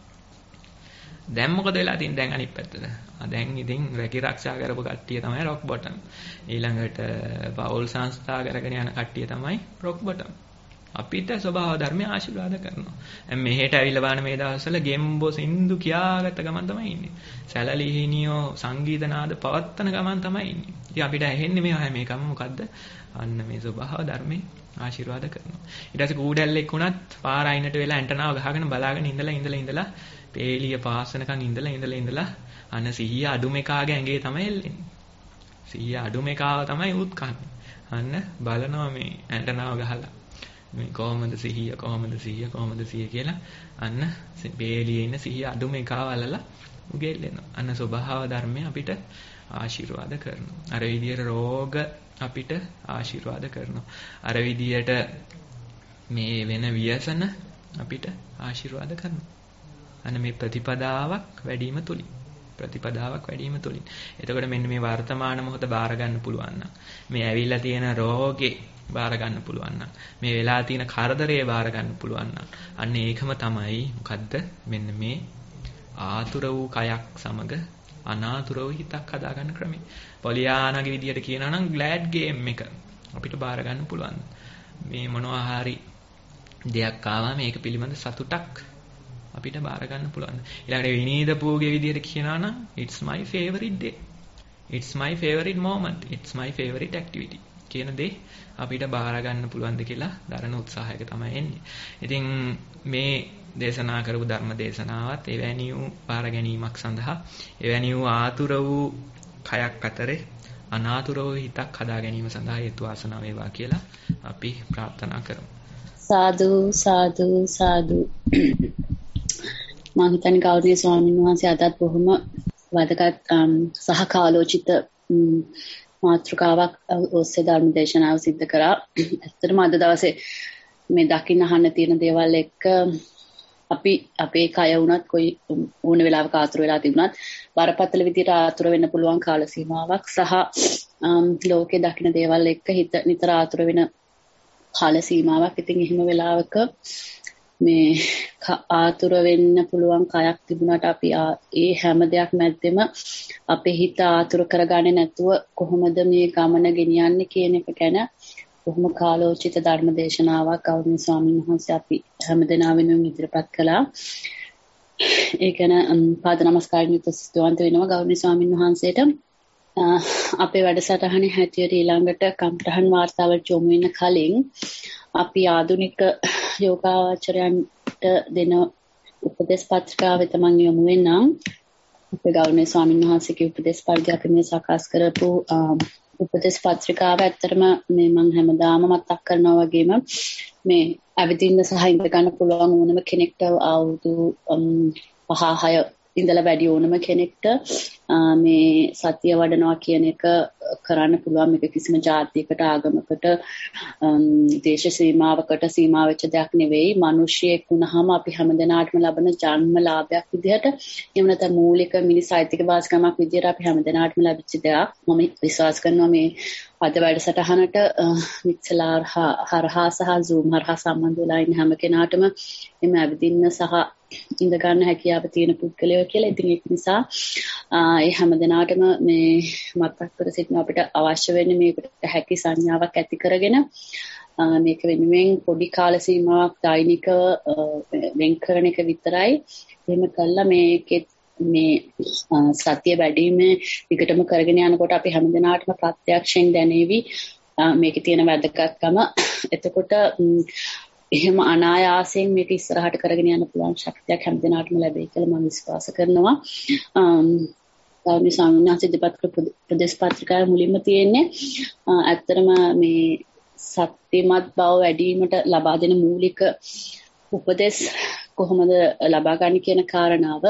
දැන් මොකද වෙලා තියෙන්නේ? දැන් අනිත් පැත්තට. දැන් ඉතින් රැකිරක්ෂා කරපු කට්ටිය තමයි රොක් බොටම්. ඊළඟට පෞල් සංස්ථා කරගෙන යන කට්ටිය තමයි රොක් බොටම්. අපිට ස්වභාව ධර්මයේ ආශිර්වාද කරනවා. දැන් මෙහෙට ඇවිල්ලා බලන මේ දවස්වල ගෙම්බෝ සින්දු කියාගත්ත ගමන් තමයි ඉන්නේ. සැලලි හිනියෝ සංගීත නාද පවත්තන ගමන් තමයි ඉන්නේ. ඉතින් අපිට ඇහෙන්නේ මේකම මොකද්ද? අන්න මේ ස්වභාව ධර්මයේ ආශිර්වාද කරනවා. ඊට පස්සේ කූඩැල්ලෙක් වුණත් පාර අයිනට වෙලා ඇන්ටනාව ගහගෙන බලාගෙන ඉඳලා පේලිය පාසනකන් ඉඳලා අන්න සිහිය අඩුම එකාගේ ඇඟේ තමයි එල්ලෙන්නේ. සිහිය අඩුම එකාව තමයි උත් කන්නේ. අන්න බලනවා මේ ඇන්ටනාව ගහලා. මේ කොහොමද සිහිය කියලා අන්න බේලියේ ඉන්න සිහිය අඩුම එකවලලා උගෙල්ලෙනවා. අන්න ස්වභාව ධර්මය අපිට ආශිර්වාද කරනවා. අර විදියට රෝග අපිට ආශිර්වාද කරනවා. අර විදියට මේ වෙන ව්‍යසන අපිට ආශිර්වාද කරනවා. අන්න මේ ප්‍රතිපදාවක් වැඩිම තුලින්. එතකොට මෙන්න මේ වර්තමාන මොහොත බාර ගන්න පුළුවන් නම්, මේ ඇවිල්ලා තියෙන රෝගේ බාර ගන්න පුළුවන් නම්, මේ වෙලා තියෙන කරදරේ බාර ගන්න පුළුවන් නම්, අන්න ඒකම තමයි මොකද්ද? මෙන්න මේ ආතුර වූ කයක් සමග අනාතුර වූ හිතක් හදාගන්න ක්‍රමය. පොලියානාගේ විදියට කියනවා නම් ග්ලෑඩ් ගේම් එක අපිට බාර ගන්න පුළුවන්. මේ මොනවා හරි දෙයක් ආවා මේක පිළිබඳ සතුටක් අපිට බාර ගන්න පුළුවන්. ඊළඟට විනීත පූගේ විදියට කියනවා නම් it's my favorite day. it's my favorite moment. it's my favorite activity. කියන දේ අපිට බාර ගන්න පුළුවන්ද කියලා දරන උත්සාහයක තමයි එන්නේ. ඉතින් මේ දේශනා කරපු ධර්ම දේශනාවත් එවැනි වූ බාර ගැනීමක් සඳහා එවැනි වූ ආතුර වූ කයක් අතරේ අනාතුර වූ හිතක් හදා ගැනීම සඳහා හේතු වාසනා වේවා කියලා අපි ප්‍රාර්ථනා කරමු. සාදු සාදු සාදු. මම හිතන්නේ ගෞරවනීය ස්වාමීන් වහන්සේ අදත් බොහොම වැදගත් සහ කාලෝචිත මාතෘකාවක් ඔස්සේ ධර්ම දේශනාව සිද්ධ කරා. ඇත්තටම අද දවසේ මේ දකින්න අහන්න තියෙන දේවල් එක්ක අපි අපේ කය වුණත් කොයි ඕන වෙලාවක ආතුර වෙලා තිබුණත් බරපතල විදියට ආතුර වෙන්න පුළුවන් කාල සීමාවක් සහ ලෝකේ දකින්න දේවල් එක්ක හිත නිතර ආතුර වෙන කාල සීමාවක්. ඉතින් එහෙම වෙලාවක මේ ආතුර වෙන්න පුළුවන් කයක් තිබුණාට අපි ඒ හැම දෙයක් මැද්දෙම අපේ හිත ආතුර කරගන්නේ නැතුව කොහොමද මේ ගමන ගෙනියන්නේ කියන එක ගැන බොහොම කාලෝචිත ධර්ම දේශනාවක් ගෞරවනීය ස්වාමීන් වහන්සේ අපි හැමදෙනා වෙනුවෙන් ඉදිරිපත් කළා. ඒ ගැන පාද නමස්කාරයෙන් යුත් ස්තුතිවන්ත වෙනවා ගෞරවනීය ස්වාමීන් වහන්සේට. අපේ වැඩසටහනේ හැටියට ඊළඟට කම්ප්‍රහන් වාර්තාවට යොමු වෙන කලින් අපි ආධුනික යෝගාචරයන්ට දෙන උපදේශ පත්‍රිකාව වෙත මම යොමු වෙනම් අපේ ගෞරවනීය ස්වාමීන් වහන්සේගේ උපදේශ පරිදි අපි මේ සකස් කරපු උපදේශ පත්‍රිකාව ඇත්තටම මේ මම හැමදාම මතක් කරනවා වගේම මේ අවදින්න සහ ඉඳ ගන්න පුළුවන් ඕනම කෙනෙක්ට අවුරුදු 5-6 ඉඳලා වැඩි ඕනම කෙනෙක්ට මේ සතිය වඩනවා කියන එක කරන්න පුළුවන්. මේක කිසිම ජාතියකට ආගමකට දේශ සීමාවකට සීමා වෙච්ච දෙයක් නෙවෙයි. මිනිසියෙක් වුණාම අපි හැමදෙනාටම ලබන ජන්මලාභයක් විදිහට එහෙම නැත්නම් මූලික මිනිස් අයිතික වාසකමක් විදිහට අපි හැමදෙනාටම ලැබිච්ච දෙයක්. මම විශ්වාස කරනවා මේ අද වැඩසටහනට මික්සලාර් හරහා සහ Zoom හරහා සම්බන්ධ වෙලා ඉන්න හැම කෙනාටම එමෙ අවදින්න සහ ඉඳ ගන්න හැකියාව තියෙන පුද්ගලයෝ කියලා. ඉතින් ඒක නිසා ඒ හැමදෙනාටම මේ මතක් කර සිටින අපිට අවශ්‍ය වෙන්නේ මේකට හැකි සංඥාවක් ඇති කරගෙන මේක වෙනුවෙන් පොඩි කාල සීමාවක් දෛනිකව වෙන් කරන එක විතරයි. එහෙම කළා මේකෙත් මේ සතිය වැඩිීමේ විකටම කරගෙන යනකොට අපි හැමදෙනාටම ප්‍රත්‍යක්ෂයෙන් දැනේවි මේකේ තියෙන වැදගත්කම. එතකොට එහෙම අනායාසයෙන් මේක ඉස්සරහට කරගෙන යන්න පුළුවන් ශක්තියක් හැමදෙනාටම ලැබෙයි කියලා මම විශ්වාස කරනවා. ගෞරවනීය ස්වාමීන් වහන්සේ ඉදිරිපත් කරපු උපදේශ පත්‍රිකාවේ මුලින්ම තියෙන්නේ ඇත්තටම මේ සත්‍යමත් බව වැඩිවීමට ලබා දෙන මූලික උපදේශ කොහොමද ලබා ගන්න කියන කාරණාව.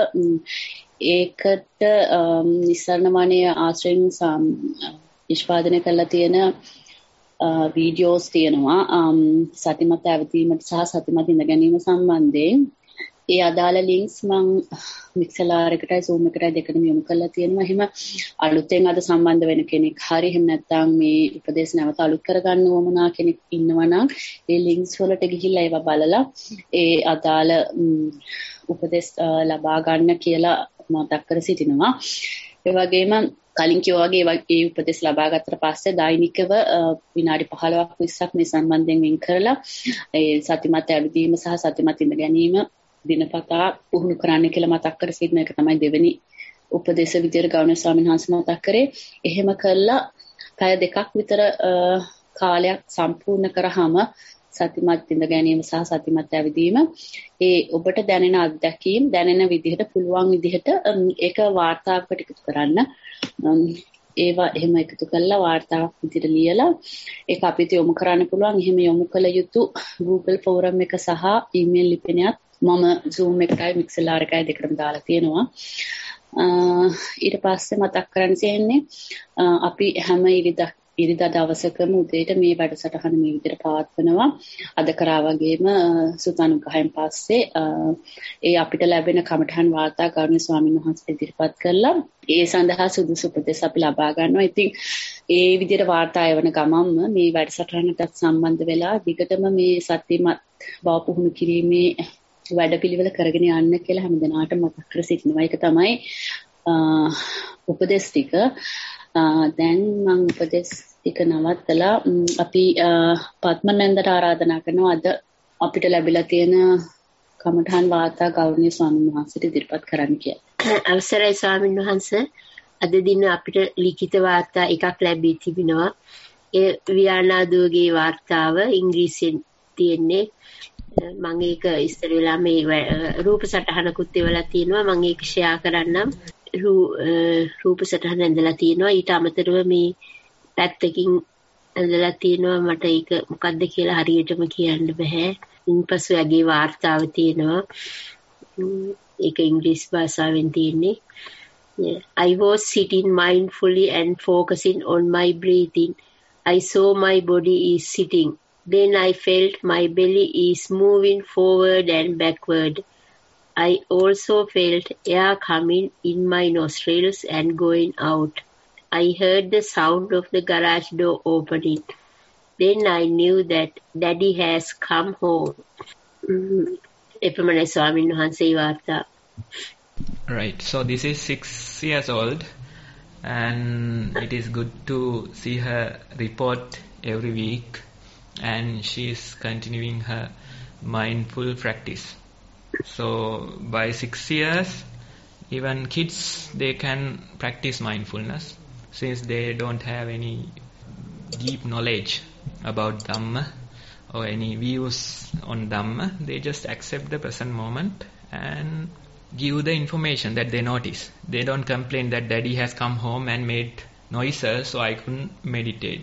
ඒකට නිස්සරණ වනයේ ආශ්‍රයෙන් නිෂ්පාදනය කරලා තියෙන වීඩියෝස් තියෙනවා සතිමත් ඇවතීමට සහ සතිමත් ඉඳ ගැනීම සම්බන්ධයෙන්. ඒ අදාළ ලින්ක්ස් මම මික්සලාර් එකටයි Zoom එකටයි දෙකටම යොමු කරලා තියෙනවා. එහෙම අලුතෙන් අද සම්බන්ධ වෙන කෙනෙක් හරි එහෙම නැත්නම් මේ උපදේශ නැවත අලුත් කරගන්න ඕමනා කෙනෙක් ඉන්නවා නම් ඒ ලින්ක්ස් වලට ගිහිල්ලා ඒවා බලලා ඒ අදාළ උපදේශ ලබා ගන්න කියලා මතක් කර සිටිනවා. ඒ වගේම කලින් කිව්වා වගේ ඒ උපදෙස් ලබා ගත්තට පස්සේ දෛනිකව විනාඩි 15ක් 20ක් මේ සම්බන්ධයෙන් වෙන් කරලා ඒ සතිමත් ඇවිදීම සහ සතිමත් ඉඳ ගැනීම දිනපතා පුහුණු කරන්න කියලා මතක් කර සිටින එක තමයි දෙවෙනි උපදේශ විදියට ගෞරවනීය ස්වාමීන් වහන්සේ මතක් කරේ. එහෙම කළා පැය දෙකක් විතර කාලයක් සම්පූර්ණ කරාම සතිමත් ඉඳ ගැනීම සහ සතිමත් ඇවිදීම ඒ ඔබට දැනෙන අත්දැකීම් දැනෙන විදිහට පුළුවන් විදිහට ඒක වාර්තාවකට එකතු කරන්න. ඒවා එහෙම එකතු කරලා වාර්තාවක් විදිහට ලියලා ඒක අපිට යොමු කරන්න පුළුවන්. එහෙම යොමු කළ යුතු Google Forum එක සහ email ලිපිනයත් මම Zoom එකයි Mixlr එකයි දෙකටම දාලා තියෙනවා. ඊට පස්සේ මතක් කරන්න තියෙන්නේ අපි හැම ඉරිදා දවසකම උදේට මේ වැඩසටහන මේ විදිහට පවත්වනවා. අද කරා වගේම සුතනුගහයෙන් පස්සේ ඒ අපිට ලැබෙන කමඨහන් වාර්තා ගෞරවනීය ස්වාමීන් වහන්සේ ඉදිරිපත් කළා. ඒ සඳහා සුදුසු උපදෙස් අපි ලබා ගන්නවා. ඉතින් ඒ විදිහට වාර්තා එවන ගමන්ම මේ වැඩසටහනට සම්බන්ධ වෙලා දිගටම මේ සත්‍යමත් බව පුහුණු කිරීමේ වැඩපිළිවෙල කරගෙන යන්න කියලා හැමදෙනාටම මතක් කර සිටිනවා. ඒක තමයි උපදෙස් ටික. දැන් මම උපදෙස් ටික නවත්තලා අපි පත්මනන්දට ආරාධනා කරනවා අද අපිට ලැබිලා තියෙන කමඨහන් වාර්තා ගෞරවනීය ස්වාමීන් වහන්සේට ඉදිරිපත් කරන්න කියලා. අවසරයි ස්වාමීන් වහන්සේ. අද දින අපිට ලිඛිත වාර්තා එකක් ලැබී තිබෙනවා. ඒ වියානාදුවගේ වාර්තාව ඉංග්‍රීසියෙන් තියෙන්නේ. මම ඒක ඉස්සර වෙලා මේ රූප සටහනකුත් එවලා තියෙනවා. මම ඒක ෂෙයා කරන්නම්. රූප සටහන ඇඳලා තියෙනවා. ඊට අමතරව මේ පැත්තකින් ඇඳලා තියෙනවා. මට ඒක මොකක්ද කියලා හරියටම කියන්න බෑ. ඉන්පසු ඇගේ වාර්තාව තියෙනවා. ඒක ඉංග්‍රීසි භාෂාවෙන් තියෙන්නේ. I was sitting mindfully and focusing on my breathing. I saw my body is sitting. Then I felt my belly is moving forward and backward. I also felt air coming in my nostrils and going out. I heard the sound of the garage door opening. Then I knew that Daddy has come home. එපමණයි ස්වාමීන් වහන්සේ වාර්තා. Right, so this is 6 years old and it is good to see her report every week and she is continuing her mindful practice. So by 6 years even kids they can practice mindfulness since they don't have any deep knowledge about Dhamma or any views on Dhamma. They just accept the present moment and give the information that they notice. They don't complain that Daddy has come home and made noises so I couldn't meditate.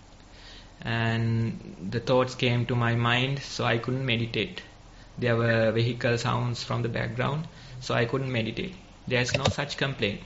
And the thoughts came to my mind so I couldn't meditate. There were vehicle sounds from the background so I couldn't meditate. There's no such complaint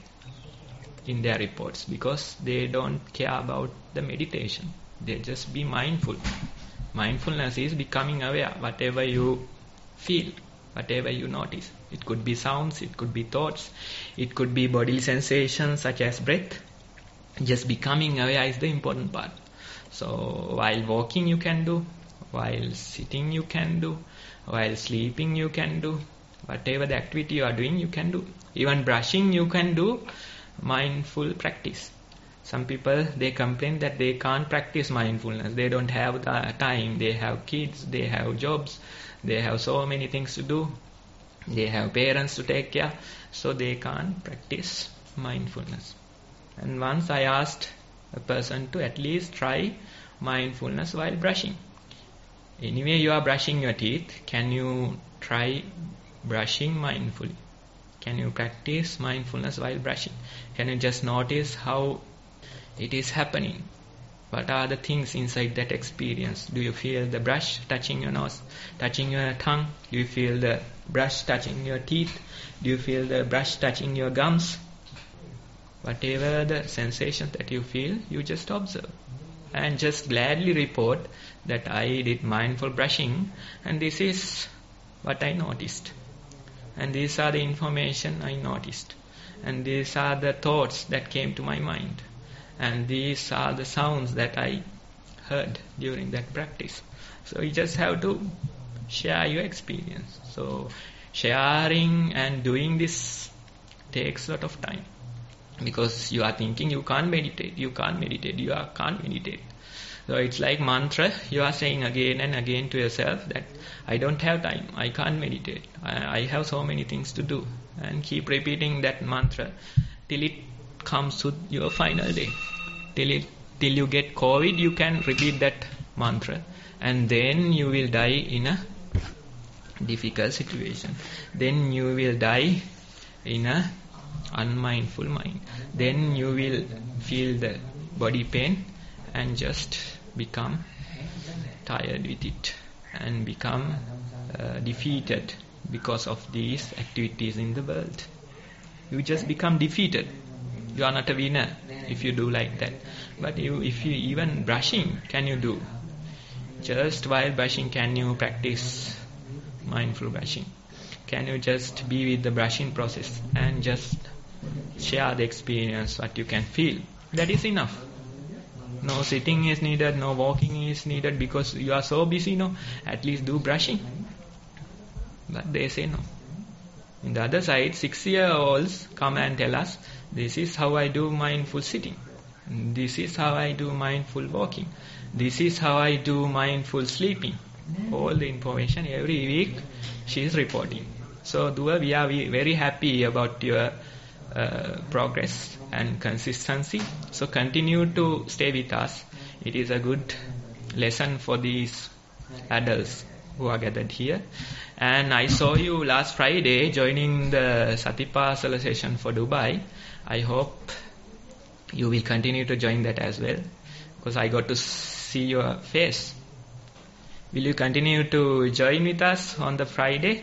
in their reports because they don't care about the meditation. They just be mindful. Mindfulness is becoming aware whatever you feel, whatever you notice. It could be sounds, it could be thoughts, it could be bodily sensations such as breath. Just becoming aware is the important part. So while walking you can do, while sitting you can do, while sleeping you can do, whatever the activity you are doing you can do. Even brushing you can do mindful practice. Some people they complain that they can't practice mindfulness. They don't have the time. They have kids, they have jobs, they have so many things to do. They have parents to take care, so they can't practice mindfulness. And once I asked a person to at least try mindfulness while brushing. Anyway, you are brushing your teeth. Can you try brushing mindfully? Can you practice mindfulness while brushing? Can you just notice how it is happening? What are the things inside that experience? Do you feel the brush touching your nose, touching your tongue? Do you feel the brush touching your teeth? Do you feel the brush touching your gums? Whatever the sensation that you feel, you just observe. And just gladly report that I did mindful brushing and this is what I noticed. And these are the information I noticed. And these are the thoughts that came to my mind. And these are the sounds that I heard during that practice. So you just have to share your experience. So sharing and doing this takes a lot of time. Because you are thinking you can't meditate, you can't meditate, you can't meditate. So it's like mantra, you are saying again and again to yourself that I don't have time, I can't meditate, I have so many things to do. And keep repeating that mantra till it comes to your final day. Till you get COVID, you can repeat that mantra. And then you will die in a difficult situation. Then you will die in a unmindful mind. Then you will feel the body pain and just become tired with it and become defeated because of these activities in the world. You just become defeated. You are not a winner if you do like that. But if you even brushing, can you do? Just while brushing, can you practice mindful brushing? Can you just be with the brushing process and just share the experience, what you can feel? That is enough. No sitting is needed, no walking is needed because you are so busy, no? At least do brushing. But they say no. In the other side, 6-year-olds come and tell us, this is how I do mindful sitting. This is how I do mindful walking. This is how I do mindful sleeping. All the information every week she is reporting. So Dua, we are very happy about your progress and consistency. So continue to stay with us. It is a good lesson for these adults who are gathered here. And I saw you last Friday joining the Satipasala session for Dubai. I hope you will continue to join that as well, because I got to see your face. Will you continue to join with us on the Friday?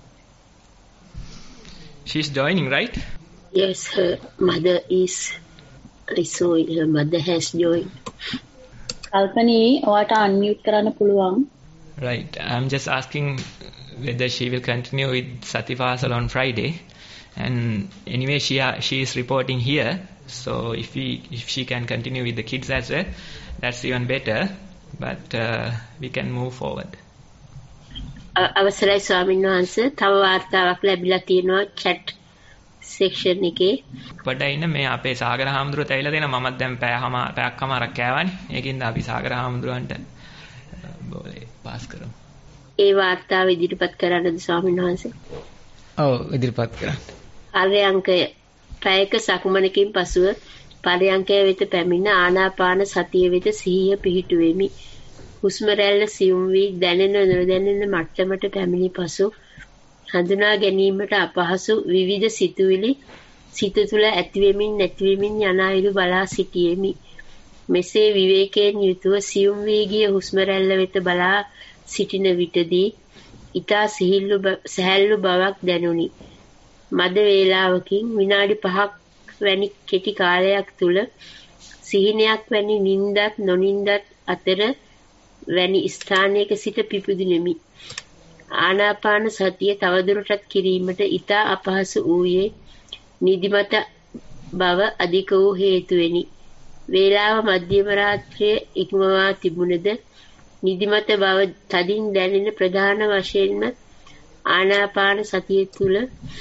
She's joining, right? Yes, her mother is. I saw it, her mother has joined. Kalpani, ඔයාට unmute කරන්න පුළුවන්. Right. I'm just asking whether she will continue with Satipasala on Friday. And anyway, she is reporting here. So if she can continue with the kids as well, that's even better. But we can move forward. අවසරයි ස්වාමීන් වහන්සේ, තව වාර්තාවක් ලැබිලා තියෙනවා chat section එකේ. පොඩ්ඩක් ඉන්න මේ අපේ සාගර හාමුදුරුවෝ ඇවිල්ලා දෙනවා. මමත් දැන් පැයක්මාරක් කෑවනේ. ඒකින්ද අපි සාගර හාමුදුරුවන්ට බෝලේ පාස් කරමු. ඒ වාර්තාව ඉදිරිපත් කරන්නද ස්වාමීන් වහන්සේ? ඔව්, ඉදිරිපත් කරන්න. පර්යංකය පැයක සක්මනකින් පසුව පර්යංකය වෙත පැමිණ ආනාපාන සතිය වෙත සිහිය පිහිටුවෙමි. හුස්ම රැල්ල සියුම් වී දැනෙන නොදැනෙන මට්ටමට පැමිණි පසු හඳුනා ගැනීමට අපහසු විවිධ සිතුවිලි සිත තුළ ඇතිවෙමින් නැතිවෙමින් යන අයුරු බලා සිටියෙමි. මෙසේ විවේකයෙන් යුතුව සියුම් වී ගිය හුස්ම රැල්ල වෙත බලා සිටින විටදී ඊතා සැහැල්ලු බවක් දැනුනි. මද වේලාවකින් විනාඩි 5ක් වැනි කෙටි කාලයක් තුල සිහිනයක් වැනි නිින්දත් නොනිින්දත් අතර වැනි ස්ථානයක සිට පිපුදිනෙමි. ආනාපාන සතිය තවදුරටත් කිරීමට ඊතා අපහසු වූයේ නිදිමත බව අධික වූ හේතුවෙනි. වේලාව මධ්‍යම රාත්‍රියේ ඉක්මවා තිබුණද නිදිමත බව තදින් දැනෙන ප්‍රධාන වශයෙන්ම ආනාපාන සතිය තුල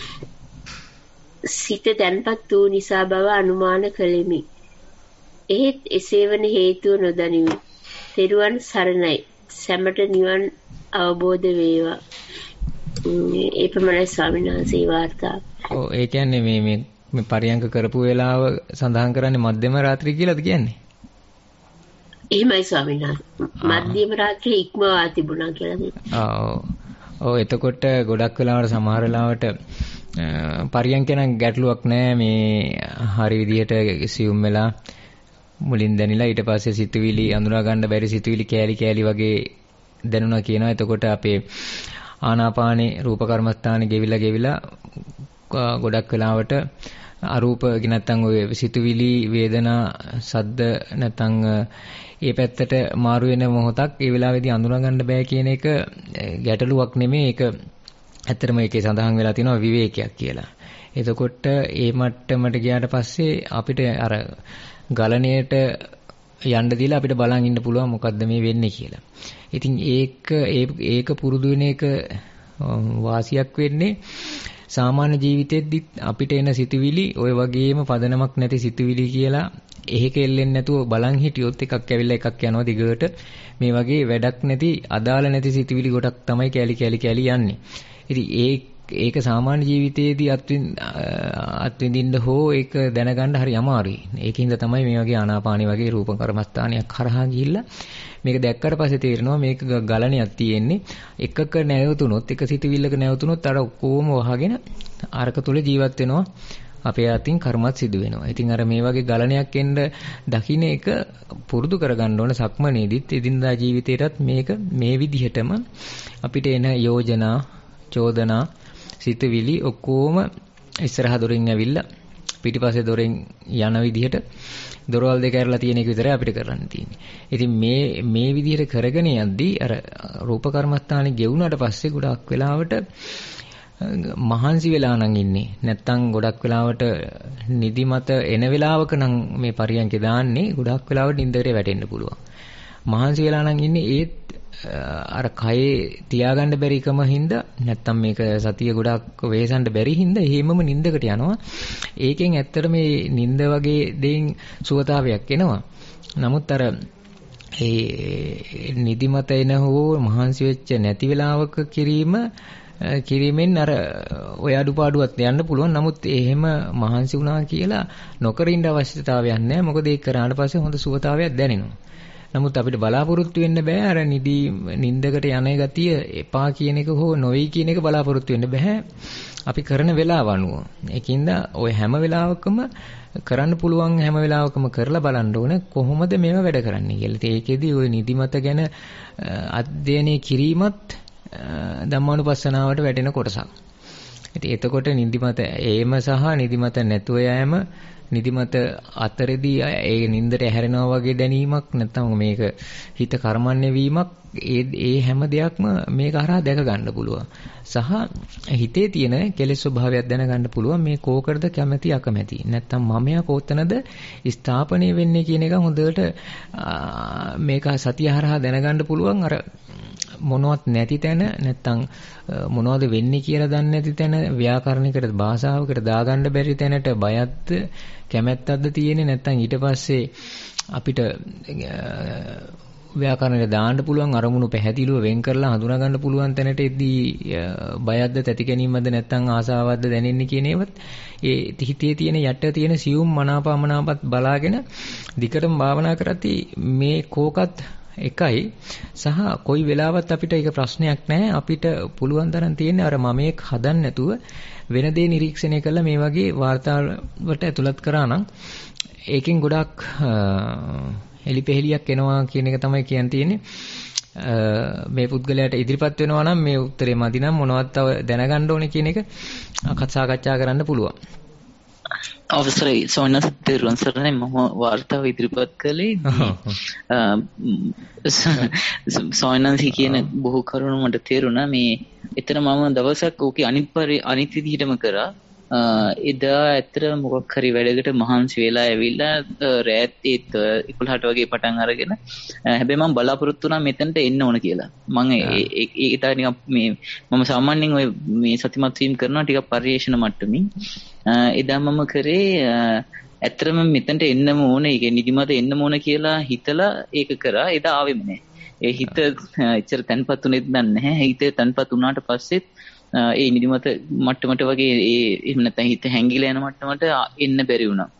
සිත දැන්පත් වූ නිසා බව අනුමාන කළෙමි. එහෙත් එසේ වන හේතුව නොදනිමි. තෙරුවන් සරණයි. සැමට නිවන් අවබෝධ වේවා. ඒ ප්‍රමාණයි ස්වාමීන් වහන්සේ වාර්තාව. ඔව්, ඒ කියන්නේ මේ පරියංක කරපු වෙලාව සඳහන් කරන්නේ මධ්‍යම රාත්‍රිය කියලාද කියන්නේ? එහෙමයි ස්වාමීන් වහන්සේ. මධ්‍යම රාත්‍රියේ ඉක්මවා තිබුණා කියලා. ඔව්, එතකොට ගොඩක් වෙලාවට සමහර වෙලාවට පරියංක නම් ගැටලුවක් නෑ. මේ හරි විදිහට සියුම් වෙලා මුලින් දැනිලා ඊට පස්සේ සිතුවිලි අඳුනා ගන්න බැරි සිතුවිලි කෑලි වගේ දැනුණා කියනවා. එතකොට අපේ ආනාපානේ රූප කර්මස්ථානේ ගෙවිලා ගොඩක් වෙලාවට අරූප නැත්නම් ඔය සිතුවිලි වේදනා සද්ද නැත්නම් ඒ පැත්තට මාරු වෙන මොහොතක් ඒ වෙලාවේදී අඳුනා ගන්න බෑ කියන එක ගැටලුවක් නෙමෙයි. ඒක ඇත්තටම ඒකේ සඳහන් වෙලා තියෙනවා විවේකයක් කියලා. එතකොට ඒ මට්ටමට ගියාට පස්සේ අපිට අර ගලණයට යන්න දීලා අපිට බලන් ඉන්න පුළුවන් මොකද්ද මේ වෙන්නේ කියලා. ඉතින් ඒක පුරුදු වෙන එක වාසියක් වෙන්නේ සාමාන්‍ය ජීවිතෙද්දි අපිට එන සිතුවිලි ඔය වගේම පදනමක් නැති සිතුවිලි කියලා එහෙක එල්ලෙන්නේ නැතුව බලන් හිටියොත් එකක් ඇවිල්ලා එකක් යනවා දිගට. මේ වගේ වැඩක් නැති අදාළ නැති සිතුවිලි ගොඩක් තමයි කැලි යන්නේ. ඉතින් ඒක සාමාන්‍ය ජීවිතයේදී අත්විඳින්න හෝ ඒක දැනගන්න හරි අමාරුයි. ඒකින්ද තමයි මේ වගේ ආනාපානිය වගේ රූප කර්මස්ථානයක් කරහා ගිහිල්ලා මේක දැක්කට පස්සේ තේරෙනවා මේක ගලණයක් තියෙන්නේ. එකක නැවතුනොත් එක සිතුවිල්ලක නැවතුනොත් අර ඔක්කොම වහගෙන අරක තුල ජීවත් වෙනවා අපේ අතින් කර්මත් සිදු වෙනවා. ඉතින් අර මේ වගේ ගලණයක් එන්න දකින්න එක පුරුදු කරගන්න ඕන සක්මනේදිත් එදිනදා ජීවිතේටත් මේක මේ විදිහටම අපිට එන යෝජනා, චෝදනා, සිතුවිලි ඔක්කොම ඉස්සරහ දොරින් ඇවිල්ලා පිටිපස්සේ දොරෙන් යන විදිහට දොරවල් දෙක ඇරලා තියෙන එක විතරයි අපිට කරන්න තියෙන්නේ. ඉතින් මේ විදිහට කරගෙන යද්දී අර රූප කර්මස්ථානේ ගෙවුනට පස්සේ ගොඩක් වෙලාවට මහන්සි වෙලා නම් ඉන්නේ. නැත්තම් ගොඩක් වෙලාවට නිදිමත එන වෙලාවක නම් මේ පරියන්කේ දාන්නේ ගොඩක් වෙලාවට නින්දට වැටෙන්න පුළුවන්. මහන්සි වෙලා නම් ඉන්නේ ඒත් අර කයේ තියාගන්න බැරිකම හින්දා නැත්තම් මේක සතිය ගොඩක් වෙහෙසන්න බැරි හින්දා එහෙමම නින්දකට යනවා. ඒකෙන් ඇත්තට මේ නින්ද වගේ දෙයින් සුවතාවයක් එනවා. නමුත් අර ඒ නිදිමත එන හෝ මහන්සි වෙච්ච නැති වෙලාවක කිරීමෙන් අර ඔය අඩුපාඩුවත් යන්න පුළුවන්. නමුත් එහෙම මහන්සි වුණා කියලා නොකර ඉන්න අවශ්‍යතාවයක් නැහැ. මොකද ඒක කරාට පස්සේ හොඳ සුවතාවයක් දැනෙනවා. නමුත් අපිට බලාපොරොත්තු වෙන්න බෑ අර නිින්දකට යන ගතිය එපා කියන එක හෝ නොවේ කියන එක බලාපොරොත්තු වෙන්න බෑ අපි කරන වෙලාව අනුව. ඒකින්ද ඔය හැම වෙලාවකම කරන්න පුළුවන් හැම වෙලාවකම කරලා බලන්න ඕනේ කොහොමද මේව වැඩ කරන්නේ කියලා. ඒකෙදි ඔය නිදිමත ගැන අධ්‍යයනය කිරීමත් ධම්මානුපස්සනාවට වැටෙන කොටසක්. ඉතින් එතකොට නිදිමත ඒම සහ නිදිමත නැතුව යෑම නිදිමත අතරදී ඒ නින්දට ඇහැරෙනවා වගේ දැනීමක් නැත්නම් මේක හිත කර්මන්නේ වීමක් ඒ හැම දෙයක්ම මේක හරහා දැක ගන්න පුළුවන්. සහ හිතේ තියෙන කෙලෙස් ස්වභාවයක් දැනගන්න පුළුවන් මේ කෝකටද කැමැති අකමැති. නැත්නම් මමයා කොතනද ස්ථාපනය වෙන්නේ කියන එක හොඳට මේක සතිය හරහා දැනගන්න පුළුවන්. අර මොනවත් නැති තැන නැත්නම් මොනවද වෙන්නේ කියලා දන්නේ නැති තැන ව්‍යාකරණයකට භාෂාවකට දාගන්න බැරි තැනට බයත්ද කැමැත්තක්ද තියෙන්නේ. නැත්නම් ඊට පස්සේ අපිට ව්‍යාකරණයට දාන්න පුළුවන් අරමුණු පැහැදිලිව වෙන් කරලා හඳුනා ගන්න පුළුවන් තැනට එද්දී බයද්ද තැති ගැනීමද නැත්නම් ආසාවක්ද දැනෙන්නේ කියන ඒවත් ඒ හිතේ තියෙන යට තියෙන සියුම් මනාපමනාපත් බලාගෙන දිකටම භාවනා කරද්දී මේ කෝකත් එකයි සහ කොයි වෙලාවත් අපිට ඒක ප්‍රශ්නයක් නැහැ. අපිට පුළුවන් තරම් තියෙන්නේ අර මමෙක් හදන්න නැතුව වෙන දේ නිරීක්ෂණය කරලා මේ වගේ වාර්තාවට ඇතුළත් කරා නම් ඒකෙන් ගොඩක් එලිපෙහෙලියක් එනවා කියන එක තමයි කියන්න තියෙන්නේ. මේ පුද්ගලයාට ඉදිරිපත් වෙනවා නම් මේ උත්තරේ මදි නම් මොනවද තව දැනගන්න ඕනේ කියන එක සාකච්ඡා කරන්න පුළුවන්. අවසරයි සෝනස් තෙරුවන් සරණයි. මම වාර්තාව ඉදිරිපත් කළේ සෝනස් කියන බොහෝ කරුණු මට තේරුණා. මේ එතන මම දවසක් ඕකේ අනිත් විදිහටම කරා. එදා ඇත්තට මොකක් හරි වැඩකට මහන්සි වෙලා ඇවිල්ලා රෑත් 11ට වගේ පටන් අරගෙන හැබැයි මම බලාපොරොත්තු වුණා මෙතනට එන්න ඕන කියලා. මම ඒක නිකන් මම සාමාන්‍යයෙන් ඔය මේ සතිමත් වීම කරනවා ටිකක් පරිේශන මට්ටමින්. එදා මම කරේ ඇත්තටම මෙතනට එන්නම ඕනේ. ඒක නිදිමත එන්නම ඕන කියලා හිතලා ඒක කරා. එදා ආවෙම නැහැ. ඒ හිත එච්චර තැන්පත් උනේත් නැහැ. හිත තැන්පත් වුණාට පස්සෙත් ඒ නිදිමත මට්ටමට වගේ එහෙම නැත්නම් හිත හැංගිලා යන මට්ටමට එන්න බැරි වුණා.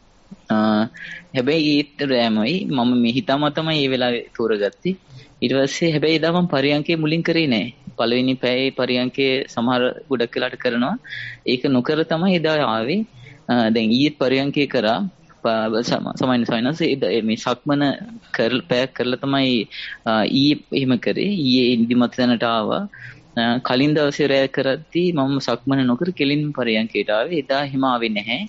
හැබැයි ඒත් රෑමයි මම මේ හිතාමතමයි මේ වෙලාවේ තෝරගත්තේ. ඊට පස්සේ හැබැයි එදා මම පරියන්කේ මුලින් කරේ නෑ. පළවෙනි පැයේ පරියන්කේ සමහර ගොඩක් වෙලාට කරනවා. ඒක නොකර තමයි එදා ආවේ. දැන් ඊයේ පරියන්කේ කරා සමාන සයිනස් මේ සක්මන පැයක් කරලා තමයි ඊයේ එහෙම කරේ. ඊයේ නිදිමත දැනට ආවා. කලින් දවසේ රැය කරද්දී මම සක්මන නොකර කෙලින් පරියන්කේට ආවේ. එදා හිම ආවේ නැහැ.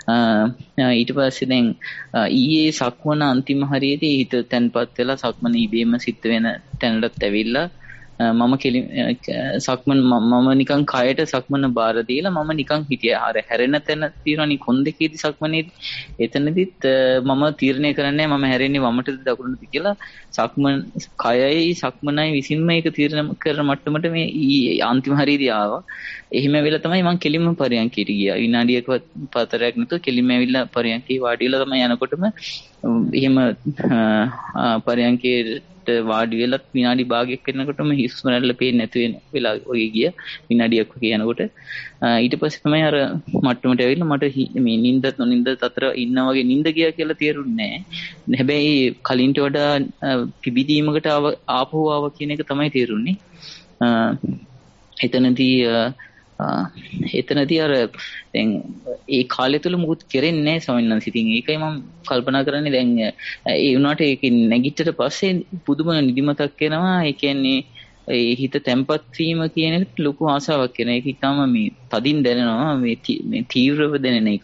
ඊට පස්සේ දැන් ඊයේ සක්මන අන්තිම හරියේදී හිත තැන්පත් වෙලා සක්මන ඉබේම සිද්ධ වෙන තැනටත් ඇවිල්ලා මම සක්මන් මම නිකන් කයට සක්මන බාර දීලා මම නිකන් හිටියා. අර හැරෙන තැන තියෙනවනේ කොන් දෙකේදී සක්මනේදී. එතනදිත් මම තීරණය කරන්නේ මම හැරෙන්නේ වමටද දකුණටද කියලා. සක්මන් කයයි සක්මනයි විසින්ම ඒක තීරණය කරන මට්ටමට මේ අන්තිම හරියේදී ආවා. එහෙම වෙලා තමයි මම කෙලින්ම පරියන්කේට ගියා. විනාඩියක පතරයක් නැතුව කෙලින්ම ඇවිල්ලා පරියන්කේ වාඩි වෙලා තමයි යනකොටම එහෙම පරියන්කේට වාඩි වෙලත් විනාඩි භාගයක් වෙනකොටම හිස්ම රැල්ල පේන්නේ නැති වෙන වෙලා ඔය ගිය විනාඩියක් වගේ යනකොට ඊට පස්සේ තමයි අර මට්ටමට ඇවිල්ලා මට මේ නිින්දත් නොනිින්දත් අතර ඉන්න වගේ නිින්ද ගියා කියලා තේරුන්නේ නැහැ. හැබැයි කලින්ට වඩා පිබිදීමකට ආපහු ආව කියන එක තමයි තේරුන්නේ. එතනදී එතනදී අර දැන් ඒ කාලය තුල මුකුත් කෙරෙන්නේ නැහැ ස්වාමීන් වහන්සේ. ඉතින් ඒකයි මම කල්පනා කරන්නේ දැන් ඒ වුණාට ඒක නැගිටට පස්සේ පුදුම නිදිමතක් එනවා. ඒ කියන්නේ ඒ හිත තැම්පත් වීම කියන එක ලොකු ආසාවක් වෙන. ඒක ඊටම මේ තදින් දැනෙනවා මේ තීව්‍රව දැනෙන එකක්.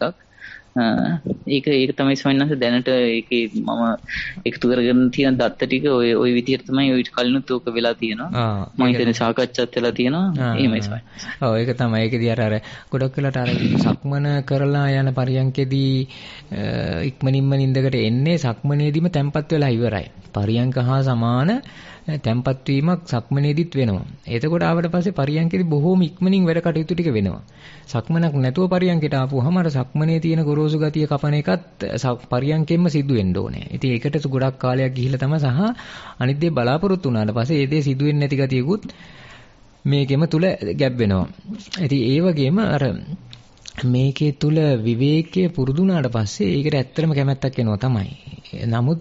ඒක තමයි ස්වාමීන් වහන්සේ දැනට ඒකේ මම එකතු කරගෙන තියෙන දත්ත ටික ওই විදිහට තමයි ওই කලිනුත් ඕක වෙලා තියෙනවා. මම හිතන්නේ සාකච්ඡාත් වෙලා තියෙනවා. එහෙමයි ස්වාමීන්. ඔව් ඒක තමයි. ඒකදී අර ගොඩක් වෙලාට අර සක්මන කරලා යන පරියන්කෙදී ඉක්මනින්ම නින්දකට එන්නේ සක්මනේදීම තැම්පත් වෙලා ඉවරයි. පරියන්ක හා සමාන තැම්පත් වීමක් සක්මනේදීත් වෙනවා. එතකොට ආවට පස්සේ පරියන්කෙදී බොහෝම ඉක්මනින් වැඩ කටයුතු ටික වෙනවා. සක්මනක් නැතුව පරියන්කට ආපුවාම අර සක්මනේ තියෙන ගොරෝසු ගතිය කපන එකත් පරියන්කෙන්ම සිදු වෙන්න ඕනේ. ඉතින් ඒකට ගොඩක් කාලයක් ගිහිල්ලා තමයි සහ අනිත් දේ බලාපොරොත්තු වුණාට පස්සේ ඒ දේ සිදු වෙන්නේ නැති ගතියකුත් මේකෙම තුල ගැප් වෙනවා. ඉතින් ඒ වගේම අර මේකේ තුල විවේකයේ පුරුදු වුණාට පස්සේ ඒකට ඇත්තටම කැමැත්තක් එනවා තමයි. නමුත්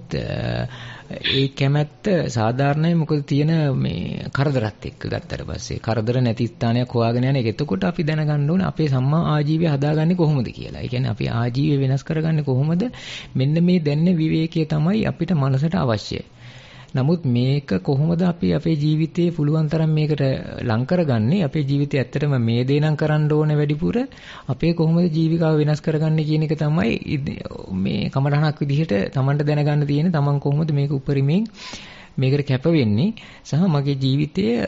ඒ කැමැත්ත සාධාරණයි මොකද තියෙන මේ කරදරත් එක්ක ගත්තට පස්සේ කරදර නැති ස්ථානයක් හොයාගෙන යන එක. එතකොට අපි දැනගන්න ඕනේ අපේ සම්මා ආජීවය හදාගන්නේ කොහොමද කියලා. ඒ කියන්නේ අපි ආජීවය වෙනස් කරගන්නේ කොහොමද? මෙන්න මේ දැනෙන විවේකයේ තමයි අපිට මනසට අවශ්‍යයි. නමුත් මේක කොහොමද අපි අපේ ජීවිතයේ පුළුවන් තරම් මේකට ලං කරගන්නේ? අපේ ජීවිතය ඇත්තටම මේ දේ නම් කරන්න ඕනේ වැඩිපුර. අපේ කොහොමද ජීවිකාව වෙනස් කරගන්නේ කියන එක තමයි මේ කමඩහනක් විදිහට Tamanට දැනගන්න තියෙන්නේ. Taman කොහොමද මේක උපරිමයෙන් මේකට කැප වෙන්නේ සහ මගේ ජීවිතයේ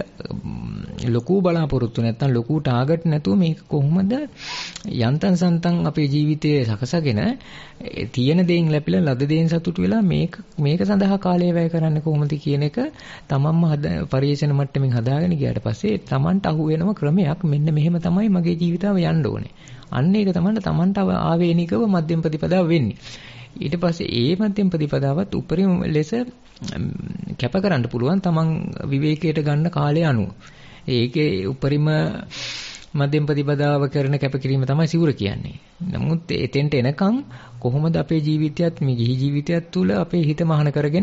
ලොකු බලාපොරොත්තු නැත්නම් ලොකු ටාගට් නැතුව මේක කොහොමද යන්තම් සන්තම් අපේ ජීවිතයේ සකසගෙන තියෙන දේෙන් ලැබිලා ලද දේෙන් සතුටු වෙලා මේක සඳහා කාලය වැය කරන්නේ කොහොමද කියන එක තමන්ම පරිේශන මට්ටමින් හදාගෙන ගියාට පස්සේ තමන්ට අහු වෙනම ක්‍රමයක් මෙන්න මෙහෙම තමයි මගේ ජීවිතාව යන්න ඕනේ. අන්න ඒක තමන්ට ආවේනිකව මධ්‍යම ප්‍රතිපදාව වෙන්නේ. ඊට පස්සේ ඒ මධ්‍යම ප්‍රතිපදාවත් උපරිම ලෙස කැප කරන්න පුළුවන් තමන් විවේකයට ගන්න කාලය අනුව. ඒකේ උපරිම මධ්‍යම ප්‍රතිපදාව කරන කැපකිරීම තමයි සිවුර කියන්නේ. නමුත් එතෙන්ට එනකම් කොහොමද අපේ ජීවිතයත් මේ ගිහි ජීවිතයත් තුළ අපේ හිත මහාන කරගෙන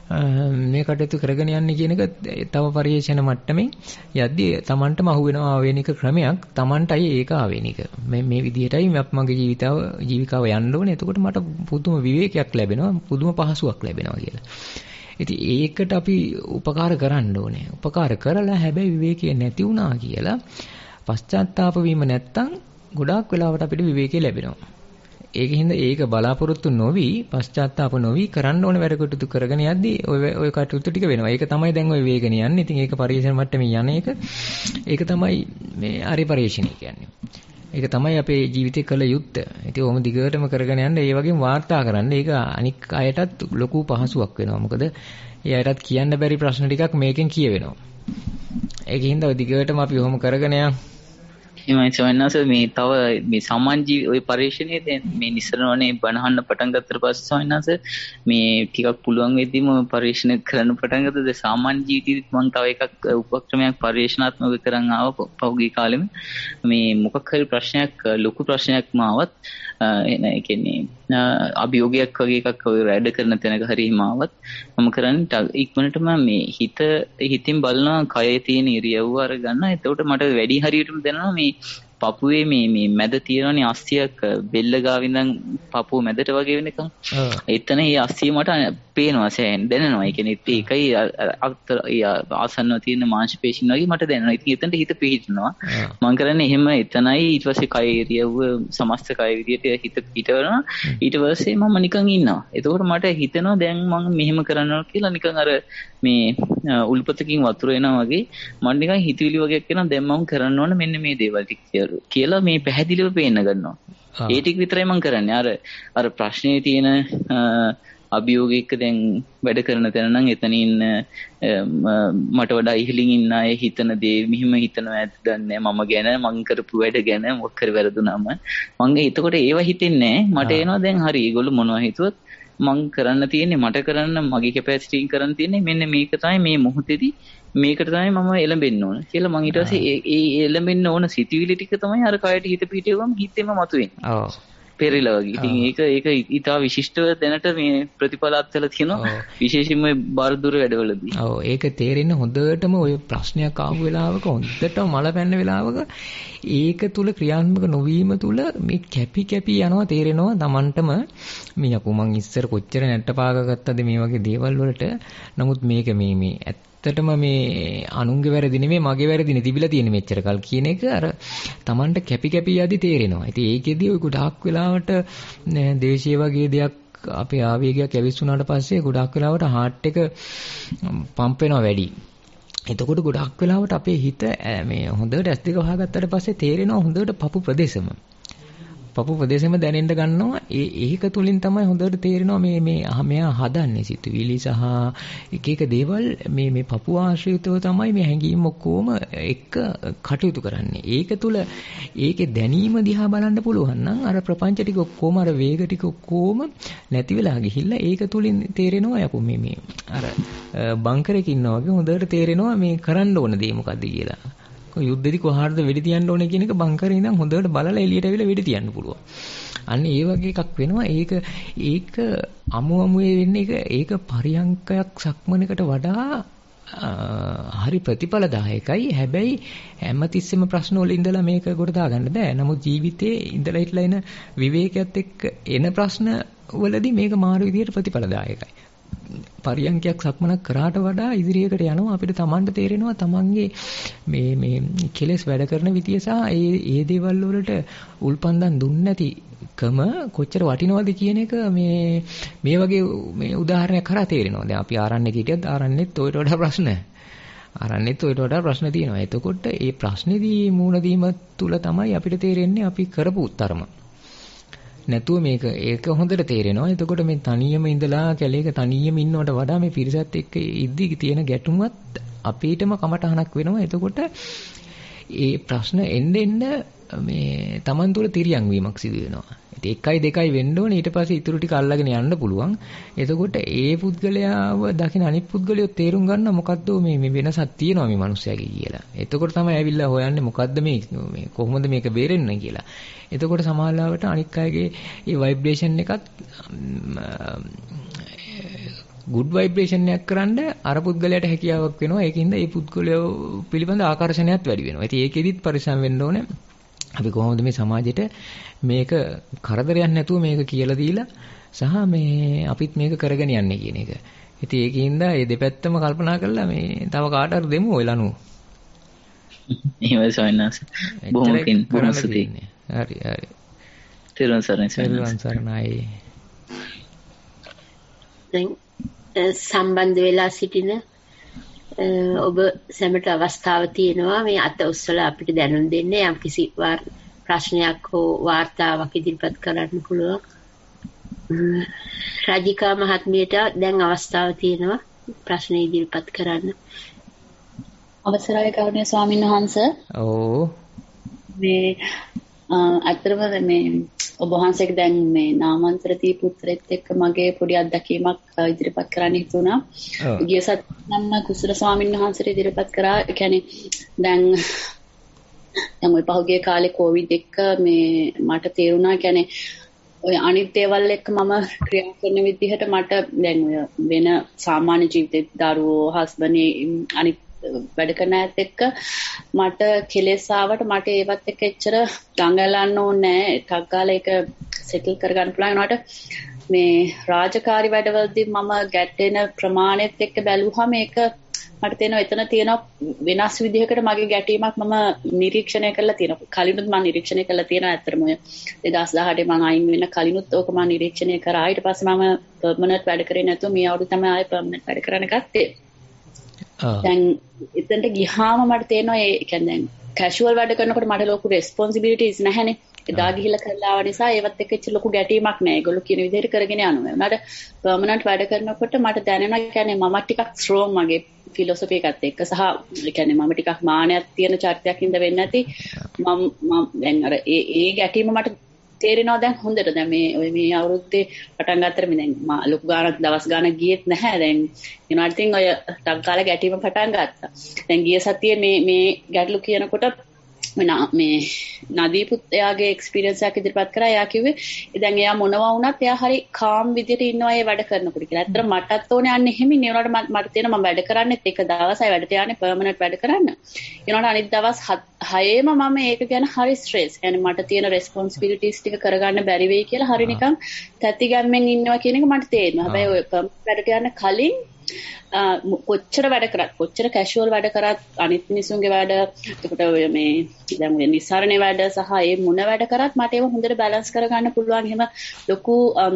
මේ කටයුතු කරගෙන යන්නේ කියන එක තව පරිේශන මට්ටමින් යද්දී Tamanටම අහු වෙනවා ආවේනික ක්‍රමයක්. Tamanටයි ඒක ආවේනික. මේ විදිහටයි මගේ ජීවිකාව යන්න ඕනේ. එතකොට මට පුදුම විවේකයක් ලැබෙනවා, පුදුම පහසුවක් ලැබෙනවා කියලා. ඉතින් ඒකට අපි උපකාර කරන්න ඕනේ. උපකාර කරලා හැබැයි විවේකයේ නැති වුණා කියලා පශ්චාත්තාප වීම නැත්තම් ගොඩාක් වෙලාවට අපිට විවේකී ලැබෙනවා. ඒකින්ද ඒක බලාපොරොත්තු නොවි පශ්චාත්තාප නොවි කරන්න ඕන වැඩ කටයුතු කරගෙන යද්දී ඔය කටයුතු ටික වෙනවා. ඒක තමයි දැන් ඔය වේගන යන්නේ. ඉතින් ඒක පරිේශන මට්ටමින් යන එක. ඒක තමයි මේ ආර්ය පරිශ්‍රණය කියන්නේ. ඒක තමයි අපේ ජීවිතේ කළ යුත්තේ. ඉතින් ඔහොම දිගටම කරගෙන යන්න ඒ වගේම වාර්තා කරන්න. ඒක අනික් අයටත් ලොකු පහසුවක් වෙනවා. මොකද ඒ අයටත් කියන්න බැරි ප්‍රශ්න ටිකක් මේකෙන් කියවෙනවා. ඒකින්ද ඔය දිගටම අපි ඔහොම කරගෙන යන්න. එහෙමයි සවන්නස මේ තව මේ සාමාන්‍ය ওই පරිශ්‍රණයේ දැන් මේ නිසරණවනේ බණහන්න පටන් ගත්තට පස්සේ සවන්නස මේ ටිකක් පුළුවන් වෙද්දිම පරිශ්‍රණ කරන්න පටන් ගත්තද සාමාන්‍ය ජීවිතේත් මම තව එකක් උපක්‍රමයක් පරිශ්‍රණාත්මක කරන් ආව පහුගිය කාලෙම මේ මොකක් හරි ප්‍රශ්නයක් ලොකු ප්‍රශ්නයක් මාවත් ඒ කියන්නේ අභියෝගයක් වගේ එකක් ඔය වැඩ කරන තැනක හරි හිමාවත් මම කරන්නේ ඉක්මනටම මේ හිතින් බලනවා කයේ තියෙන ඉරියව්ව අර ගන්න. එතකොට මට වැඩි හරියටම දැනෙනවා මේ පපුවේ මේ මැද තියෙනවනේ අස්සියක් බෙල්ල ගාව ඉඳන් පපුව මැදට වගේ වෙනකම්. එතන ඒ අස්සිය මට පේනවා සෑහෙන දැනෙනවා. ඒ කියන්නේ ඒකයි ආසන්නව තියෙන මාංශ පේශීන් වගේ මට දැනෙනවා. ඉතින් එතනට හිත පිහිටනවා. මම කරන්නේ එහෙම එතනයි ඊට පස්සේ කය ඉරියව්ව සමස්ත කය විදියට හිත පිටවනවා. ඊට පස්සේ මම නිකන් ඉන්නවා. එතකොට මට හිතෙනවා දැන් මම මෙහෙම කරනවා කියලා නිකන් අර මේ උල්පතකින් වතුර එනවා වගේ මම නිකන් හිතවිලි වගේක් එනවා. දැන් මම කරන්න ඕන මෙන්න මේ දේවල් ටික කියලා මේ පැහැදිලිව පේන්න ගන්නවා. ඒ ටික විතරයි මම කරන්නේ. අර ප්‍රශ්නේ තියෙන අභියෝගයක දැන් වැඩ කරන තැන නම් එතනින් මට වඩා ඉහළින් ඉන්න අය හිතන දේ මෙහිම හිතනවා ඇත්ත දන්නේ මම ගැන මං කරපු වැඩ ගැන මොකක් හරි වැරදුනම මං එතකොට ඒව හිතෙන්නේ මට එනවා දැන් හරි ඒගොල්ලෝ මොනවා හිතුවත් මං කරන්න තියෙන්නේ මට කරන්න මගේ කැපැසිටි එකෙන් කරන්න තියෙන්නේ මෙන්න මේක තමයි මේ මොහොතේදී මේකට තමයි මම එළඹෙන්න ඕන කියලා මං ඊට පස්සේ ඒ එළඹෙන්න ඕන සිතුවිලි ටික තමයි අර කයට හිත පිටේවම හිතෙම මතුවෙන්නේ. ඔව්. පෙරලා වගේ. ඉතින් ඒක ඊටා විශිෂ්ටව දැනට මේ ප්‍රතිඵල අත්දලා තියෙනවා විශේෂයෙන්ම බාරදුර වැඩවලදී. ඔව් ඒක තේරෙන්න හොඳටම ඔය ප්‍රශ්නයක් ආපු වෙලාවක හොඳටම මල පැන්න වෙලාවක ඒක තුල ක්‍රියාත්මක නොවීම තුල මේ කැපි යනවා තේරෙනවා Tamanටම මේ අපු මං ඉස්සර කොච්චර නැට්ට පාග ගත්තද මේ වගේ දේවල් වලට. නමුත් මේක මේ ඇත්තටම මේ අනුන්ගේ වැරදි නෙමෙයි මගේ වැරදිනේ තිබිලා තියෙන්නේ මෙච්චර කල් කියන එක අර Tamanට කැපි යදි තේරෙනවා. ඉතින් ඒකෙදී ඔය ගොඩාක් වෙලාවට දේශීය වගේ දෙයක් අපේ ආවේගයක් ඇවිස්සුනාට පස්සේ ගොඩාක් වෙලාවට හાર્ට් එක පම්ප් වෙනවා වැඩි. එතකොට ගොඩාක් වෙලාවට අපේ හිත මේ හොඳට ඇස් දෙක වහගත්තට පස්සේ තේරෙනවා හොඳට පපු ප්‍රදේශෙම දැනෙන්න ගන්නවා. ඒක තුලින් තමයි හොඳට තේරෙනවා මේ මෙයා හදන්නේ සිතුවිලි සහ එක දේවල් මේ පපු ආශ්‍රිතව තමයි මේ හැඟීම් ඔක්කොම එක කටයුතු කරන්නේ. ඒක තුල ඒකේ දැනීම දිහා බලන්න පුළුවන් නම් අර ප්‍රපංච ටික ඔක්කොම අර වේග ටික ඔක්කොම නැති වෙලා ගිහිල්ලා ඒක තුලින් තේරෙනවා යපු මේ අර බංකරයක ඉන්නවා වගේ හොඳට තේරෙනවා මේ කරන්න ඕන දේ මොකද්ද කියලා. යුද්ධෙදි කොහාටද වෙඩි තියන්න ඕනේ කියන එක බංකරේ ඉඳන් හොඳට බලලා එළියට ඇවිල්ලා වෙඩි තියන්න පුළුවන්. අන්න ඒ වගේ එකක් වෙනවා. ඒක අමුවේ වෙන්නේ ඒක පරියංකයක් සක්මනකට වඩා හරි ප්‍රතිඵලදායකයි. හැබැයි හැමතිස්සෙම ප්‍රශ්න වල ඉඳලා මේක කොට දාගන්න බෑ. නමුත් ජීවිතේ ඉඳලා හිටලා එන විවේකයත් එක්ක එන ප්‍රශ්න වලදී මේක මාරු විදියට ප්‍රතිඵලදායකයි. පරියන්කයක් සක්මනක් කරාට වඩා ඉදිරියකට යනවා අපිට Tamanට තේරෙනවා Tamanගේ මේ කෙලෙස් වැඩ කරන විදිය සහ ඒ දේවල් වලට උල්පන්දම් දුන්නේ නැතිකම කොච්චර වටිනවද කියන එක මේ වගේ මේ උදාහරණයක් කරා තේරෙනවා. දැන් අපි ආරණ්‍යක හිටියත් ආරණ්‍යෙත් ඔයට වඩා ප්‍රශ්න තියෙනවා. එතකොට ඒ ප්‍රශ්නේදී මූණ දීම තුල තමයි අපිට තේරෙන්නේ අපි කරපු උත්තරම. නැතුව ඒක හොඳට තේරෙනවා. එතකොට මේ තනියම ඉඳලා කැලේක තනියම ඉන්නවට වඩා මේ පිරිසත් එක්ක ඉද්දි තියෙන ගැටුමත් අපිටම කමටහනක් වෙනවා. එතකොට ඒ ප්‍රශ්න එන්න මේ Taman තුල තිරියන් වීමක් සිදු වෙනවා. ඉතින් 1යි 2යි වෙන්න ඕනේ. ඊට පස්සේ ඊටු ටික අල්ලගෙන යන්න පුළුවන්. එතකොට ඒ පුද්ගලයාව දකින අනිත් පුද්ගලයෝ තේරුම් ගන්න මොකද්ද මේ වෙනසක් තියෙනවා මේ මිනිස්යාගේ කියලා. එතකොට තමයි ඇවිල්ලා හොයන්නේ මොකද්ද මේ කොහොමද මේක බේරෙන්නේ කියලා. එතකොට සමාජලාවට අනික් අයගේ ඒ ভাইබ්‍රේෂන් එකත් good vibration එකක් කරන්න අර පුද්ගලයාට හැකියාවක් වෙනවා. ඒකින්ද ඒ පුද්ගලයෝ පිළිබඳ ආකර්ෂණයත් වැඩි වෙනවා. ඉතින් ඒකෙදිත් පරිස්සම් වෙන්න ඕනේ. අපි කොහොමද මේ සමාජෙට මේක කරදරයක් නැතුව මේක කියලා දීලා සහ මේ අපිත් මේක කරගෙන යන්නේ කියන එක. ඉතින් ඒකින්ද මේ දෙපැත්තම කල්පනා කරලා මේ තව කාට හරි දෙමු ඔය ලනු. එහෙමයි සොයනස්. බොහොම ස්තුතියි. හරි. තෙරුවන් සරණයි. දැන් සම්බන්ධ වෙලා සිටින ඔබ සැමට අවස්ථාව තියෙනවා මේ අත උස්සලා අපිට දැනුම් දෙන්න යම්කිසි ප්‍රශ්නයක් හෝ වාර්තාවක් ඉදිරිපත් කරන්න පුළුවන්. රාජිකා මහත්මියට දැන් අවස්ථාව තියෙනවා ප්‍රශ්න ඉදිරිපත් කරන්න. අවසරයි ගෞරවනීය ස්වාමීන් වහන්සේ. ඔව්. මේ අතරම මේ ඔබ වහන්සේට දැන් මේ නාමන්තර දීපු උත්තරෙත් එක්ක මගේ පොඩි අත්දැකීමක් ඉදිරිපත් කරන්න හිතුණා. ගිය සතියේ නම් කුසල ස්වාමීන් වහන්සේට ඉදිරිපත් කරා. ඒ කියන්නේ දැන් ඔය පහුගිය කාලේ කොවිඩ් එක මේ මට තේරුණා. කියන්නේ ඔය අනිත් දේවල් එක්ක මම ක්‍රියා කරන විදිහට මට දැන් ඔය වෙන සාමාන්‍ය ජීවිතේ දරුවෝ හස්බන්ඩ් අනිත් වැඩ කරන ඇත් එක්ක මට කෙලෙස් ආවට මට ඒවත් එක්ක එච්චර දඟලන්න ඕනේ නැහැ. එකක් ගාලා ඒක සෙටල් කරගන්න පුළුවන් වුණාට මේ රාජකාරි වැඩවලදී මම ගැටෙන ප්‍රමාණයත් එක්ක බැලුවහම ඒක මට තේරෙනවා එතන තියෙන වෙනස් විදිහකට මගේ ගැටීමක් මම නිරීක්ෂණය කරලා තියෙනවා. කලිනුත් මම නිරීක්ෂණය කරලා තියෙනවා. ඇත්තටම ඔය 2018 මම අයින් වෙන කලිනුත් ඕක මම නිරීක්ෂණය කරා. ඊට පස්සේ මම පර්මනන්ට් වැඩ කරේ නැතුව මේ අවුරුදු තමයි ආයෙ පර්මනන්ට් වැඩ කරන්න ගත්තේ. දැන් එතනට ගියාම මට තේරෙනවා ඒ කියන්නේ දැන් කැෂුවල් වැඩ කරනකොට මට ලොකු රෙස්පොන්සිබිලිටිස් නැහැනේ. එදා ගිහිල්ලා කරලා ආව නිසා ඒවත් එක්ක ඉච්ච ලොකු ගැටීමක් නැහැ. ඒගොල්ලෝ කියන විදිහට කරගෙන යනවා. උනාට පර්මනන්ට් වැඩ කරනකොට මට දැනෙනවා කියන්නේ මම ටිකක් ස්ට්‍රෝං මගේ ෆිලොසොෆි එකත් එක්ක සහ කියන්නේ මම ටිකක් මානයක් තියෙන චරිතයක් ඉඳ වෙන්නේ නැති මම දැන් අර ඒ ගැටීම මට තේරෙනවා දැන් හොඳට. දැන් මේ අවුරුද්දේ පටන් ගත්තට මේ දැන් ලොකු ගානක් දවස් ගානක් ගියෙත් නැහැ. දැන් ඒනට ඉතින් ඔය ටක් කාලා ගැටීම පටන් ගත්තා. දැන් ගිය සතියේ මේ ගැටලු කියනකොට මේ නදීපුත් එයාගේ එක්ස්පීරියන්ස් එකක් ඉදිරිපත් කරා. එයා කිව්වේ දැන් එයා මොනවා වුණත් එයා හරි කාම් විදියට ඉන්නවා ඒ වැඩ කරනකොට කියලා. ඇත්තට මටත් ඕනේ අන්න එහෙම ඉන්නේ. ඒ වුණාට මට තියෙන මම වැඩ කරන්නේත් එක දවසයි වැඩට යන්නේ පර්මනන්ට් වැඩ කරන්න. ඒ වුණාට අනිත් දවස් 6ෙම මම ඒක ගැන හරි ස්ට්‍රෙස්. يعني මට තියෙන රෙස්පොන්සිබිලිටිස් ටික කරගන්න බැරි වෙයි කියලා හරි නිකන් තැති ගැම්මෙන් ඉන්නවා කියන එක මට තේරෙනවා. හැබැයි ඔය පර්මනන්ට් වැඩට යන්න කලින් කොච්චර වැඩ කරත් කොච්චර කැෂුවල් වැඩ කරත් අනිත් මිනිසුන්ගේ වැඩ එතකොට මේ දැන් මේ නිසරණේ වැඩ සහ ඒ මොන වැඩ කරත් මට ඒව හොඳට බැලන්ස් කරගන්න පුළුවන්. එහෙම ලොකු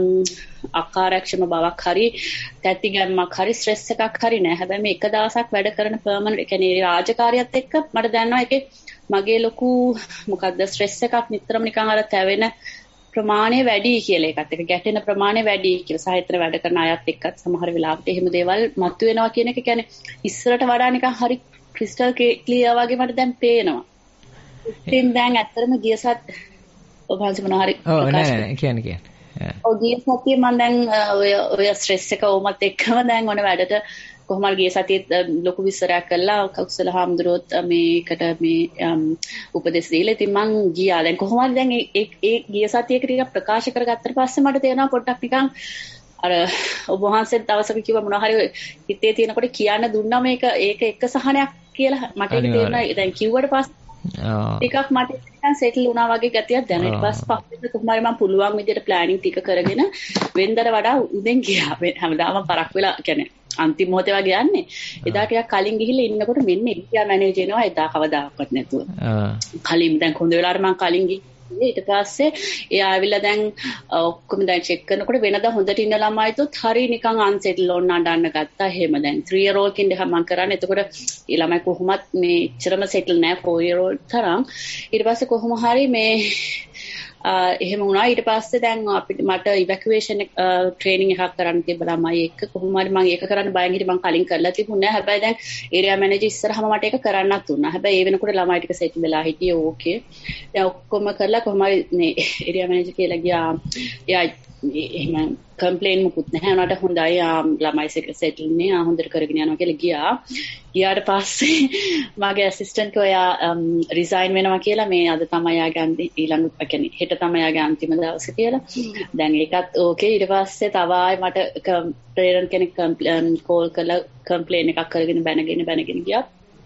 අකාර්යක්ෂම බවක් හරි තැති ගැම්මක් හරි ස්ට්‍රෙස් එකක් හරි නෑ. හැබැයි මේ එක දවසක් වැඩ කරන පර්මනන්ට් ඒ කියන්නේ රාජකාරියත් එක්ක මට දැනනවා ඒකේ මගේ ලොකු මොකද්ද ස්ට්‍රෙස් එකක් නිතරම නිකන් අර තැවෙන ප්‍රමාණය වැඩි කියලා එකත් එක ගැටෙන ප්‍රමාණය වැඩි කියලා සාහිත්‍ය වැඩ කරන අයත් එක්කත් සමහර වෙලාවට එහෙම දේවල් මතුවෙනවා කියන එක කියන්නේ ඉස්සරට වඩා නිකන් හරි ක්‍රිස්ටල් ක්ලියර් වගේ මට දැන් පේනවා. ඉතින් දැන් ඇත්තටම ගියසත් ඔබ හන්සි මොනවා හරි නෑ කියන්නේ. ඔය ගිය සතියේ මම දැන් ඔය ස්ට්‍රෙස් එක ඕමත් එක්කම දැන් ඔන වැඩට කොහොමද ගිය සතියේ ලොකු විස්තරයක් කළා කෞසල හාමුදුරුවෝත් මේකට මේ උපදෙස් දීලා ඉතින් මං ගියා. දැන් කොහොමද දැන් ඒ ගිය සතියේ ටිකක් ප්‍රකාශ කරගත්තට පස්සේ මට තේරෙනවා පොඩ්ඩක් නිකන් අර ඔබ වහන්සේ දවසක කිව්ව මොනවා හරි හිතේ තියෙනකොට කියන්න දුන්නා මේක ඒක එක සහනයක් කියලා මට ඒක තේරුණා. දැන් කිව්වට පස්සේ ටිකක් මට නිකන් සෙටල් වුණා වගේ ගතියක් දැනෙන. ඊට පස්සේ පස්සේ කොහොමද මම පුළුවන් විදිහට ප්ලෑනින් ටික කරගෙන වෙන්දට වඩා උදෙන් ගියා. හැමදාම පරක් වෙලා කියන්නේ අන්තිම මොහොතේ වගේ යන්නේ. එදා ටිකක් කලින් ගිහිල්ලා ඉන්නකොට මෙන්න ඉන්දියා මැනේජර් වෙනවා එදා කවදාකවත් නැතුව. කලින් දැන් හොඳ වෙලාවට මම කලින් ගිහින් ඊට පස්සේ එයා ආවිල්ලා දැන් ඔක්කොම දැන් චෙක් කරනකොට වෙනදා හොඳට ඉන්න ළමයිතුත් හරි නිකන් අන්සෙටල් ඕන නඩන්න ගත්තා. එහෙම දැන් 3 year old කින්ද මම කරන්නේ. එතකොට ඒ ළමයි කොහොමත් මේ ඉච්චරම සෙටල් නෑ 4 year old තරම්. ඊට පස්සේ කොහොම හරි මේ එහෙම වුණා. ඊට පස්සේ දැන් අපිට මට ඉවැකියුේෂන් ට්‍රේනින් එකක් කරන්න තිබ්බා ළමයි එක්ක. කොහොම හරි මම ඒක කරන්න බයෙන් හිටියේ. මම කලින් කරලා තිබුණේ නැහැ. හැබැයි දැන් ඒරියා මැනේජර් ඉස්සරහම මට ඒක කරන්නත් උනා. හැබැයි ඒ වෙනකොට ළමයි ටික සෙටල් වෙලා හිටියේ ඕකේ. දැන් ඔක්කොම කරලා කොහොම හරි මේ ඒරියා මැනේජර් කියලා ගියා. එයා එහෙම කම්ප්ලේන් මුකුත් නැහැ. උනාට හොඳයි ළමයි සෙටල් නේ. හොඳට කරගෙන යනවා කියලා ගියා. ගියාට පස්සේ මගේ ඇසිස්ටන්ට් ඔයා රිසයින් වෙනවා කියලා මේ අද තමයි යාගේ ඊළඟ කියන්නේ හෙට තමයි යාගේ අන්තිම දවස කියලා. දැන් ඒකත් ඕකේ. ඊට පස්සේ තව ආයෙ මට ප්‍රේරණ කෙනෙක් කෝල් කරලා කම්ප්ලේන් එකක් කරගෙන බැනගෙන ගියා.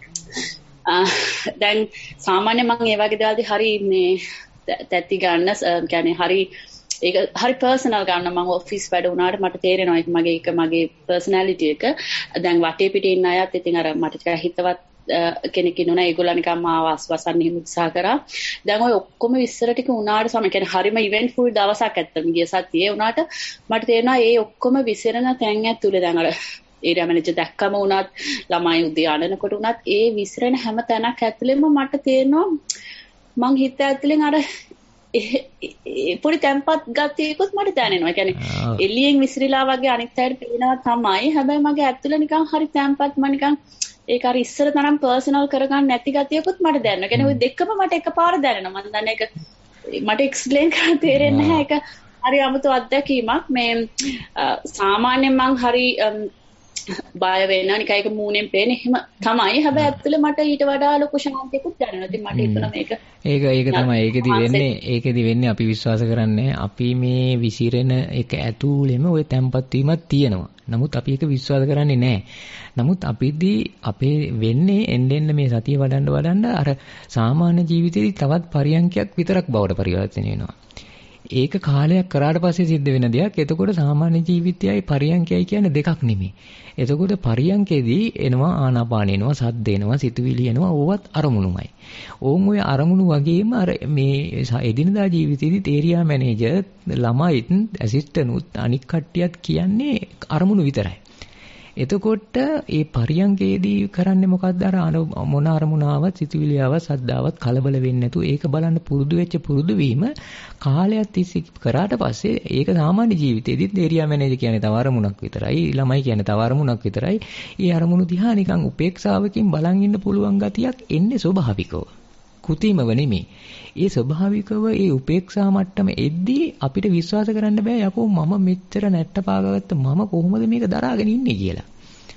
දැන් සාමාන්‍ය මම ඒ වගේ දේවල්දී හරි මේ තැති ගන්න කියන්නේ හරි ඒක හරි පර්සනල් ගන්න. මම ඔෆිස් වැඩ වුණාට මට තේරෙනවා ඒක මගේ පර්සනැලිටි එක. දැන් වටේ පිටේ ඉන්න අයත් ඉතින් අර මට ටිකක් හිතවත් කෙනෙක් ඉන්නවා. ඒගොල්ලෝ නිකන් මාව අස්වසන්න හිමු උත්සාහ කරා. දැන් ඔය ඔක්කොම විස්තර ටික උනාට සම කියන්නේ හරිම ඉවෙන්ට් ෆුල් දවසක් ඇත්තටම ගිය සතියේ උනාට මට තේරෙනවා මේ ඔක්කොම විසිරෙන තැන් ඇතුලේ දැන් අර ඒරියා මැනේජර් දැක්කම උනත් ළමයි උදේ අඬනකොට උනත් ඒ විසිරෙන හැම තැනක් ඇතුලේම මට තේරෙනවා මං හිත ඇතුලෙන් අර පොඩි තැම්පත් ගතියකුත් මට දැනෙනවා. ඒ කියන්නේ එළියෙන් විසිරීලා වගේ අනිත් අයට පේනවා තමයි. හැබැයි මගේ ඇතුලේ නිකන් හරි තැම්පත් මම නිකන් ඒක හරි ඉස්සර තරම් පර්සනල් කරගන්න නැති ගතියකුත් මට දැනෙනවා. කියන්නේ ওই දෙකම මට එකපාර දැනෙනවා. මම දන්නේ ඒක මට එක්ස්ප්ලেইন කරන්න තේරෙන්නේ නැහැ. ඒක හරි අමුතු අත්දැකීමක්. මේ සාමාන්‍යයෙන් මං හරි බය වෙනවා නිකන් ඒක මූණෙන් පේන එහෙම තමයි. හැබැයි ඇත්තට මට ඊට වඩා ලොකු ශාන්තියකුත් දැනෙනවා. ඉතින් මට හිතුණා මේක ඒක තමයි ඒකෙදි වෙන්නේ අපි විශ්වාස කරන්නේ අපි මේ විසිරෙන එක ඇතුළෙම ওই තැම්පත් වීමක් තියෙනවා. නමුත් අපි ඒක විශ්වාස කරන්නේ නැහැ. නමුත් අපිදී අපේ වෙන්නේ එන්න මේ සතිය වඩන්න අර සාමාන්‍ය ජීවිතේදී තවත් පරියන්කයක් විතරක් බවට පරිවර්තනය වෙනවා. ඒක කාලයක් කරාට පස්සේ සිද්ධ වෙන දෙයක්. එතකොට සාමාන්‍ය ජීවිතයයි පරියන්කයයි කියන්නේ දෙකක් නෙමෙයි. එතකොට පරියන්කේදී එනවා ආනාපාන එනවා, සද්ද එනවා, සිතුවිලි එනවා. ඕවත් අරමුණුමයි. ඕන් ඔය අරමුණු වගේම අර මේ එදිනදා ජීවිතේදී තේරියා මැනේජර්, ළමයිත්, ඇසිස්ටන්ට්ුත් අනික් කට්ටියත් කියන්නේ අරමුණු විතරයි. එතකොට ඒ පරියන්කේදී කරන්නේ මොකක්ද? අර මොන අරමුණාවත්, සිතුවිලියාවත්, සද්දාවත් කලබල වෙන්නේ නැතුව ඒක බලන්න පුරුදු වීම කාලයක් තිස්සේ කරාට පස්සේ ඒක සාමාන්‍ය ජීවිතේදීත් ඒරියා මැනේජර් කියන්නේ තව අරමුණක් විතරයි, ළමයි කියන්නේ තව අරමුණක් විතරයි. ඒ අරමුණු දිහා නිකන් උපේක්ෂාවකින් බලන් ඉන්න පුළුවන් ගතියක් එන්නේ ස්වභාවිකව. කෘතිමව නෙමෙයි. ඒ ස්වභාවිකව ඒ උපේක්ෂා මට්ටම එද්දී අපිට විශ්වාස කරන්න බෑ යකෝ මම මෙච්චර නැට්ට පාගගත්ත මම කොහොමද මේක දරාගෙන ඉන්නේ කියලා.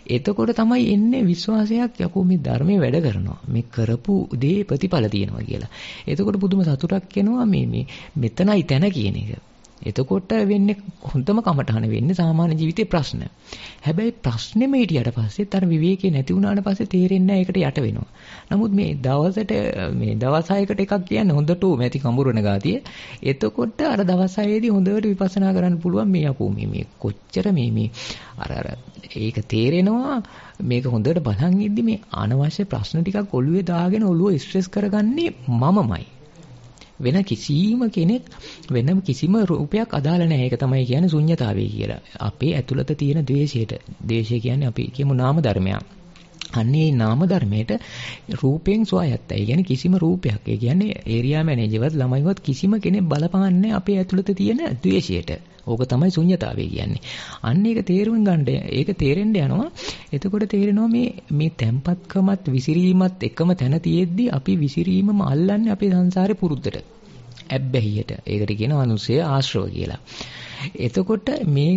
එතකොට තමයි එන්නේ විශ්වාසයක් යකෝ මේ ධර්මයේ වැඩ කරනවා. මේ කරපු දේ ප්‍රතිඵල තියෙනවා කියලා. එතකොට පුදුම සතුටක් එනවා මේ මෙතනයි තැන කියන එක. එතකොට වෙන්නේ හොඳම කමටහන වෙන්නේ සාමාන්‍ය ජීවිතේ ප්‍රශ්න. හැබැයි ප්‍රශ්නේම හිටියට පස්සෙත් අර විවේකේ නැති වුණාට පස්සේ තේරෙන්නේ නැහැ ඒකට යට වෙනවා. නමුත් මේ දවසට මේ දවස් 6කට එකක් කියන්නේ හොඳටම ඇති කඹුරණ ගාතිය. එතකොට අර දවස් 6ේදී හොඳට විපස්සනා කරන්න පුළුවන් මේ අපෝ මේ කොච්චර මේ අර ඒක තේරෙනවා මේක හොඳට බලන් ඉද්දි මේ අනවශ්‍ය ප්‍රශ්න ටිකක් ඔළුවේ දාගෙන ඔළුව ස්ට්‍රෙස් කරගන්නේ මමමයි. වෙන කිසිම කෙනෙක් වෙන කිසිම රූපයක් අදාළ නැහැ. ඒක තමයි කියන්නේ ශුන්්‍යතාවය කියලා. අපේ ඇතුළත තියෙන ද්වේෂයට. ද්වේෂය කියන්නේ අපි කියමු නාම ධර්මයක්. අන්නේ නාම ධර්මයට රූපයෙන් සොයත්තයි. කියන්නේ කිසිම රූපයක්. ඒ කියන්නේ ඒරියා මැනේජර්වත් ළමයිවත් කිසිම කෙනෙක් බලපාන්නේ අපේ ඇතුළත තියෙන ද්වේෂයට. ඕක තමයි ශුන්්‍යතාවය කියන්නේ. අන්න ඒක තේරුම් ගන්න ඒක තේරෙන්න යනවා. එතකොට තේරෙනවා මේ තැම්පත්කමත් විසිරීමත් එකම තැන තියෙද්දි අපි විසිරීමම අල්ලන්නේ අපේ සංසාරේ පුරුද්දට. ඇබ්බැහියට. ඒකට කියනවා අනුසය ආශ්‍රව කියලා. එතකොට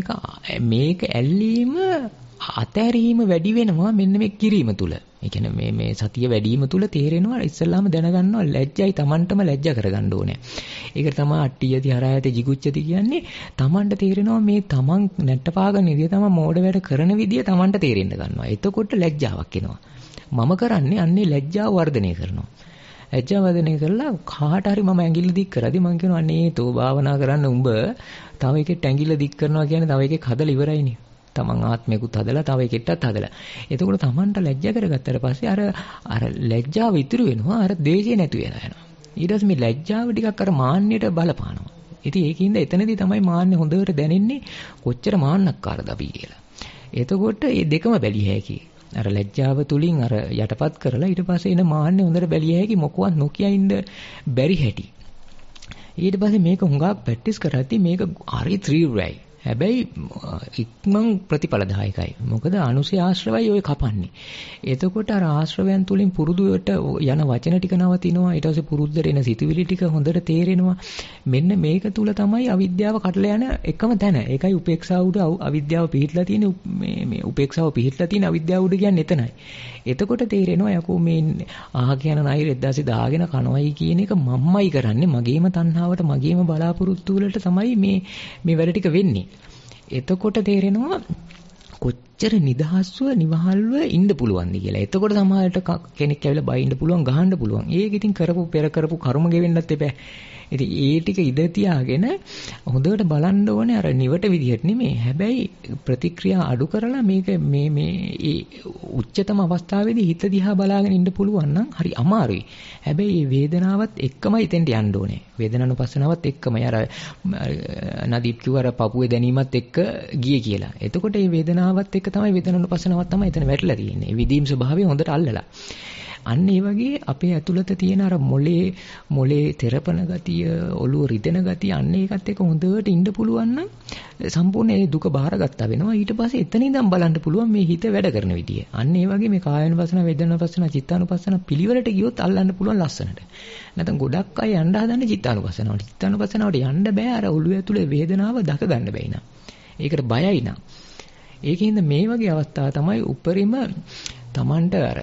මේක ඇල්ලීම අතහැරීම වැඩි වෙනවා මෙන්න මේ කිරීම තුල. ඒ කියන්නේ මේ සතිය වැඩිම තුල තේරෙනවා ඉස්සල්ලාම දැනගන්නවා ලැජ්ජයි Tamanටම ලැජ්ජා කරගන්න ඕනේ. ඒකට තමයි අට්ටියති හරයති jigucchati කියන්නේ. Tamanට තේරෙනවා මේ Taman නැට්ටපාගෙන ඉදිය තමයි මෝඩ වැඩ කරන විදිය Tamanට තේරෙන්න ගන්නවා. එතකොට ලැජ්ජාවක් එනවා. මම කරන්නේ අන්නේ ලැජ්ජාව වර්ධනය කරනවා. ලැජ්ජාව වර්ධනය කරලා කාට හරි මම ඇඟිල්ල දික් කරද්දි මම කියනවා අනේ තෝ භාවනා කරන්න උඹ තව එකෙක් ඇඟිල්ල දික් කරනවා කියන්නේ තව එකෙක් හදලා ඉවරයිනේ. තමන් ආත්මයකුත් හදලා තව එකෙක්ටත් හදලා. එතකොට තමන්ට ලැජ්ජා කරගත්තට පස්සේ අර ලැජ්ජාව ඉතුරු වෙනවා අර ද්වේෂය නැතු වෙලා යනවා. ඊට පස්සේ මේ ලැජ්ජාව ටිකක් අර මාන්නයට බලපානවා. ඉතින් ඒකින්ද එතනදී තමයි මාන්නේ හොඳට දැනෙන්නේ කොච්චර මාන්නක්කාරද අපි කියලා. එතකොට මේ දෙකම බැලිය හැකි. අර ලැජ්ජාව තුලින් අර යටපත් කරලා ඊට පස්සේ එන මාන්නේ හොඳට බැලිය හැකි මොකවත් නොකිය ඉන්න බැරි හැටි. ඊට පස්සේ මේක හුඟක් ප්‍රැක්ටිස් කරද්දී මේක හරි ත්‍රිව්‍යයි. හැබැයි ඉක්මන් ප්‍රතිඵලදායකයි. මොකද අනුසය ආශ්‍රවයි ඔය කපන්නේ. එතකොට අර ආශ්‍රවයන් තුලින් පුරුදුවට යන වචන ටික නවතිනවා. ඊට පස්සේ පුරුද්දට එන සිතුවිලි ටික හොඳට තේරෙනවා. මෙන්න මේක තුල තමයි අවිද්‍යාව කඩලා යන එකම තැන. ඒකයි උපේක්ෂාව උඩ අවිද්‍යාව පිහිටලා තියෙන මේ උපේක්ෂාව පිහිටලා තියෙන අවිද්‍යාව උඩ කියන්නේ එතනයි. එතකොට තේරෙනවා යකෝ මේ කියන නයි රෙද්දාසි දාගෙන කනවයි කියන එක මම්මයි කරන්නේ. මගේම තණ්හාවට මගේම බලාපොරොත්තු වලට තමයි මේ වැඩ ටික වෙන්නේ. එතකොට තේරෙනවා කොච්චර නිදහස්ව නිවහල්ව ඉන්න පුළුවන්ද කියලා. එතකොට සමහරට කෙනෙක් ඇවිල්ලා බයින්න පුළුවන්, ගහන්න පුළුවන්. ඒක ඉතින් පෙර කරපු කර්ම ගෙවෙන්නත් එපා. ඉතින් ඒ ටික ඉඳ තියාගෙන හොඳට බලන්න ඕනේ අර නිවට විදිහට නෙමෙයි. හැබැයි ප්‍රතික්‍රියා අඩු කරලා මේක මේ උච්චතම අවස්ථාවේදී හිත දිහා බලාගෙන ඉන්න පුළුවන් නම් හරි අමාරුයි. හැබැයි මේ වේදනාවත් එක්කමයි එතෙන්ට යන්න ඕනේ. වේදනානුපස්සනාවත් එක්කමයි අර නදීප් කිව්ව අර පපුවේ දැනීමත් එක්ක ගියේ කියලා. එතකොට මේ වේදනාවත් එක්ක තමයි වේදනානුපස්සනාවත් තමයි එතන වැටලා තියෙන්නේ. විදීම් ස්වභාවය හොඳට අල්ලලා. අන්න ඒ වගේ අපේ ඇතුළත තියෙන අර මොලේ තෙරපන ගතිය, ඔළුව රිදෙන ගතිය අන්න ඒකත් එක්ක හොඳට ඉන්න පුළුවන් නම් සම්පූර්ණ ඒ දුක බාරගත්තා වෙනවා. ඊට පස්සේ එතන ඉඳන් බලන්න පුළුවන් මේ හිත වැඩ කරන විදිය. අන්න ඒ වගේ මේ කායानुපස්සන, වේදනානුපස්සන, චිත්තානුපස්සන පිළිවෙලට ගියොත් අල්ලන්න පුළුවන් ලස්සනට. නැත්නම් ගොඩක් අය යන්න හදන්නේ චිත්තානුපස්සනාවට. චිත්තානුපස්සනාවට යන්න බෑ අර ඔළුව ඇතුලේ වේදනාව දක ගන්න බැයි නා. ඒකට බයයි නා. ඒකින්ද මේ වගේ අවස්ථා තමයි උපරිම Tamanට අර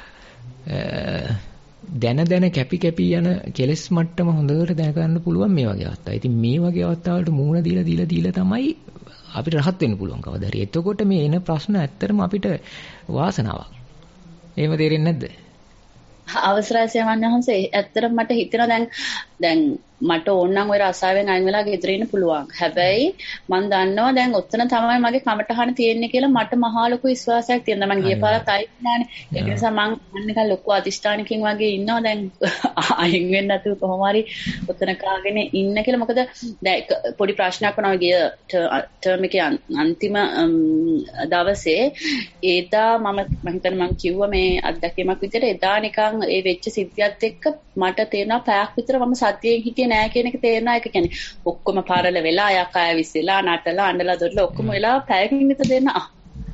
දැන කැපි යන කෙලස් මට්ටම හොඳට දැනගන්න පුළුවන් මේ වගේ අවස්ථා. ඉතින් මේ වගේ අවස්ථාවලට මුහුණ දීලා තමයි අපිට රහත් වෙන්න පුළුවන් කවදා හරි. එතකොට මේ එන ප්‍රශ්න ඇත්තටම අපිට වාසනාවක්. එහෙම තේරෙන්නේ නැද්ද? අවසරයි සයමන් වහන්සේ. ඇත්තටම මට හිතෙනවා දැන් මට ඕනනම් ওই රසාවෙන් අයින් වෙලා ගෙදර ඉන්න පුළුවන්. හැබැයි මම දන්නවා දැන් ඔතන තමයි මගේ කමටහන තියෙන්නේ කියලා මට මහා ලොකු විශ්වාසයක් තියෙනවා. මම ගිය පාරත් අයින් වුණානේ. ඒ නිසා මම නිකන් ලොකු අධිෂ්ඨානකින් වගේ ඉන්නවා දැන් අයින් වෙන්න නැතුව කොහොම හරි ඔතන කාගෙන ඉන්න කියලා. මොකද දැන් පොඩි ප්‍රශ්නයක් වුණා ගිය ටර්ම් එකේ අන්තිම දවසේ එදා මම හිතන්නේ මම කිව්වා මේ අත්දැකීමක් විදිහට එදා නිකන් ඒ වෙච්ච සිද්ධියත් එක්ක මට තේරෙනවා පැයක් විතර මම සතියෙන් හිටියේ නෑ කියන එක තේරෙනවා. ඒක කියන්නේ ඔක්කොම පාරල වෙලා යකය විශ්ලා නටලා අඬලා දොඩලා ඔක්කොම වෙලා පැයකින් විතර දෙන්න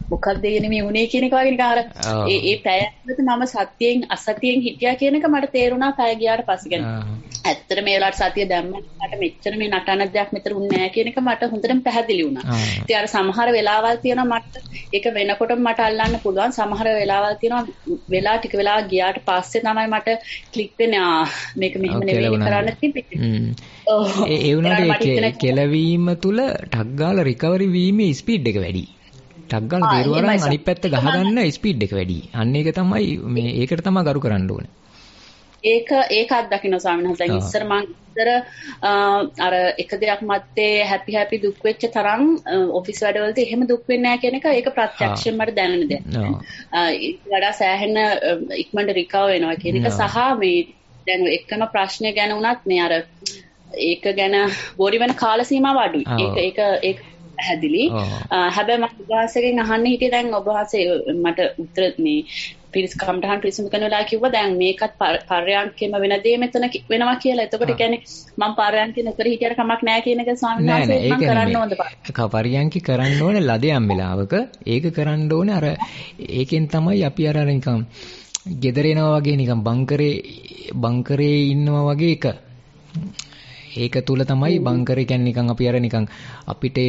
මොකක්ද මේ උනේ කියන එක වගේ නිකන් අර ඒ පැය ඇතුළත මම සතියෙන් අසතියෙන් හිටියා කියන එක මට තේරුණා පැය ගියාට පස්සේ. කියන්නේ ඇත්තට මේ වෙලාවට සතිය දැම්මම මට මෙච්චර මේ නටන දෙයක් මෙතන උන්නේ නැහැ කියන එක මට හොඳටම පැහැදිලි වුණා. ඉතින් අර සමහර වෙලාවල් තියෙනවා මට ඒක වෙනකොටම මට අල්ලන්න පුළුවන්. සමහර වෙලාවල් තියෙනවා වෙලා ටික වෙලා ගියාට පස්සේ තමයි මට ක්ලික් වෙන්නේ මේක මෙහෙම නෙවෙයි කරන්න තිබෙන්නේ. ඒ වුණාට කෙලවීම තුල ටක් ගාලා රිකවරි වීමේ ස්පීඩ් එක වැඩි. ටක් ගාලා දේරුවරන් අනිත් පැත්ත ගහගන්න ස්පීඩ් එක වැඩි. අන්න ඒක තමයි මේ ඒකට තමයි ගරු කරන්න ඕනේ. ඒක අත්දකින්න ස්වාමීන් වහන්සේ. ඉස්සර මං අර එක දෙයක් මැත්තේ හැපි දුක් වෙච්ච තරම් ඔෆිස් වැඩවලදී එහෙම දුක් වෙන්නේ නැහැ කියන එක ඒක ප්‍රත්‍යක්ෂයෙන් මට දැනෙන දෙයක්. ඒක වඩා සෑහෙන ඉක්මනට රිකවර් වෙනවා කියන එක සහ මේ දැන් එකම ප්‍රශ්නය ගැන උනත් මේ අර ඒක ගැන බොරි වෙන කාල සීමාව අඩුයි. ඒක පැහැදිලි. හැබැයි මම ඔබ වහන්සේගෙන් අහන්න හිටියේ දැන් ඔබ වහන්සේ මට උත්තර මේ කම්ටහන් පිරිසිදු කරන වෙලාව කිව්වා දැන් මේකත් පර්යාංකෙම වෙන දේ මෙතන වෙනවා කියලා. එතකොට කියන්නේ මම පර්යාංකෙ නොකර හිටියට කමක් නැහැ කියන එක ස්වාමීන් වහන්සේ මම කරන්න ඕනද පාර. පර්යාංකි කරන්න ඕනේ ලදයන් වෙලාවක. ඒක කරන්න ඕනේ අර ඒකෙන් තමයි අපි අර නිකන් ගෙදර එනවා වගේ නිකන් බංකරේ ඉන්නවා වගේ එක. ඒක තුල තමයි බංකරේ කියන්නේ නිකන් අපි අර නිකන් අපිට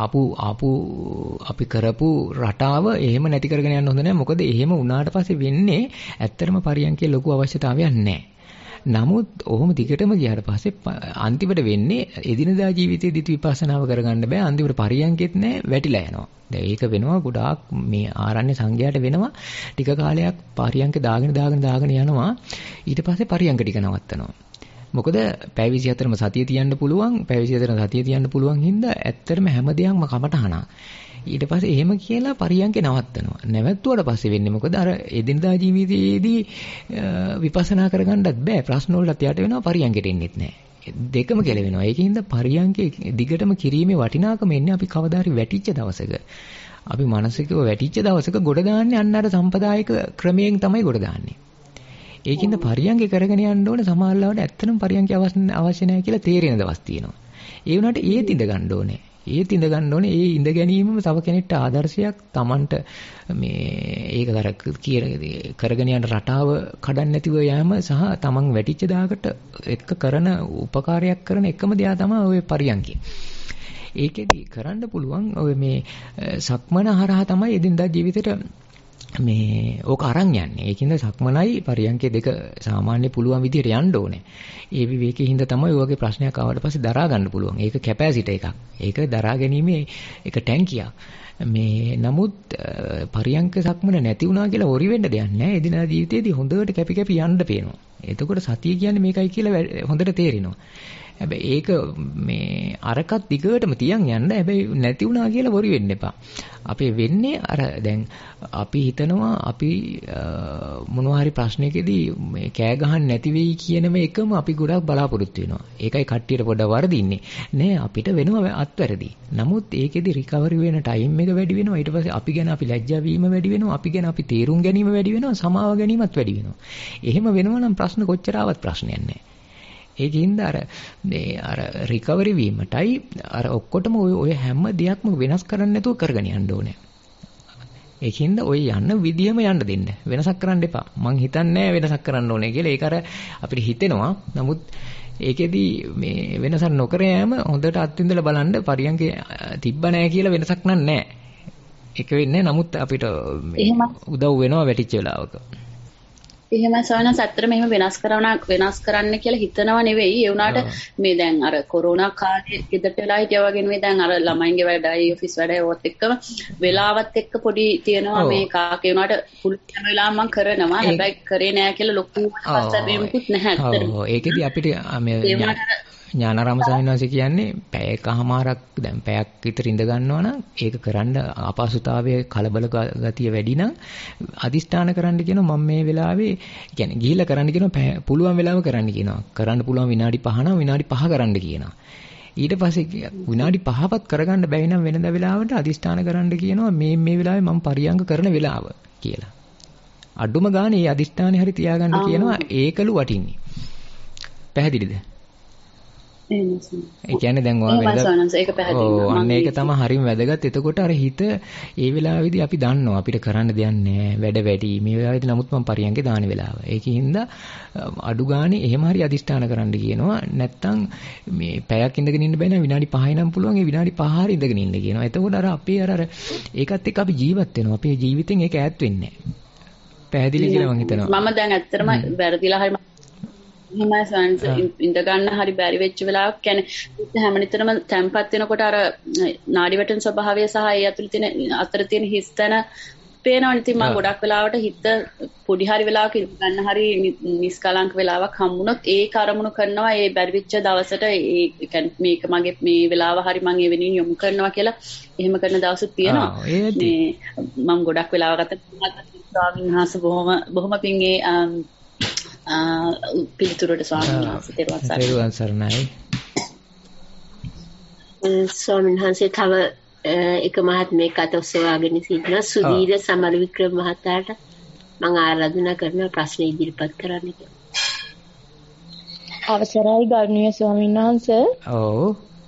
අපි කරපු රටාව එහෙම නැති කරගෙන යන්න හොඳ නැහැ. මොකද එහෙම වුණාට පස්සේ වෙන්නේ ඇත්තටම පරියන්කේ ලොකු අවශ්‍යතාවයක් නැහැ. නමුත් ඔහොම දිගටම ගියාට පස්සේ අන්තිමට වෙන්නේ එදිනදා ජීවිතේදීත් විපස්සනාව කරගන්න බෑ. අන්තිමට පරියන්කෙත් නැහැ, වැටිලා යනවා. දැන් ඒක වෙනවා ගොඩාක් මේ ආරණ්‍ය සංඝයාට වෙනවා. ටික කාලයක් පරියන්ක දාගෙන යනවා. ඊට පස්සේ පරියන්ක ටික නවත්තනවා. මොකද පැය 24ම සතිය තියන්න පුළුවන්. පැය 24ම සතිය තියන්න පුළුවන් හින්දා ඇත්තටම හැම දෙයක්ම කමටහනා. ඊට පස්සේ එහෙම කියලා පරියන්කේ නවත්තනවා. නැවතුවට පස්සේ වෙන්නේ මොකද අර එදිනදා ජීවිතයේදී විපස්සනා කරගන්නත් බෑ. ප්‍රශ්න වලට යට වෙනවා, පරියන්කෙට එන්නෙත් නෑ. දෙකම කෙලවෙනවා. ඒකින්ද පරියන්කේ දිගටම කිරීමේ වටිනාකම එන්නේ අපි කවදා හරි වැටිච්ච දවසක. අපි මානසිකව වැටිච්ච දවසක ගොඩ දාන්නේ අන්න අර සම්පදායික ක්‍රමයෙන් තමයි ගොඩ දාන්නේ. ඒකින්ද පරියන්කේ කරගෙන යන්න ඕනේ. සමහරවිට ඇත්තටම පරියන්කේ අවශ්‍ය නැහැ කියලා තේරෙන දවස් තියෙනවා. ඒ වුණාට ඒත් ඉඳ ගන්න ඕනේ. ඒ ඉඳ ගැනීමම තව කෙනෙක්ට ආදර්ශයක්. Tamanට මේ ඒක කරගෙන යන රටාව කඩන්න නැතිව යෑම සහ Taman වැටිච්ච දාකට එක්ක කරන උපකාරයක් කරන එකම දේ තමයි ওই පරියන්කේ. ඒකෙදි කරන්න පුළුවන් ඔය මේ සක්මන හරහා තමයි එදිනදා ජීවිතේට මේ ඕක අරන් යන්නේ. ඒකින්ද සක්මනයි පරියන්කේ දෙක සාමාන්‍ය පුළුවන් විදිහට යන්න ඕනේ. ඒ විවේකයේ හින්දා තමයි ඔය වගේ ප්‍රශ්නයක් ආවට පස්සේ දරා ගන්න පුළුවන්. ඒක කැපැසිටි එකක්. ඒක දරා ගැනීමේ එක ටැංකියක්. මේ නමුත් පරියන්ක සක්මන නැති වුණා කියලා හොරි වෙන්න දෙයක් නැහැ. එදිනදා ජීවිතේදී හොඳට කැපි යන්න පේනවා. එතකොට සතිය කියන්නේ මේකයි කියලා හොඳට තේරෙනවා. හැබැයි ඒක මේ අරකට දිගටම තියන් යන්න. හැබැයි නැති වුණා කියලා වොරි වෙන්න එපා. අපේ වෙන්නේ අර දැන් අපි හිතනවා අපි මොනවා හරි ප්‍රශ්නයකදී මේ කෑ ගහන්න නැති වෙයි කියන මේකම අපි ගොඩක් බලාපොරොත්තු වෙනවා. ඒකයි කට්ටියට පොඩ්ඩක් වරදින්නේ. නෑ අපිට වෙනවා අත්වැරදි. නමුත් ඒකෙදි රිකවරි වෙන ටයිම් එක වැඩි වෙනවා. ඊට පස්සේ අපි ගැන අපි ලැජ්ජා වීම වැඩි වෙනවා. අපි ගැන අපි තේරුම් ගැනීම වැඩි වෙනවා. සමාව ගැනීමත් වැඩි වෙනවා. එහෙම වෙනවා නම් ප්‍රශ්න කොච්චර ආවත් ප්‍රශ්නයක් නෑ. ඒකින්ද අර රිකවරි වීමටයි අර ඔක්කොටම ඔය හැම දෙයක්ම වෙනස් කරන්න නැතුව කරගෙන යන්න ඕනේ. ඒකින්ද ඔය යන්න විදියම යන්න දෙන්න. වෙනසක් කරන්න එපා. මං හිතන්නේ වෙනසක් කරන්න ඕනේ කියලා. ඒක අර අපිට හිතෙනවා. නමුත් ඒකෙදි මේ වෙනසක් නොකර යෑම හොඳට අත්විඳලා බලන්න පරියන්කේ තිබ්බ නැහැ කියලා වෙනසක් නෑ. ඒක වෙන්නේ නමුත් අපිට උදව් වෙනවා වැටිච්ච වෙලාවක. එහෙමයි සවනස් ඇත්තටම එහෙම වෙනස් කරන්න කියලා හිතනව නෙවෙයි. ඒ වුණාට මේ දැන් අර කොරෝනා කාලේ ගෙදරට වෙලා හිටියා වගේ නෙවෙයි. දැන් අර ළමයින්ගේ වැඩයි ඔෆිස් වැඩයි ඕවත් එක්කම වෙලාවත් එක්ක පොඩි තියෙනවා මේ කාකේ වුණාට පුළු යන වෙලාව මම කරනවා. හැබැයි කරේ නෑ කියලා ලොකු පස්සබේමුකුත් නැහැ ඇත්තටම. ඒකෙදි අපිට ඥානාරාම ස්වාමීන් වහන්සේ කියන්නේ පැයකමාරක් දැන් පැයක් විතර ඉඳ ගන්නවා නම් ඒක කරන්න අපහසුතාවයේ කලබල ගතිය වැඩි නම් අදිෂ්ඨාන කරන්න කියනවා. මම මේ වෙලාවේ කියන්නේ ගිහිල්ලා කරන්න කියනවා. පුළුවන් වෙලාව කරන්න කියනවා. කරන්න පුළුවන් විනාඩි 5 නම් විනාඩි 5 කරන්න කියනවා. ඊට පස්සේ විනාඩි 5වත් කරගන්න බැරි නම් වෙනද වෙලාවට අදිෂ්ඨාන කරන්න කියනවා. මේ වෙලාවේ මම පරියංග කරන වෙලාව කියලා. අඩුම ගානේ මේ අදිෂ්ඨානේ හරි තියාගන්න කියනවා. ඒකලු වටින්නේ. පැහැදිලිද? ඒ කියන්නේ දැන් අන්න ඒක තමයි හරිම වැදගත්. එතකොට අර හිත ඒ වෙලාවේදී අපි දන්නවා අපිට කරන්න දෙයක් නැහැ. වැඩ වැඩි. මේ වෙලාවේදී නමුත් මම පරියන්කේ දාන වෙලාව. ඒකින්ද අඩු ගානේ එහෙම හරි අදිෂ්ඨාන කරන්න කියනවා. නැත්තම් මේ පැයක් ඉඳගෙන ඉන්න බෑ නේද? විනාඩි 5යි නම් පුළුවන්. ඒ විනාඩි 5 හරි ඉඳගෙන ඉන්න කියනවා. එතකොට අර අපේ අර ඒකත් එක්ක අපි ජීවත් වෙනවා. අපේ ජීවිතෙන් ඒක ඈත් වෙන්නේ නැහැ. පැහැදිලි කියලා මම හිතනවා. මම දැන් ඇත්තටම වැරදිලා හරි හිමයි සයන්ස් ඉඳ ගන්න හරි බැරි වෙච්ච වෙලාවක් කියන්නේ හැමනිතරම තැම්පත් වෙනකොට අර නාඩි වැටෙන ස්වභාවය සහ ඒ අතර තියෙන හිස්තන පේනවනේ. ඉතින් මම ගොඩක් වෙලාවට හිත පොඩි හරි වෙලාවක ඉඳ ගන්න හරි නිස්කලංක වෙලාවක් හම්බුනොත් ඒ කරමුණු කරනවා ඒ බැරි වෙච්ච දවසට ඒ කියන්නේ මේක මගේ මේ වෙලාව හරි මම ඒ වෙනින් යොමු කරනවා කියලා එහෙම කරන දවසුත් තියෙනවා. මේ මම ගොඩක් වෙලාවකට ස්වාමීන් වහන්සේ බොහොම පිං පිළිතුරට ස්වාමීන් වහන්සේ තෙරුවන් සරණයි. ස්වාමීන් වහන්සේ තව එක මහත්මයෙක් අත ඔසවාගෙන සිටින සුදීර සමර වික්‍රම මහතාට මම ආරාධනා කරන ප්‍රශ්න ඉදිරිපත් කරන්න කියලා. අවසරයි ගෞරවනීය ස්වාමීන් වහන්සේ. ඔව්.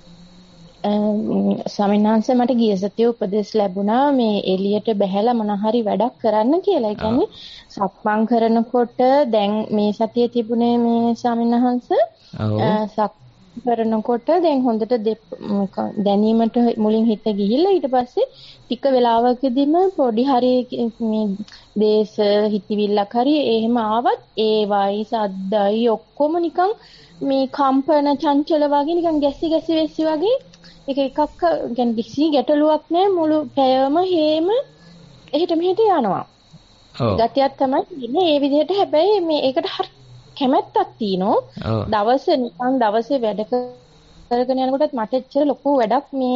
ස්වාමීන් වහන්සේ මට ගිය සතියේ උපදෙස් ලැබුණා මේ එළියට බැහැලා මොන හරි වැඩක් කරන්න කියලා. ඒ කියන්නේ සක්මන් කරනකොට දැන් මේ සතියේ තිබුණේ මේ ස්වාමීන් වහන්සේ සක්මන් කරනකොට දැන් හොඳට දැනීමට මුලින් හිත ගිහිල්ලා ඊට පස්සේ ටික වෙලාවකදීම පොඩි හරි මේ දේශ හිතවිල්ලක් හරි එහෙම ආවත් ඒවයි සද්දයි ඔක්කොම නිකන් මේ කම්පන චංචල වගේ නිකන් ගැසි වෙස්සි වගේ එක එකක් කියන්නේ කිසි ගැටලුවක් නැහැ මුළු පැයම හේම එහෙට මෙහෙට යනවා. ගතියක් තමයි ඉන්නේ ඒ විදිහට. හැබැයි මේ ඒකට කැමැත්තක් තියෙනවා. දවසේ වැඩ කරගෙන යනකොටත් මට එච්චර ලොකු වැඩක් මේ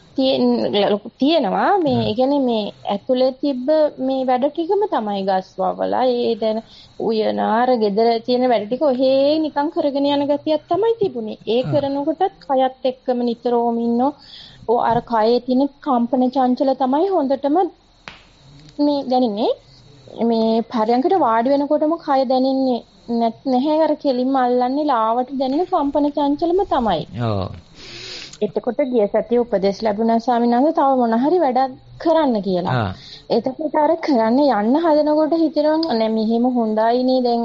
තියෙනවා. මේ ඒ කියන්නේ මේ ඇතුලේ තිබ්බ මේ වැඩ ටිකම තමයි ගස්වවලා ඒ දැන් උයනාර ගෙදර තියෙන වැඩ ටික ඔහේ නිකන් කරගෙන යන ගතියක් තමයි තිබුණේ. ඒ කරනකොටත් කයත් එක්කම නිතරම ඉන්නෝ අර කයේ තියෙන කම්පන චංචල තමයි හොඳටම මේ දැනෙන්නේ. මේ පරයන්කට වාඩි වෙනකොටම කය දැනෙන්නේ නැහැ. අර කෙලින්ම අල්ලන්නේ ලාවට දැනෙන කම්පන චංචලම තමයි. ඔව්. එතකොට ගිය සතියේ උපදෙස් ලැබුණා ස්වාමීන් වහන්සේ තව මොන හරි වැඩක් කරන්න කියලා. එතකොට අර කරන්න යන්න හදනකොට හිතෙනවා නෑ මෙහෙම හොඳයිනේ දැන්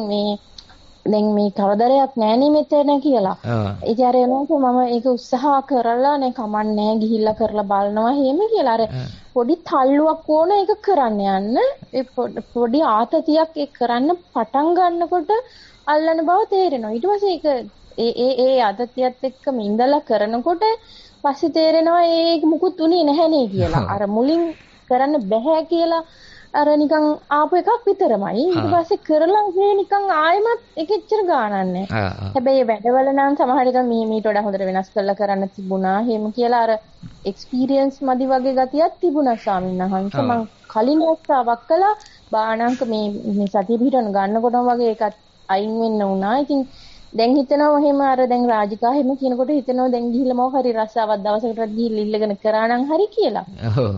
මේ කරදරයක් නෑනේ මෙතන කියලා. ඒක අර එනකොට මම ඒක උත්සාහ කරලා නේ කමන්නේ ගිහිල්ලා කරලා බලනවා එහෙම කියලා. අර පොඩි තල්ලුවක් ඕන ඒක කරන්න යන්න. ඒ පොඩි ආතතියක් ඒක කරන්න පටන් ගන්නකොට අල්ලන බව තේරෙනවා. ඊට පස්සේ ඒක ඒ ආතතියත් එක්කම ඉඳලා කරනකොට පස්සේ තේරෙනවා ඒක මුකුත් උනේ නැහැනේ කියලා. අර මුලින් කරන්න බෑ කියලා අර නිකන් ආපු එකක් විතරමයි. ඊට පස්සේ කරලා මේ නිකන් ආයෙමත් එකෙච්චර ගානක් නැහැ. හැබැයි වැඩවල නම් සමහර එක මීට වඩා හොඳට වෙනස් කරලා කරන්න තිබුණා. එහෙම කියලා අර එක්ස්පීරියන්ස් මදි වගේ ගතියක් තිබුණා ස්වාමීන් වහන්සේ. මම කලින් රස්සාවක් කළා බාණංක මේ සතිය පිටන ගන්නකොටම වගේ ඒකත් අයින් වෙන්න වුණා. ඉතින් දැන් හිතනවා එහෙම අර දැන් රාජිකා එහෙම කියනකොට හිතනවා දැන් ගිහිල්ලා මොකක් හරි රස්සාවක් දවසකටවත් ගිහිල්ලා ඉල්ලගෙන කරා නම් හරි කියලා. ඔව්.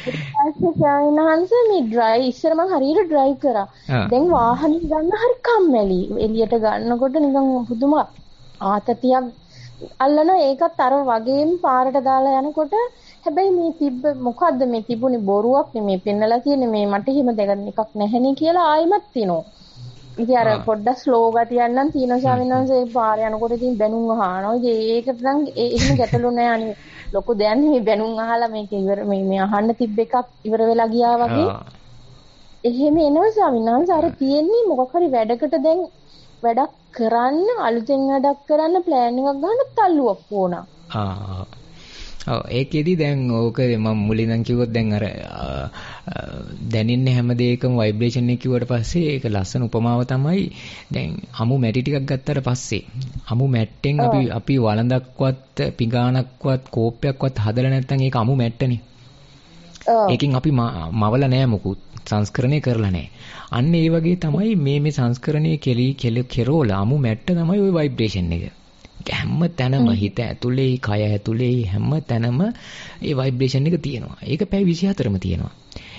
ඊට මේ ඩ්‍රයිව් ඉස්සර මම හරියට ඩ්‍රයිව් කරා. දැන් වාහනේ ගන්න හරි කම්මැලි. එළියට ගන්නකොට නිකන් පුදුම ආතතියක් අල්ලන ඒකත් අර වගේම පාරට දාලා යනකොට හැබැයි මේ මොකද්ද මේ තිබුණේ බොරුවක් නෙමේ පෙන්නලා තියෙන්නේ මේ මට එහෙම දෙයක් එකක් නැහෙනේ කියලා ආයිමත් තිනෝ. ඉතින් අර පොඩ්ඩක් ස්ලෝ ගතියක් නම් තියෙනවා ස්වාමීන් වහන්සේ පාර යනකොට ඉතින් බැනුම් අහනවා. ඉතින් ඒකට නම් එහෙම ගැටලු නෑ අනේ ලොකු දෙයක් නෙමෙයි බැනුම් අහලා මේක ඉවර මේ අහන්න තිබ්බ එකක් ඉවර වෙලා ගියා වගේ. එහෙම එනවා ස්වාමීන් වහන්සේ අර තියෙන්නේ මොකක් හරි වැඩකට දැන් වැඩක් කරන්න අලුතෙන් වැඩක් කරන්න ප්ලෑන් එකක් ගන්න තල්ලුවක් ඕන. ඔව් ඒකෙදි දැන් ඕක මම මුලින් නම් කිව්වොත් දැන් අර දැනින්නේ හැම දෙයකම ভাইබ්‍රේෂන් එක කිව්වට පස්සේ ඒක ලස්සන උපමාව තමයි දැන් අමු මැටි ටිකක් ගත්තාට පස්සේ අමු මැට්ටෙන් අපි වළඳක්වත් පිඟානක්වත් කෝප්පයක්වත් හදලා නැත්නම් ඒක අමු මැට්ටනේ. ඒකෙන් අපි මවලා නෑ මොකුත් සංස්කරණය කරලා නෑ. අන්න ඒ වගේ තමයි මේ සංස්කරණය කෙරෝල අමු මැට්ට තමයි ওই ভাইබ්‍රේෂන් එක. හැම තැනම හිත ඇතුලේ කය ඇතුලේ හැම තැනම ඒ ভাইබ්‍රේෂන් එක තියෙනවා. ඒක පැය 24ම තියෙනවා.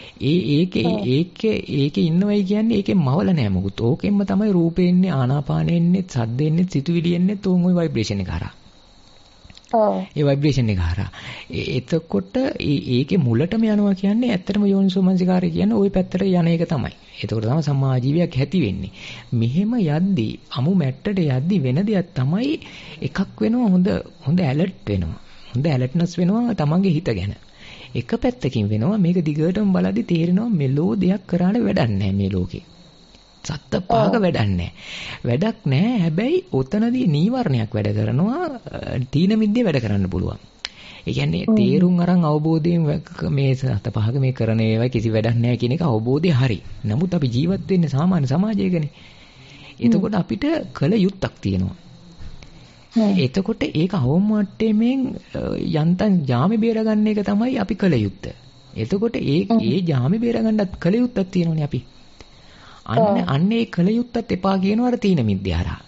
ඒකේ ඉන්නවයි කියන්නේ ඒකෙන් මවල නෑ මොකුත්. ඕකෙන්ම තමයි රූපේ එන්නේ ආනාපානෙ එන්නේ සද්ද එන්නේ සිතුවිලි එන්නේ තෝන් ওই ভাইබ්‍රේෂන් එක හරහා. ඒ ভাইබ්‍රේෂන් එක හරහා. එතකොට ඒකේ මුලටම යනවා කියන්නේ ඇත්තටම යෝනිසෝමනසිකාරය කියන්නේ ওই පැත්තට යන එක තමයි. එතකොට තමයි සම්මා ආජීවයක් ඇති වෙන්නේ. මෙහෙම යද්දී අමු මැට්ටට යද්දී වෙන දෙයක් තමයි එකක් වෙනවා හොඳ ඇලර්ට් වෙනවා. හොඳ ඇලර්ට්නස් වෙනවා තමන්ගේ හිත ගැන. එක පැත්තකින් වෙනවා මේක දිගටම බලද්දි තේරෙනවා මෙලෝ දෙයක් කරාට වැඩක් නැහැ මේ ලෝකේ. සත්ත පහක වැඩක් නැහැ. වැඩක් නැහැ. හැබැයි ඔතනදී නීවරණයක් වැඩ කරනවා. තීන මිද්දේ වැඩ කරන්න පුළුවන්. ඒ කියන්නේ තේරුම් අරන් අවබෝධයෙන් මේ සත්ත පහක මේ කරන ඒවා කිසි වැඩක් නැහැ කියන එක අවබෝධය හරි. නමුත් අපි ජීවත් වෙන්නේ සාමාන්‍ය සමාජයකනේ. එතකොට අපිට කල යුත්තක් තියෙනවා. එතකොට ඒක අවම මට්ටමින් යන්තම් ජාමේ බේරගන්න එක තමයි අපි කල යුත්තේ. එතකොට ඒ ජාමේ බේරගන්නත් කල යුත්තක් තියෙනවනේ අපි. අන්න ඒ කල යුත්තත් එපා කියනවා අර තීන මිද්දේ හරහා.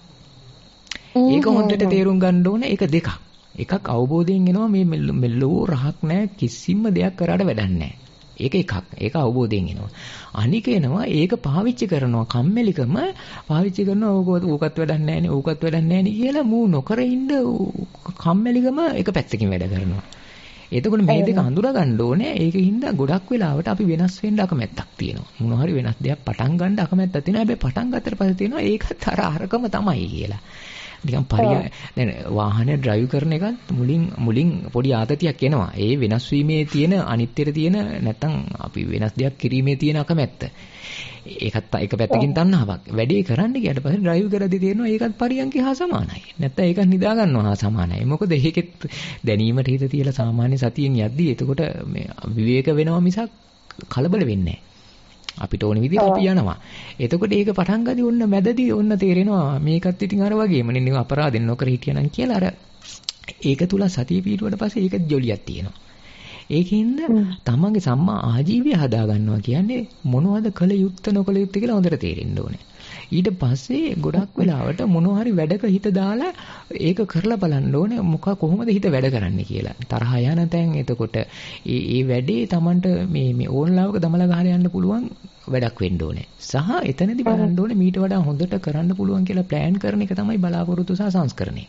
ඒක හොඳට තේරුම් ගන්න ඕනේ. ඒක දෙකක්. එකක් අවබෝධයෙන් එනවා මේ මෙලෝ රහක් නැහැ කිසිම දෙයක් කරාට වැඩක් නැහැ. ඒක එකක්. ඒක අවබෝධයෙන් එනවා. අනික එනවා ඒක පාවිච්චි කරනවා කම්මැලිකම පාවිච්චි කරනවා ඕකත් වැඩක් නැහැ නේ ඕකත් වැඩක් නැහැ නේ කියලා මූ නොකර ඉන්න කම්මැලිකම එක පැත්තකින් වැඩ කරනවා. එතකොට මේ දෙක හඳුනා ගන්න ඕනේ. ඒකින්ද ගොඩක් වෙලාවට අපි වෙනස් වෙන්න අකමැත්තක් තියෙනවා. මොන හරි වෙනස් දෙයක් පටන් ගන්න අකමැත්තක් තියෙනවා. හැබැයි පටන් ගත්තට පස්සේ තියෙනවා ඒකත් අරකම තමයි කියලා. නිකන් දැන් වාහනේ ඩ්‍රයිව් කරන එකත් මුලින් පොඩි ආතතියක් එනවා. ඒ වෙනස් වීමේ තියෙන අනිත්‍යයට තියෙන නැත්තම් අපි වෙනස් දෙයක් කිරීමේ තියෙන අකමැත්ත. ඒකත් එක පැත්තකින් තණ්හාවක්. වැඩේ කරන්න ගියට පස්සේ ඩ්‍රයිව් කරද්දී තේරෙනවා ඒකත් පරියන්කේ හා සමානයි. නැත්තම් ඒකත් නිදා ගන්නවා හා සමානයි. මොකද ඒකෙත් දැනීමට හිත තියලා සාමාන්‍ය සතියෙන් යද්දී එතකොට මේ විවේක වෙනවා මිසක් කලබල වෙන්නේ නැහැ. අපිට ඕන විදිහට අපි යනවා. එතකොට ඒක පටන් ගදී ඔන්න මැදදී ඔන්න තේරෙනවා මේකත් ඉතින් අර වගේම නේ අපරාධෙන් නොකර හිටියනම් කියලා අර ඒක තුල සතිය පිටුවට පස්සේ ඒක ජොලියක් තියෙනවා. ඒකින්ද තමන්ගේ සම්මා ආජීවය හදා ගන්නවා කියන්නේ මොනවද කළ යුත්ත නොකළ යුත්ත කියලා හොඳට තේරෙන්න ඕනේ. ඊට පස්සේ ගොඩක් වෙලාවට මොනවා හරි වැඩක හිත දාලා ඒක කරලා බලන්න ඕනේ කොහොමද හිත වැඩ කරන්නේ කියලා. තරහ යන තැන් එතකොට ඒ වැඩේ Tamanට මේ ඕන්ලාවක දමලා ගහලා යන්න පුළුවන් වැඩක් වෙන්න ඕනේ. සහ එතනදී බලන්න ඕනේ මීට වඩා හොඳට කරන්න පුළුවන් කියලා ප්ලෑන් කරන එක තමයි බලාපොරොත්තු සහ සංස්කරණය.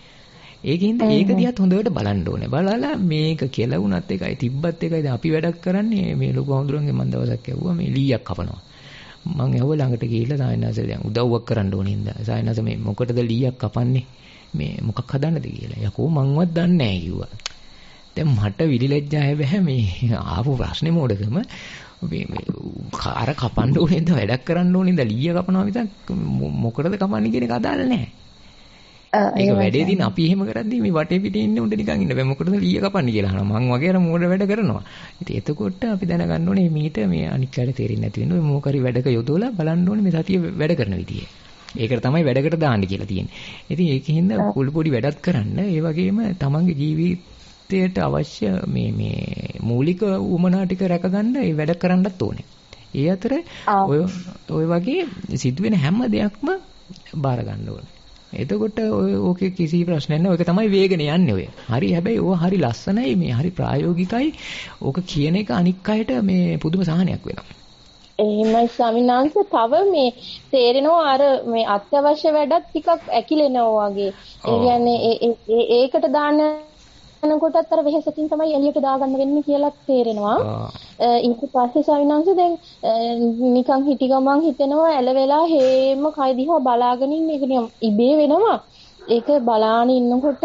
ඒකින්ද ඒක දිහාත් හොඳට බලන්න ඕනේ. බලලා මේක කියලා වුණත් එකයි තිබ්බත් එකයි දැන් අපි වැඩක් කරන්නේ මේ ලොකු හඳුරන්ගේ මම දවසක් ඇහුවා මේ ලීයක් කපනවා. මං ඇහුවා ළඟට ගිහිල්ලා සායනස දැන් උදව්වක් කරන්න ඕනේ හින්දා. සායනස මේ මොකටද ලීයක් කපන්නේ? මේ මොකක් හදන්නද කියලා. යකෝ මංවත් දන්නේ නැහැ කිව්වා. දැන් මට විලිලැජ්ජා හැබැයි මේ ආපු ප්‍රශ්නේ මොඩකම මේ අර කපන්න ඕනේ හින්දා වැඩක් කරන්න ඕනේ හින්දා ලීය කපනවා විතර මොකටද කපන්නේ කියන එක අදාළ නැහැ. ඒක වැඩේදී අපි එහෙම කරද්දී මේ වටේ පිටේ ඉන්න උන්ට නිකන් ඉන්න බෑ මොකටද ලීය කපන්නේ කියලා අහනවා. මං වගේ අර මෝඩ වැඩ කරනවා. ඉතින් එතකොට අපි දැනගන්න ඕනේ මීට මේ අනික් කාට තේරෙන්නේ නැති වෙනවා. මේ මොකරි වැඩක යොදවලා බලන්න ඕනේ මේ සතිය වැඩ කරන විදිය. ඒකට තමයි වැඩකට දාන්න කියලා තියෙන්නේ. ඉතින් ඒකෙන්ද පොඩි පොඩි වැඩක් කරන්න ඒ වගේම තමන්ගේ ජීවිතයට අවශ්‍ය මේ මූලික උමනා ටික රැකගන්න ඒ වැඩ කරන්නත් ඕනේ. ඒ අතර ඔය වගේ සිදුවෙන හැම දෙයක්ම බාර ගන්න ඕනේ. එතකොට ඕකේ කිසි ප්‍රශ්නයක් නැහැ. ඔක තමයි වේගනේ යන්නේ ඔය. හරි හැබැයි ඕක හරි ලස්සනයි මේ හරි ප්‍රායෝගිකයි. ඕක කියන එක අනික් අයට මේ පුදුම සහනයක් වෙනවා. එහෙමයි ස්වාමීන් වහන්සේ තව මේ තේරෙනවා අර මේ අත්‍යවශ්‍ය වැඩත් ටිකක් ඇකිලෙනවා වගේ. ඒ කියන්නේ ඒකට දාන කොටත් අර වෙහෙසකින් තමයි එළියට දාගන්න වෙන්නේ කියලා තේරෙනවා. ඊට පස්සේ ස්වාමීන් වහන්සේ දැන් නිකන් හිටි ගමන් හිතෙනවා ඇලවෙලා හේම කය දිහා බලාගෙන ඉන්න එක නිකන් ඉබේ වෙනවා. ඒක බලාන ඉන්නකොට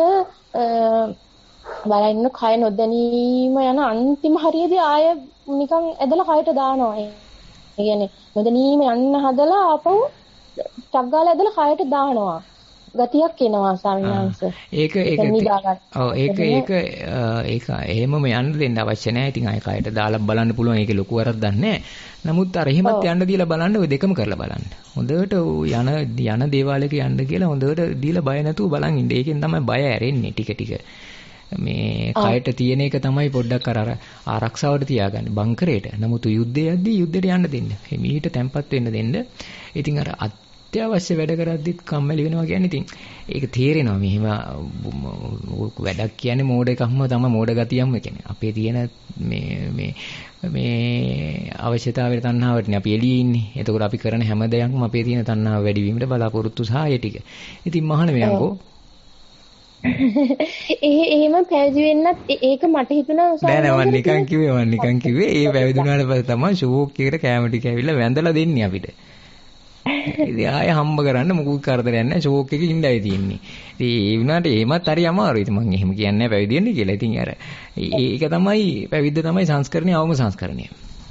බලන්න කය නොදැනීම යන අන්තිම හරියදී ආය නිකන් ඇදලා කයට දානවා. ඒ කියන්නේ නොදැනීම යන්න හදලා ආපහු ටග්ගාලා ඇදලා කයට දානවා. ගතියක් එනවා ස්වාමීන් ඒක එහෙමම යන්න දෙන්න අවශ්‍ය නැහැ. ඉතින් අය කයට දාලා බලන්න පුළුවන්. ඒකේ ලොකු වරද්දක් නැහැ. නමුත් අර එහෙමත් යන්න දීලා බලන්න ඔය දෙකම කරලා බලන්න. හොඳට යන දේවාලයක යන්න කියලා හොඳට දීලා බය නැතුව බලන් ඉන්න. ඒකෙන් තමයි බය ඇරෙන්නේ ටික ටික. මේ කයට තියෙන එක තමයි පොඩ්ඩක් අර ආරක්ෂාවට තියාගන්නේ බංකරේට. නමුත් යුද්ධයේදී යුද්ධයට යන්න දෙන්න. එමීට තැම්පත් වෙන්න දෙන්න. ඉතින් අර අත්‍යවශ්‍ය වැඩ කරද්දිත් කම්මැලි වෙනවා කියන්නේ ඉතින් ඒක තේරෙනවා. මෙහෙම වැඩක් කියන්නේ මෝඩ එකක්ම තමයි මෝඩ ගතියක්ම කියන්නේ. අපේ තියෙන මේ අවශ්‍යතාවයේ තණ්හාවටනේ අපි එළියේ ඉන්නේ. එතකොට අපි කරන හැම දෙයක්ම අපේ තියෙන තණ්හාව වැඩි වීමට බලාපොරොත්තු සහ ඒ ටික. ඉතින් මහාන මෙයන්කෝ එහෙම පැවිදි වෙන්නත් ඒක මට හිතුණා නෑ මම නිකන් කිව්වේ ඒ පැවිදි වුණාට පස්සේ තමයි ෂෝක් එකට කැම ටික ඇවිල්ලා වැඳලා දෙන්නේ අපිට. ඉතින් ආයෙ හම්බ කරන්න මොකුත් කරදරයක් නැහැ ෂෝක් එකේ ඉඳලා තියෙන්නේ. ඉතින් ඒ වුණාට එහෙමත් හරි අමාරුයි. ඉතින් මම එහෙම කියන්නේ නැහැ පැවිදි වෙන්න කියලා. ඉතින් අර ඒක තමයි පැවිද්ද තමයි සංස්කරණය අවම සංස්කරණය.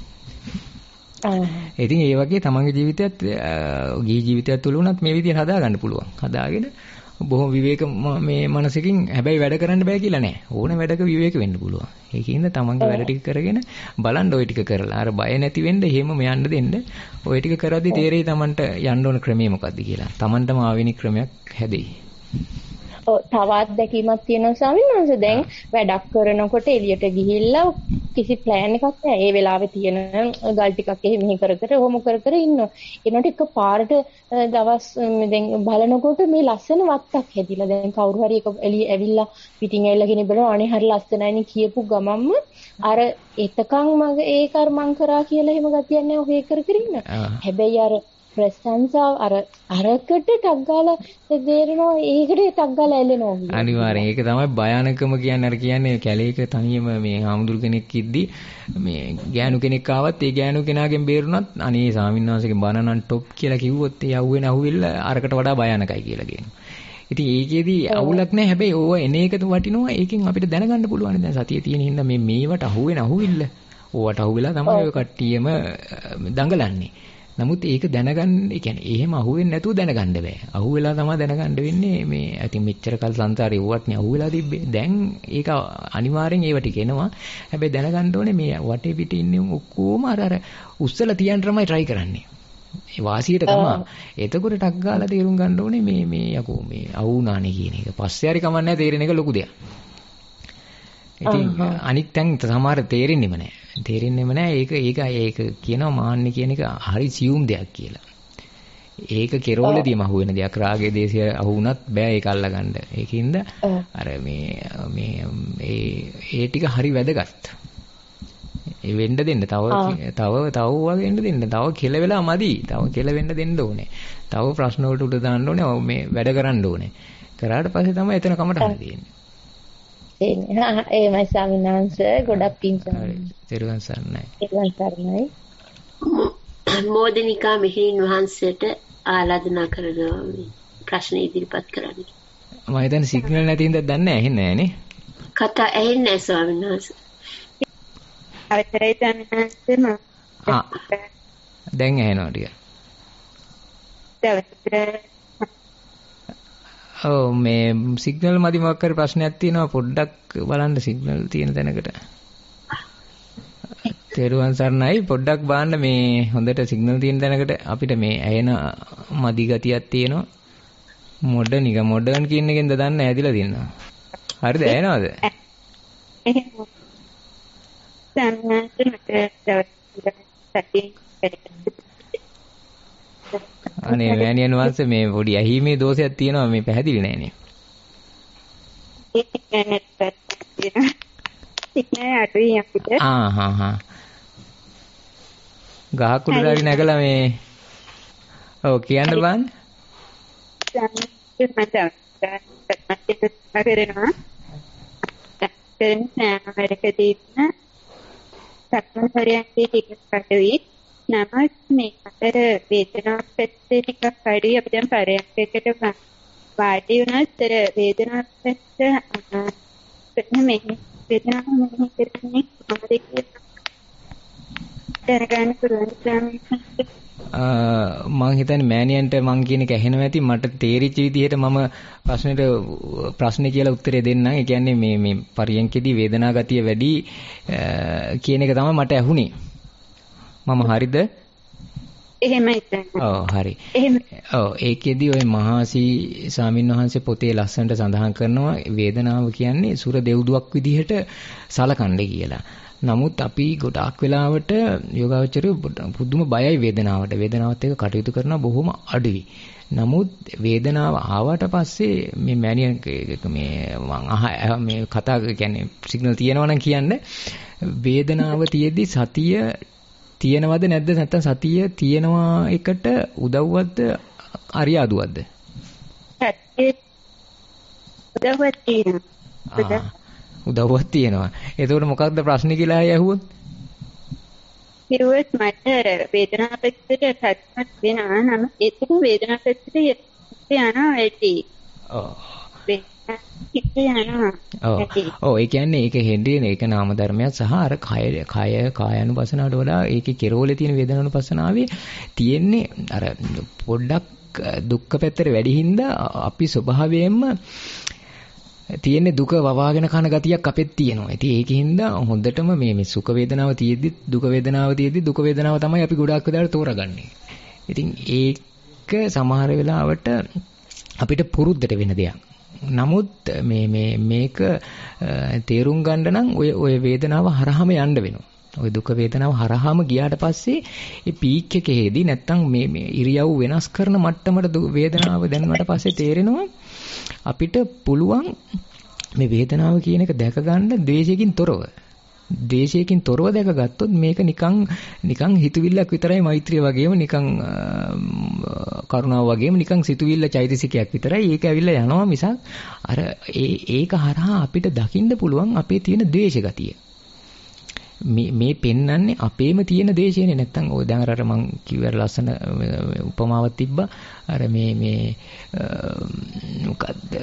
ඉතින් ඒ වගේ තමන්ගේ ජීවිතයත් ගිහි ජීවිතයත් තුළ උනත් මේ විදිහට හදාගන්න පුළුවන්. හදාගෙන බොහොම විවේක මේ මනසකින් හැබැයි වැඩ කරන්න බෑ කියලා නෑ. ඕන වැඩක විවේක වෙන්න පුළුවන්. ඒකින්ද තමන්ගේ වැඩ ටික කරගෙන බලන්න ওই ටික කරලා අර බය නැති වෙන්න එහෙම යන්න දෙන්න. ওই ටික කරද්දි තේරෙයි තමන්ට යන්න ඕන ක්‍රමය මොකක්ද කියලා. තමන්ටම ආවෙනික් ක්‍රමයක් හැදෙයි. තවත් දැකීමක් තියෙනවා ස්වාමීන් වහන්සේ. දැන් වැඩක් කරනකොට එළියට ගිහිල්ලා කිසි ප්ලෑන් එකක් නැහැ. ඒ වෙලාවේ තියෙන ගල් ටිකක් එහෙ මෙහෙ කර කර ඔහොම කර කර ඉන්නවා. ඒනට එක පාරට දවස් දැන් බලනකොට මේ ලස්සන වත්තක් හැදිලා. දැන් කවුරු හරි එක එළිය ඇවිල්ලා පිටින් ඇවිල්ලා කෙනෙක් බලනවා අනේ හරි ලස්සනයිනේ කියපු ගමම්ම අර එතකන් මගේ ඒ කර්මං කරා කියලා එහෙම ගතියක් නැහැ. ඔහේ කර කර ඉන්න. හැබැයි අර ප්‍රශංසාව අරකට ටක් ගාලා දෙරනවා ඒකට ටක් ගාලා ඇලෙනවා. අනිවාර්යෙන් ඒක තමයි භයානකම කියන්නේ. අර කියන්නේ කැලේක තනියම මේ හාමුදුරු කෙනෙක් ඉද්දි මේ ගෑනු කෙනෙක් ආවත් ඒ ගෑනු කෙනාගෙන් බේරුණත් අනේ ස්වාමින්වහන්සේගේ බණ නම් ටොප් කියලා කිව්වොත් ඒ යව්වෙන අහුවිල්ල අරකට වඩා භයානකයි කියලා කියනවා. ඉතින් ඒකෙදි අවුලක් නැහැ. හැබැයි ඕව එන එකද වටිනවා. ඒකෙන් අපිට දැනගන්න පුළුවන්. දැන් සතියේ තියෙන හින්දා මේවට අහුවෙන අහුවිල්ල ඕවට අහුවෙලා තමයි ඔය කට්ටියම දඟලන්නේ. නමුත් ඒක දැනගන්න, ඒ කියන්නේ එහෙම අහුවෙන්නේ නැතුව දැනගන්න බෑ. අහුවෙලා තමයි දැනගන්න වෙන්නේ. මේ ඉතින් මෙච්චර කල් සංසාරේ වුවත් නේ අහුවෙලා තිබ්බේ. දැන් ඒක අනිවාර්යෙන් ඒව ටික එනවා. හැබැයි දැනගන්න ඕනේ මේ වටේ පිටේ ඉන්නේ ඔක්කොම අර උස්සලා තියන්න තමයි try කරන්නේ. ඒ වාසියට තමයි. එතකොට ටක් ගාලා තේරුම් ගන්න ඕනේ මේ යකෝ මේ අහුණානේ කියන එක. පස්සේ හරි කමන්නේ තේරෙන එක ලොකු දෙයක්. ඉතින් අනිත් තැන් සමහර තේරෙන්නෙම නැහැ. තේරෙන්නෙම නැහැ. ඒක කියනවා මාන්නේ කියන එක හරි සියුම් දෙයක් කියලා. ඒක කෙරෝලදීම අහුවෙන දෙයක්. රාගයේ දේශය අහුණත් බෑ ඒක අල්ලගන්න. ඒකින්ද අර මේ ඒ ටික හරි වැදගත්. ඒ වෙන්න දෙන්න. තව වෙන්න දෙන්න. තව කෙලවෙලා මදි. තව කෙලවෙන්න දෙන්න ඕනේ. තව ප්‍රශ්න වලට උඩ දාන්න ඕනේ. මේ වැඩ කරන්න ඕනේ. කරාට පස්සේ තමයි එතන කමට හරි තියෙන්නේ. එහෙමයි ස්වාමීන් වහන්සේ. ගොඩක් පිං හරි. තෙරුවන් සරණයි. තෙරුවන් සරණයි. මොදිනිකා මෙහෙණින් වහන්සේට ආරාධනා කරනවා ප්‍රශ්න ඉදිරිපත් කරන්න. මම හිතන්නේ සිග්නල් නැති හින්දා දන්නේ නැහැ. ඇහෙන්නේ නැහැ නේ. කතා ඇහෙන්නේ නැහැ ස්වාමීන් වහන්සේ. අවතරයි දැනන්නේ මම. දැන් ඇහෙනවා ටික. ඔව් මේ සිග්නල් මදි මොකක් හරි ප්‍රශ්නයක් තියෙනවා. පොඩ්ඩක් බලන්න සිග්නල් තියෙන තැනකට. තෙරුවන් සරණයි. පොඩ්ඩක් බලන්න මේ හොඳට සිග්නල් තියෙන තැනකට. අපිට මේ ඇහෙන මදි ගතියක් තියෙනවා. මොඩර්න් කියන එකෙන්ද දන්නේ ඇදිලා තියෙනවා. හරිද? ඇහෙනවද? අනේ මෑණියන් වහන්සේ මේ පොඩි ඇහිීමේ දෝෂයක් තියෙනවා. මේ පැහැදිලි නෑ නේ. ගහක් උඩට හරි නැගලා මේ ඔව් කියන්න බෑන්. නමත් මේ අතර වේදනාවක් පැත්තේ ටිකක් අඩුයි. අපි දැන් පරයන්කයකට වාඩි වුණාතර වේදනාවක් පැත්ත මේ වේදනාව මෙහෙ කරන්නේ මොකද කියලා දැනගන්න පුළුවන්. මම හිතන්නේ මෑණියන්ට මං කියන එක ඇහෙනවා ඇති. මට තේරිච්ච විදිහට මම ප්‍රශ්නේ කියලා උත්තරේ දෙන්නම්. ඒ කියන්නේ මේ පරයන්කෙදී වේදනා ගතිය වැඩි කියන එක තමයි මට ඇහුනේ. මම හරිද? එහෙමයි තමයි. ඔව් හරි. ඔව් ඒකෙදි ඔය මහාසී ස්වාමින්වහන්සේ පොතේ ලස්සනට සඳහන් කරනවා වේදනාව කියන්නේ සුර දෙව්දුවක් විදිහට සලකන්න කියලා. නමුත් අපි ගොඩාක් වෙලාවට යෝගාවචරය පුදුම බයයි වේදනාවට. වේදනාවත් එක්ක කටයුතු කරන බොහොම අඩුයි. නමුත් වේදනාව ආවට පස්සේ මේ මෑනියන් මේ මේ කතා කියන්නේ සිග්නල් තියෙනවා නම් කියන්නේ වේදනාව තියෙද්දි සතිය තියෙනවද නැද්ද? නැත්නම් සතිය තියෙනවා එකට උදව්වක්ද අරියාදුවක්ද? උදව්වක් තියෙනවා. උදව්වක් තියෙනවා. එතකොට මොකක්ද ප්‍රශ්නේ කියලා ඇහුවොත්? කිව්වොත් මට වේදනාව පැත්තට පැත්තක් වෙනවා නම් ඒක වේදනාව පැත්තට යනවා ඇටි. ඔව් ඒ කියන්නේ ඒක හෙන්ඩියන ඒක නාම ධර්මයක් සහ අර කායानुපසනාවට වඩා ඒකේ කෙරවලේ තියෙන වේදනානුපසනාවේ තියෙන්නේ අර පොඩ්ඩක් දුක්ඛ පැත්තට වැඩි හින්දා අපි ස්වභාවයෙන්ම තියෙන්නේ දුක වවාගෙන කන ගතියක් අපෙත් තියෙනවා. ඉතින් ඒකින්ද හොඳටම මේ සුඛ වේදනාව තියෙද්දි දුක වේදනාව තියෙද්දි දුක වේදනාව තමයි අපි ගොඩාක් වෙලාවට තෝරගන්නේ. ඉතින් ඒක සමහර වෙලාවට අපිට පුරුද්දට වෙන දෙයක්. නමුත් මේක තේරුම් ගන්න නම් ඔය වේදනාව හරහාම යන්න වෙනවා. ඔය දුක වේදනාව හරහාම ගියාට පස්සේ ඒ පීක් එකේදී නැත්තම් මේ ඉරියව් වෙනස් කරන මට්ටමට වේදනාව දැනුණාට පස්සේ තේරෙනවා අපිට පුළුවන් මේ වේදනාව කියන එක දැක ගන්න ද්වේෂයකින් තොරව. ද්වේෂයකින් තොරව දැකගත්තොත් මේක නිකන් හිතවිල්ලක් විතරයි මෛත්‍රිය වගේම නිකන් කරුණාව වගේම නිකන් සිතුවිල්ල චෛතසිකයක් විතරයි. ඒක ඇවිල්ලා යනවා මිසක් අර ඒක හරහා අපිට දකින්න පුළුවන් අපේ තියෙන ද්වේෂ ගතිය. මේ පෙන්වන්නේ අපේම තියෙන දේශයනේ. නැත්තම් ඔය දැන් අර මං කිව්ව ලස්සන උපමාවක් තිබ්බා. අර මේ මොකද්ද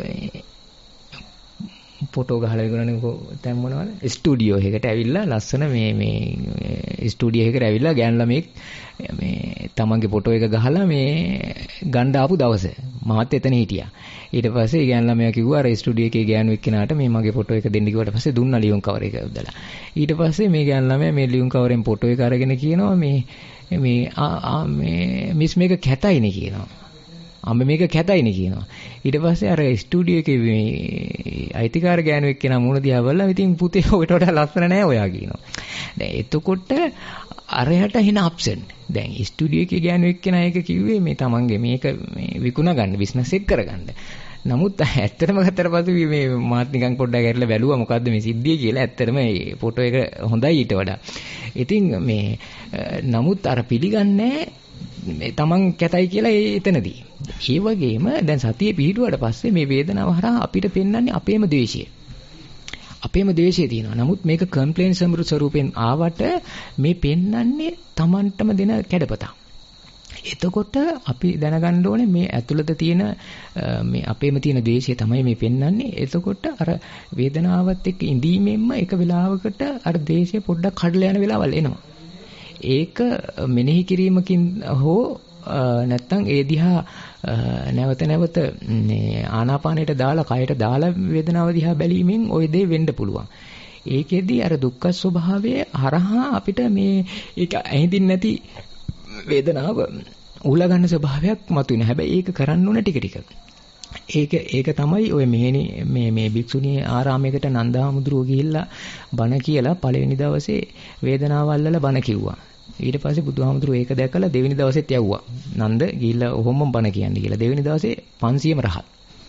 ෆොටෝ ගහලා ඉගරන්නේ දැන් මොනවද ස්ටුඩියෝ එකකට ඇවිල්ලා ලස්සන මේ ස්ටුඩියෝ එකකට ඇවිල්ලා ගෑනු ළමෙක් මේ තමන්ගේ ෆොටෝ එක ගහලා මේ ගන්න ආපු දවස මාත් එතන හිටියා. ඊට පස්සේ ගෑනු ළමයා කිව්වා අර ස්ටුඩියෝ එකේ ගෑනු එක්කෙනාට මේ මගේ ෆොටෝ එක දෙන්න කිව්වට පස්සේ දුන්නා ලියුම් කවර් එක යොදලා. ඊට පස්සේ මේ ගෑනු ළමයා මේ ලියුම් කවරෙන් ෆොටෝ එක අරගෙන කියනවා මේ මිස් මේක කැතයිනේ කියනවා. අම්ම මේක කැතයිනේ කියනවා. ඊට පස්සේ අර ස්ටුඩියෝ එකේ මේ අයිතිකාර ගෑනු එක්කෙනා මුණ දිහා බලලා ඉතින් පුතේ ඔයට වඩා ලස්සන නෑ ඔයා කියනවා. දැන් එතකොට අරයට එන අප්ෂන්. දැන් ස්ටුඩියෝ එකේ ගෑනු එක්කෙනා ඒක කිව්වේ මේ තමන්ගේ මේක මේ විකුණ ගන්න බිස්නස් එක කරගන්න. නමුත් ඇත්තටම ගත්තට පස්සේ මේ මාත් නිකන් පොඩ්ඩක් ඇරලා බැලුවා මොකද්ද මේ සිද්ධිය කියලා. ඇත්තටම මේ ෆොටෝ එක හොඳයි ඊට වඩා. ඉතින් මේ නමුත් අර පිළිගන්නේ තමන් කැතයි කියලා එතනදී. ඒ වගේම දැන් සතිය පිහිටුවාට පස්සේ මේ වේදනාව හරහා අපිට පෙන්වන්නේ අපේම ද්වේෂය. අපේම ද්වේෂය තියෙනවා. නමුත් මේක කම්ප්ලේන් ස්වරූපෙන් ආවට මේ පෙන්වන්නේ තමන්ටම දෙන කැඩපතක්. එතකොට අපි දැනගන්න ඕනේ මේ ඇතුළත තියෙන මේ අපේම තියෙන ද්වේෂය තමයි මේ පෙන්වන්නේ. එතකොට අර වේදනාවත් එක්ක ඉඳීමෙන්ම එක වෙලාවකට අර ද්වේෂය පොඩ්ඩක් කඩලා යන වෙලාවල් එනවා. ඒක මෙනෙහි කිරීමකින් හෝ නැත්තම් ඒ දිහා නැවත නැවත ආනාපානයට දාලා කයට දාලා වේදනාව දිහා බැලීමෙන් ওই දේ වෙන්න පුළුවන්. ඒකෙදි අර දුක්ඛ ස්වභාවය හරහා අපිට මේ ඒක ඇහිඳින් නැති වේදනාව උහුලා ගන්න ස්වභාවයක් මතුවෙන. හැබැයි ඒක කරන්න ඕන ටික ටික. ඒක තමයි ඔය මේ භික්ෂුණී ආරාමයකට නන්දහාමුදුරුවෝ ගිහිල්ලා බණ කියලා පළවෙනි දවසේ වේදනාව අල්ලලා බණ කිව්වා. ඊට පස්සේ බුදුහාමුදුරුවෝ ඒක දැකලා දෙවෙනි දවසෙත් යවුවා. නන්ද ගිහිල්ලා ඔහොම බණ කියන්නේ කියලා. දෙවෙනි දවසේ 500ම රහත්.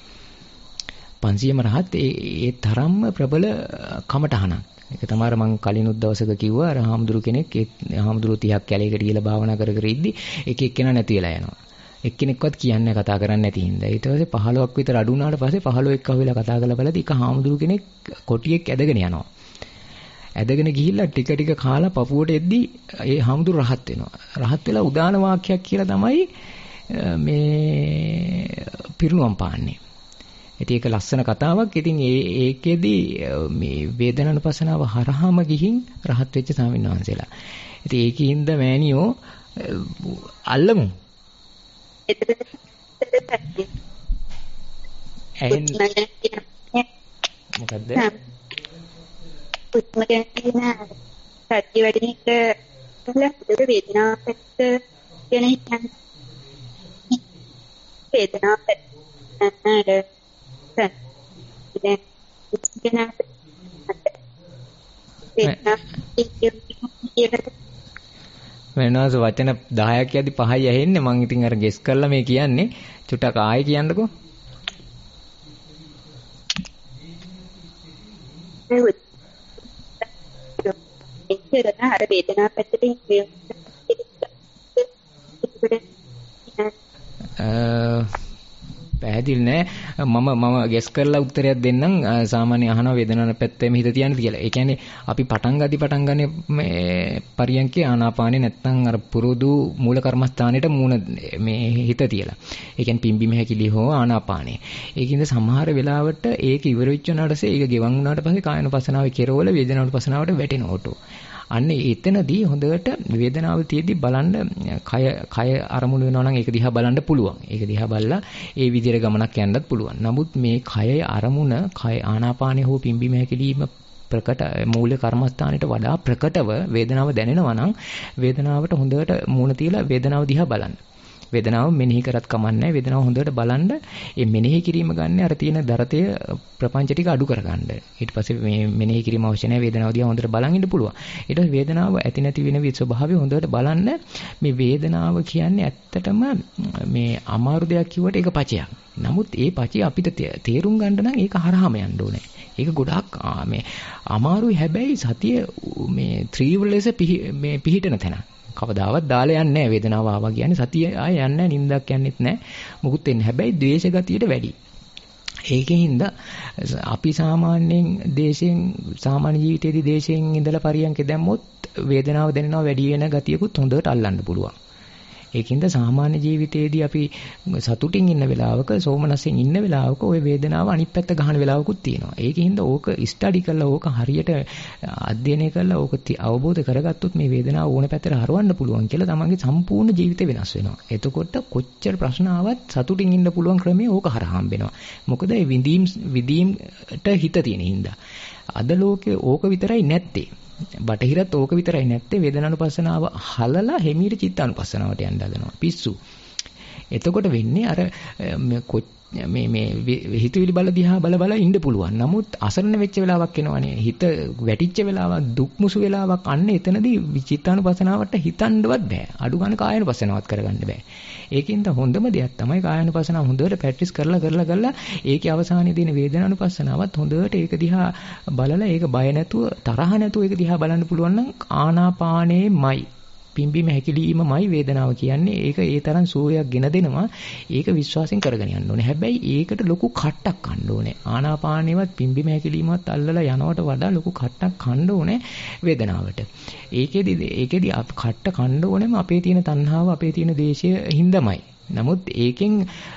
500ම රහත් ඒ තරම්ම ප්‍රබල කමටහනක්. ඒක තමයි මම කලිනුත් දවසක කිව්වා අර හාමුදුරු කෙනෙක් ඒ හාමුදුරු 30ක් කැලේකට ගිහිල්ලා භාවනා කර කර ඉද්දි එක එක්කෙනා නැති වෙලා යනවා. එක්කෙනෙක්වත් කියන්නේ කතා කරන්නේ නැති හින්දා. ඊට පස්සේ 15ක් විතර අඩු වුණාට පස්සේ 15 එක්ක අහුවෙලා කතා කරලා බලද්දි එක හාමුදුරු කෙනෙක් කොටියෙක් ඇදගෙන යනවා. ඇදගෙන ගිහිල්ලා ටික ටික කාලා පපුවට එද්දි ඒ හාමුදුරු රහත් වෙනවා. රහත් වෙලා උදාන වාක්‍යයක් කියලා තමයි මේ පිරිනුවම් පාන්නේ. ඉතින් ඒක ලස්සන කතාවක්. ඉතින් ඒකෙදි මේ වේදනානුපසනාව හරහාම ගිහින් රහත් වෙච්ච ස්වාමීන් වහන්සේලා. ඉතින් ඒකින්ද මෑණියෝ අල්ලමු. මොකද්ද? උත්ම ගැන සත්‍ය වැඩි එක කළා වේදනාව පැත්ත ගැන හිතන්න. වේදනාව පැත්ත වෙනවාස වචන 10ක් යද්දි 5යි ඇහෙන්නේ. මම ඉතින් අර ගෙස් කරලා මේ කියන්නේ. චුට්ටක් ආයෙ කියන්නකෝ. අර වේදනාව පැත්තට පැහැදිලි නෑ. මම ගෙස් කරලා උත්තරයක් දෙන්නම්. සාමාන්‍ය අහනවා වේදනාවේ පැත්තේම හිත තියන්නේ කියලා. ඒ කියන්නේ අපි පටන් ගන්න මේ පරියන්කේ ආනාපානේ නැත්නම් අර පුරුදු මූල කර්මස්ථානෙට මූණ මේ හිත තියලා. ඒ කියන්නේ පිම්බිම හැකිලි හෝ ආනාපානේ. ඒකින්ද සමහර වෙලාවට ඒක ඉවර වෙච්ච නැඩසේ ඒක ගෙවන් වුණාට පස්සේ කායනුපස්සනාවේ කෙරවල වේදනානුපස්සනාවට වැටෙනවටෝ. අන්න එතනදී හොඳට වේදනාව තියෙද්දි බලන්න කය අරමුණු වෙනවා නම් ඒක දිහා බලන්න පුළුවන්. ඒක දිහා බලලා ඒ විදිහට ගමනක් යන්නත් පුළුවන්. නමුත් මේ කයයි අරමුණ කය ආනාපානේ හෝ පිම්බීම හැකිලිම ප්‍රකට මූල කර්මස්ථානෙට වඩා ප්‍රකටව වේදනාව දැනෙනවා නම් වේදනාවට හොඳට මූණ තියලා වේදනාව දිහා බලන්න. වේදනාව මෙනෙහි කරත් කමන්නේ වේදනාව හොඳට බලන්න. ඒ මෙනෙහි කිරීම ගන්න අර තියෙන දරතය ප්‍රපංච ටික අඩු කරගන්න. ඊට පස්සේ මේ මෙනෙහි කිරීම අවශ්‍ය නැහැ. වේදනාව දිහා හොඳට බලන් ඉන්න පුළුවන්. ඊට පස්සේ වේදනාව ඇති නැති වෙන ස්වභාවය හොඳට බලන්න. මේ වේදනාව කියන්නේ ඇත්තටම මේ අමාරු දෙයක් කිව්වට ඒක පචයක්. නමුත් ඒ පචය අපිට තේරුම් ගන්න නම් ඒක හරහාම යන්න ඕනේ. ඒක ගොඩාක් මේ අමාරුයි. හැබැයි සතිය මේ ත්‍රිවිධ ලෙස මේ පිහිටන තැන. කවදාවත් දාලා යන්නේ නැහැ. වේදනාව ආවා කියන්නේ සතිය ආය යන්නේ නැහැ. නිින්දක් යන්නෙත් නැහැ. මොකුත් වෙන්නේ. හැබැයි ද්වේෂ ගතියට වැඩි. ඒකෙන්ද අපි සාමාන්‍යයෙන් සාමාන්‍ය ජීවිතයේදී දේශයෙන් ඉඳලා පරියන්කේ දැම්මොත් වේදනාව දැනෙනවා වැඩි වෙන ගතියකුත් හොඳට අල්ලන්න පුළුවන්. ඒකින්ද සාමාන්‍ය ජීවිතයේදී අපි සතුටින් ඉන්න වෙලාවක සෝමනස්යෙන් ඉන්න වෙලාවක ওই වේදනාව අනිත් පැත්ත ගහන වෙලාවකුත් තියෙනවා. ඒකින්ද ඕක ස්ටඩි කරලා ඕක හරියට අධ්‍යයනය කරලා ඕක අවබෝධ කරගත්තොත් මේ වේදනාව ඕන පැත්තට හරවන්න පුළුවන් කියලා තමන්ගේ සම්පූර්ණ ජීවිතේ වෙනස් වෙනවා. එතකොට කොච්චර ප්‍රශ්න ආවත් සතුටින් ඉන්න පුළුවන් ක්‍රමය ඕක හරහා හම්බෙනවා. මොකද ඒ විඳීම්ට හිත තියෙන හින්දා. අද ලෝකේ ඕක විතරයි නැත්තේ. බටහිරත් ඕක විතරයි නැත්තේ. වේදනානුපස්සනාව හලලා හිමීට චිත්තානුපස්සනාවට යන්න හදනවා. පිස්සු. එතකොට වෙන්නේ අර මේ හිතවිලි බල දිහා බල ඉන්න පුළුවන්. නමුත් අසරණ වෙච්ච වෙලාවක් එනවනේ. හිත වැටිච්ච වෙලාවක්, දුක්මුසු වෙලාවක් අන්න එතනදී චිත්තානුපස්සනාවට හිතන්නවත් බෑ. අඩු ගන්න කායනුපස්සනාවත් කරගන්න බෑ. ඒකින්ද හොඳම දෙයක් තමයි කායනුපස්සනාව හොඳට ප්‍රැක්ටිස් කරලා ඒකේ අවසානයේ දෙන වේදනානුපස්සනාවත් හොඳට ඒක දිහා බලලා ඒක බය නැතුව තරහ නැතුව ඒක දිහා බලන්න පුළුවන් නම් ආනාපානේමයි පිම්බීම හැකිලීමමයි වේදනාව කියන්නේ. ඒක ඒ තරම් සුවයක් ගෙන දෙනවා. ඒක විශ්වාසයෙන් කරගෙන යන්න ඕනේ. හැබැයි ඒකට ලොකු කට්ටක් කන්න ඕනේ. ආනාපානෙවත් පිම්බීම හැකිලීමවත් අල්ලලා යනවට වඩා ලොකු කට්ටක් කන්න ඕනේ වේදනාවට. ඒකෙදි කට්ට කන්න ඕනෙම අපේ තියෙන තණ්හාව, අපේ තියෙන දේශය හින්දාමයි. නමුත් ඒකෙන්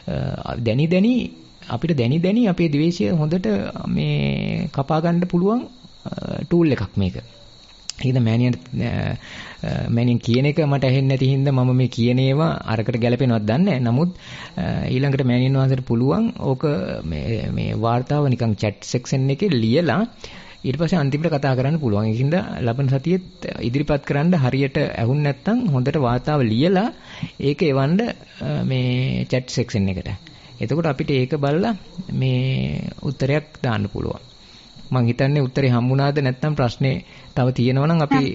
අපිට දැනි අපේ ද්වේෂය හොඳට මේ කපා ගන්න පුළුවන් ටූල් එකක් මේක. ඒකද මෑනියන් කියන එක මට ඇහෙන්නේ නැති හින්දා මම මේ කියන ඒවා අරකට ගැලපෙනවද දන්නේ නැහැ. නමුත් ඊළඟට මෑනියන් වහන්සේට පුළුවන් ඕක මේ වාර්තාව නිකන් chat section එකේ ලියලා ඊට පස්සේ අන්තිමට කතා කරන්න පුළුවන්. ඒකින්ද ලබන සතියේත් ඉදිරිපත් කරන්න හරියට ඇහුන් නැත්නම් හොඳට වාර්තාව ලියලා ඒක එවන්න මේ chat section එකට. එතකොට අපිට ඒක බලලා මේ උත්තරයක් දාන්න පුළුවන්. මං හිතන්නේ උත්තරේ හම්බුණාද නැත්නම් ප්‍රශ්නේ තව තියෙනවා නම් අපි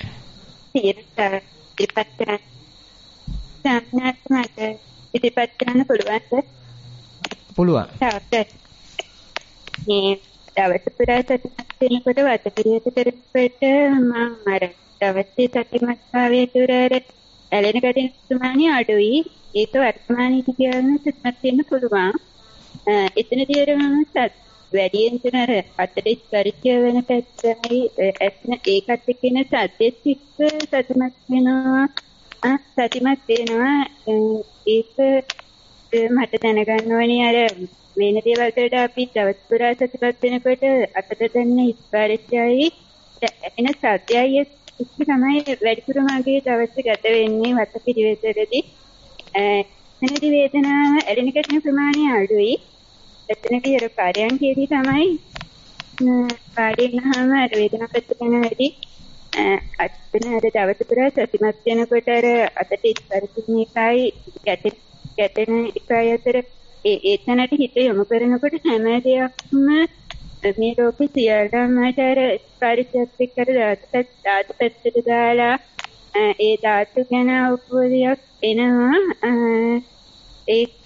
ඉදිරිපත් කරන්න පුළුවන්. මේ දවස් පුරා සතිමත් වෙනකොට වතපිරියත කරපිට මම අර දවසේ සතිමත් භාවයේ තුර ඇලෙන ගැටෙන සුමානිය අඩුයි. ඒක වර්තමානයේදී කියන සතිමත් වෙන්න පුළුවන්. එතනදී මම වැඩියෙන් තුනර අතට ස්පර්ශ වෙන පැත්තයි ඇත්න ඒකත් එක්කන සද්දෙත් එක්ක සතිමත් වෙනවා. ඒක මට දැනගන්න ඕනේ අර වෙන දේවල් වලට අපි දවස් පුරා සතිපත් වෙනකොට අතට දැනෙන ස්පර්ශයයි එන සද්දයයි එක්ක තමයි වැඩිපුර මගේ දවස් ගත වෙන්නේ වත පිළිවෙතකදී. එතනදී වේදනාව ඇලෙන ගැටෙන ප්‍රමාණය අඩුයි. එතනදී අර පරයන්කේදී තමයි පාඩේනහම අර වේදනාව පැත්තට යන හැටි අතන අර දවස් පුරා සතිමත් වෙනකොට අර අතට ස්පර්ශුනේ එකයි ගැටෙන එකයි අතර ඒතනට හිත යොමු කරනකොට හැම දෙයක්ම මේ ලෝකේ සියල්ලම අර ස්පර්ශයත් එක්ක ධාතු පැත්තට දාලා ඒ ධාතු ගැන අවබෝධයක් එනවා. ඒක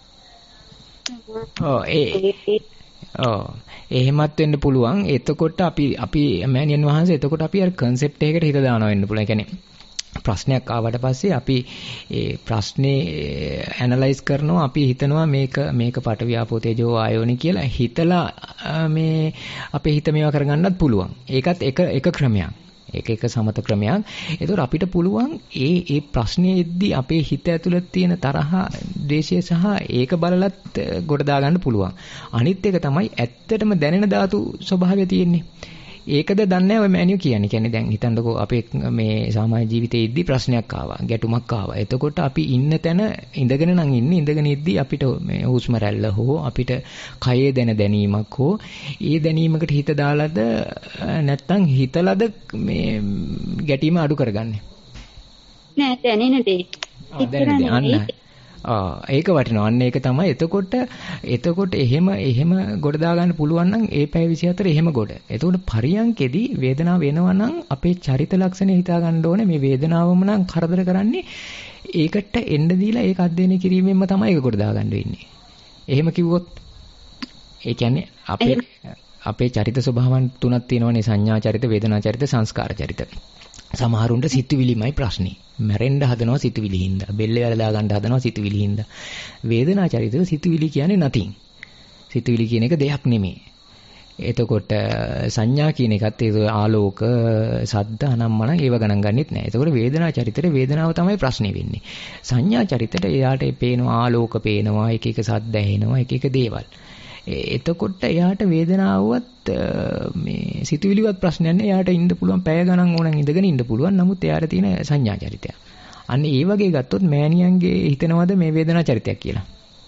එහෙමත් වෙන්න පුළුවන්. එතකොට අපි මෑනියන් වහන්සේ එතකොට අපි අර concept එකකට හිත දානවා වෙන්න පුළුවන්. ඒ කියන්නේ ප්‍රශ්නයක් ආවට පස්සේ අපි ඒ ප්‍රශ්නේ ඇනලයිස් කරනවා. අපි හිතනවා මේක පඨවි ආපෝ තේජෝ ආයෝනි කියලා හිතලා මේ අපේ හිත මේවා කරගන්නත් පුළුවන්. ඒකත් එක ක්‍රමයක්. එක සමත ක්‍රමයක්. ඒතකොට අපිට පුළුවන් ඒ ප්‍රශ්නේෙද්දී අපේ හිත ඇතුළත තියෙන තරහ, ද්වේෂය සහ ඒක බලලත් ගොඩ දාගන්න පුළුවන්. අනිත් එක තමයි ඇත්තටම දැනෙන ධාතු ස්වභාවය තියෙන්නේ. ඒකද දන්නේ ඔය මෑනියෝ කියන්නේ. කියන්නේ දැන් හිතන්නකෝ අපේ මේ සාමාන්‍ය ජීවිතයේ ඉද්දි ප්‍රශ්නයක් ආවා, ගැටුමක් ආවා. එතකොට අපි ඉන්න තැන ඉඳගෙන නම් ඉන්නේ. ඉඳගෙන ඉද්දි අපිට මේ හුස්ම රැල්ල හෝ අපිට කයේ දැනීමක් හෝ ඒ දැනීමකට හිත දාලාද නැත්නම් හිතලාද මේ ගැටීම අඩු කරගන්නේ? නෑ දැනෙන දේ. දැනෙන දේ අන්න. ඒක වටිනවා. අන්න ඒක තමයි. එතකොට එහෙම ගොඩ දාගන්න පුළුවන් නම් ඒ පැය 24 එහෙම ගොඩ. එතකොට පරියන්කෙදී වේදනාව වෙනවා නම් අපේ චරිත ලක්ෂණ හිතා ගන්න ඕනේ. මේ වේදනාවම නම් කරදර කරන්නේ ඒකට එන්න දීලා ඒක අධ්‍යයනය කිරීමෙන්ම තමයි ඒක ගොඩ දාගන්න වෙන්නේ. එහෙම කිව්වොත් ඒ කියන්නේ අපේ චරිත ස්වභාවයන් තුනක් තියෙනවානේ. සංඥා චරිත, වේදනා චරිත, සංස්කාර චරිත. සමහරුන්ට සිතුවිලිමයි ප්‍රශ්නේ. මැරෙන්න හදනවා සිතුවිලි හින්දා. බෙල්ලේ වැලදා ගන්න හදනවා සිතුවිලි හින්දා. වේදනා චරිතේ සිතුවිලි කියන්නේ nothing. සිතුවිලි කියන එක දෙයක් නෙමෙයි. එතකොට සංඥා කියන එකත් ඒ ආලෝක, ශබ්ද, අනම්මන ඒව ගණන් ගන්නෙත් නෑ. එතකොට වේදනා චරිතේ වේදනාව තමයි ප්‍රශ්නේ වෙන්නේ. සංඥා චරිතේ එයාට පේනවා ආලෝක පේනවා, එක ශබ්ද ඇහෙනවා, එක දේවල්. එතකොට එයාට වේදනාවවත් මේ සිතුවිලිවත් ප්‍රශ්නයක් නෑ. එයාට ඉන්න පුළුවන් පැය ගණන් ඕනනම් ඉඳගෙන ඉන්න පුළුවන්. නමුත් එයාට තියෙන සංඥා චරිතය. අන්න ඒ වගේ ගත්තොත් මෑනියන්ගේ හිතනවද මේ වේදනා චරිතයක් කියලා?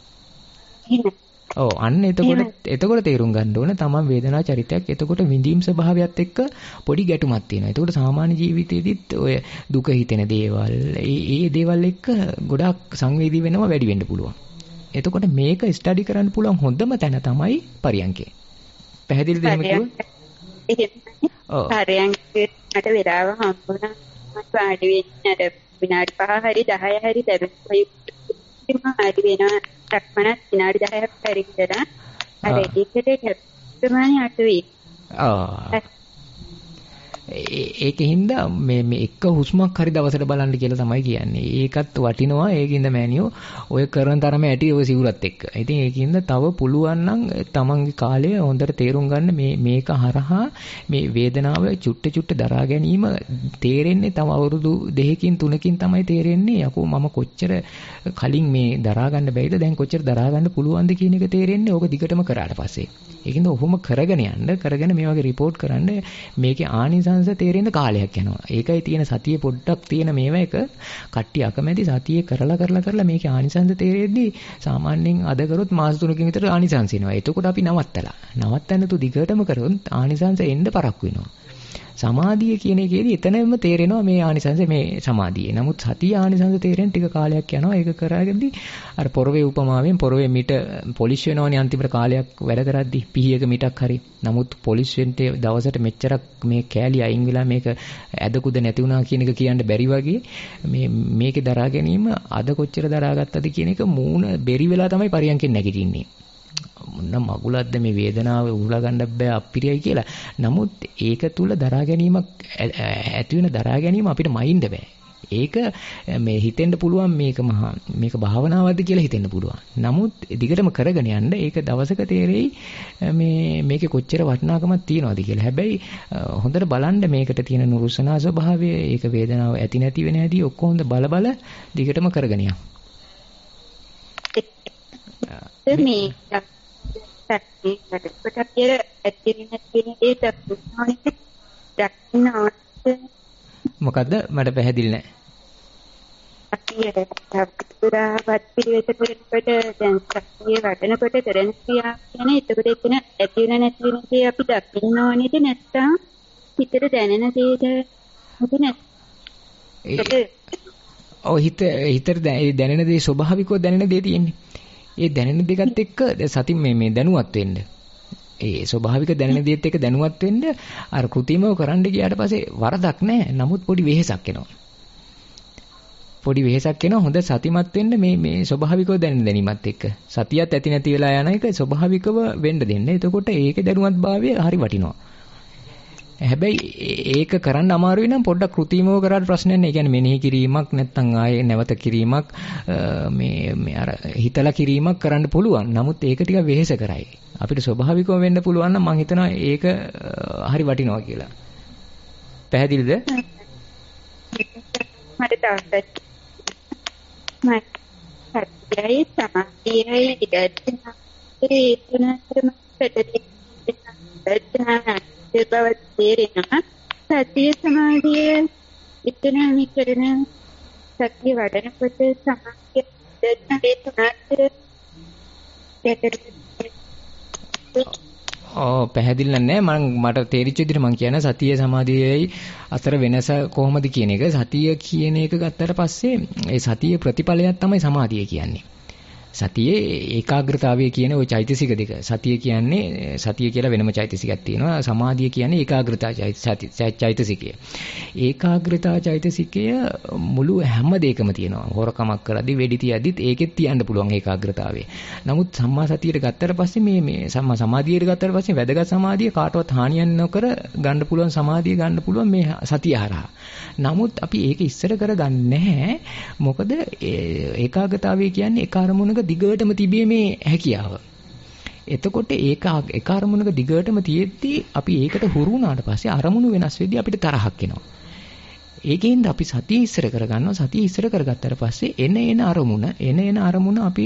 ඔව් අන්න එතකොට තේරුම් ගන්න ඕන තමන් වේදනා චරිතයක්. එතකොට විඳීම් ස්වභාවයත් එක්ක පොඩි ගැටුමක් තියෙනවා. එතකොට සාමාන්‍ය ජීවිතේදීත් ඔය දුක හිතෙන දේවල් ඒ දේවල් එක්ක ගොඩාක් සංවේදී වෙනවා, වැඩි වෙන්න පුළුවන්. එතකොට මේක ස්ටඩි කරන්න පුළුවන් හොඳම තැන තමයි පරියන්කේ. පැහැදිලිද එහෙම කිව්වොත්? ඔව්. පරියන්කේ මට වෙලාව හම්බුණා. මම වාඩි වෙන්න අර විනාඩි 5 හරි 10 හරි දැරුණා. හරි වෙනවා. ලක්මනත් විනාඩි 10ක් පරිගදලා අර ඒකට ප්‍රමාණය අඩුයි. ඒකින්ද මේ එක හුස්මක් හරි දවසට බලන්න කියලා තමයි කියන්නේ. ඒකත් වටිනවා. ඒකින්ද මෑනියෝ ඔය කරන තරම ඇටි ඔය සිවුරත් එක්ක. ඉතින් ඒකින්ද තව පුළුවන් නම් තමන්ගේ කාලය හොඳට තේරුම් ගන්න මේක හරහා මේ වේදනාව චුට්ට දරා ගැනීම තේරෙන්නේ තව අවුරුදු 2කින් 3කින් තමයි තේරෙන්නේ. යකෝ මම කොච්චර කලින් මේ දරා ගන්න බැයිද දැන් කොච්චර දරා ගන්න පුළුවන්ද කියන එක තේරෙන්නේ ඕක දිගටම කරාට පස්සේ. ඒකින්ද ඔහොම කරගෙන මේ වගේ රිපෝට් කරන්න මේකේ ආනිසංස තේරෙන්න කාලයක් යනවා. ඒකයි තියෙන සතිය පොඩ්ඩක් තියෙන මේවා එක කට්ටිය අකමැති සතියේ කරලා මේකේ ආනිසංස තේරෙද්දී සාමාන්‍යයෙන් අද කරොත් මාස 3කින් විතර ආනිසංස එනවා. එතකොට අපි නවත්තන්න තු දිගටම කරොත් ආනිසංස එන්න පරක්කු වෙනවා. සමාධිය කියන එකේදී එතනම තේරෙනවා මේ ආනිසංස මේ සමාධියේ. නමුත් සතිය ආනිසංස තේරෙන්න ටික කාලයක් යනවා. ඒක කරාගෙද්දී අර පොරවේ උපමාවෙන් පොරවේ මිට පොලිෂ් වෙනවනේ අන්තිමට කාලයක් වැඩ කරද්දී පිහියක මිටක් හරි. නමුත් පොලිෂ් වෙන්න දවසට මෙච්චරක් මේ කෑලි අයින් වෙලා මේක ඇදකුද නැති වුණා කියන එක කියන්න බැරි වගේ මේකේ දරා ගැනීම අද කොච්චර දරාගත්තද කියන එක මූණ බෙරි වෙලා තමයි පරියන්කෙන් නැගිටින්නේ. මොන මගුලක්ද මේ වේදනාව උහුලා ගන්න බෑ අපිරියයි කියලා. නමුත් ඒක තුල දරා ගැනීමක් ඇති වෙන දරා ගැනීම අපිට මයින්ඩ් බෑ. ඒක මේ හිතෙන්න පුළුවන් මේක භාවනාවක්ද කියලා හිතෙන්න පුළුවන්. නමුත් දිගටම කරගෙන යන්න ඒක දවසක තේරෙයි මේකේ කොච්චර වටිනාකමක් තියනවද කියලා. හැබැයි හොඳට බලන්න මේකට තියෙන නුරුස්සනා ස්වභාවය, ඒක වේදනාව ඇති නැති වෙන හැටි ඔක්කොම බල දිගටම කරගෙන යන්න. මොකද්ද මට පැහැදිලි නැහැ. පුරාවත් පිළිවෙත කරනකොට දැන් සතිය වඩනකොට කරන ක්‍රියා කියන එතකොට එතන ඇති වෙන නැති වෙන දේ අපි දකින්න ඕනේද නැත්නම් හිතට දැනෙන දේද ඔව් හිතට දැනෙන දේ ස්වභාවිකව දැනෙන දේ තියෙන්නේ. ඒ දැනෙන දෙකත් එක්ක සතින් මේ දැනුවත් වෙන්න. ඒ ස්වභාවික දැනෙන දේත් එක්ක දැනුවත් වෙන්න අර කෘතිමව කරන්න ගියාට පස්සේ වරදක් නැහැ. නමුත් පොඩි වෙහෙසක් එනවා. හොඳ සතිමත් වෙන්න මේ ස්වභාවිකව දැනෙන දැනීමත් එක්ක. සතියත් ඇති නැති වෙලා යන එක ස්වභාවිකව වෙන්න දෙන්න. එතකොට ඒකේ දැනුවත්භාවය හරි වටිනවා. හැබැයි ඒක කරන්න අමාරුයි නම් පොඩ්ඩක් කෘතිමව කරාට ප්‍රශ්නයක් නෑ. ඒ කියන්නේ මෙනෙහි කිරීමක් නැත්නම් ආයේ නැවත කිරීමක් මේ අර හිතලා කිරීමක් කරන්න පුළුවන්. නමුත් ඒක ටික වෙහෙස කරයි. අපිට ස්වභාවිකව වෙන්න පුළුවන් නම් මම හිතනවා ඒක හරි වටිනවා කියලා. පැහැදිලිද? මට තවසත් සතියයි සමාධියයි ඉඩදී තුනතරම බව තේරෙනවා. සතිය සමාධිය විතරම කරන සතිය වඩනකොට සමාධිය දෙන්නේ තුනතර පැහැදිලි නැහැ. මට තේරිච්ච විදිහට මම කියන්නේ සතිය සමාධියයි අතර වෙනස කොහොමද කියන එක. සතිය කියන එක ගත්තට පස්සේ ඒ සතියේ ප්‍රතිඵලයක් තමයි සමාධිය කියන්නේ. සතියේ ඒකාග්‍රතාවය කියන ওই චෛතසික දෙක. සතිය කියන්නේ සතිය කියලා වෙනම චෛතසිකයක් තියෙනවා. සමාධිය කියන්නේ ඒකාග්‍රතා චෛතසිකය. ඒකාග්‍රතා චෛතසිකය මුළු හැම දෙයකම තියෙනවා. හොරකමක් කරද්දී වෙඩි තියද්දිත් ඒකෙත් තියන්න පුළුවන් ඒකාග්‍රතාවය. නමුත් සම්මා සතියට ගත්තට පස්සේ මේ සම්මා සමාධියට ගත්තට පස්සේ වැදගත් සමාධිය කාටවත් හානියක් නොකර ගන්න පුළුවන් සමාධිය ගන්න පුළුවන් මේ සතිය හරහා. නමුත් අපි ඒක ඉස්සර කරගන්නේ නැහැ. මොකද ඒකාග්‍රතාවය කියන්නේ එක අරමුණක දිගටම තිබීමේ හැකියාව. එතකොට ඒක එක අරමුණක දිගටම තියෙද්දි අපි ඒකට හුරු වුණාට පස්සේ අරමුණු වෙනස් වෙද්දී අපිට තරහක් එනවා. ඒකෙන්ද අපි සතිය ඉස්සර කරගන්නවා. සතිය ඉස්සර කරගත්තාට පස්සේ එන අරමුණ අපි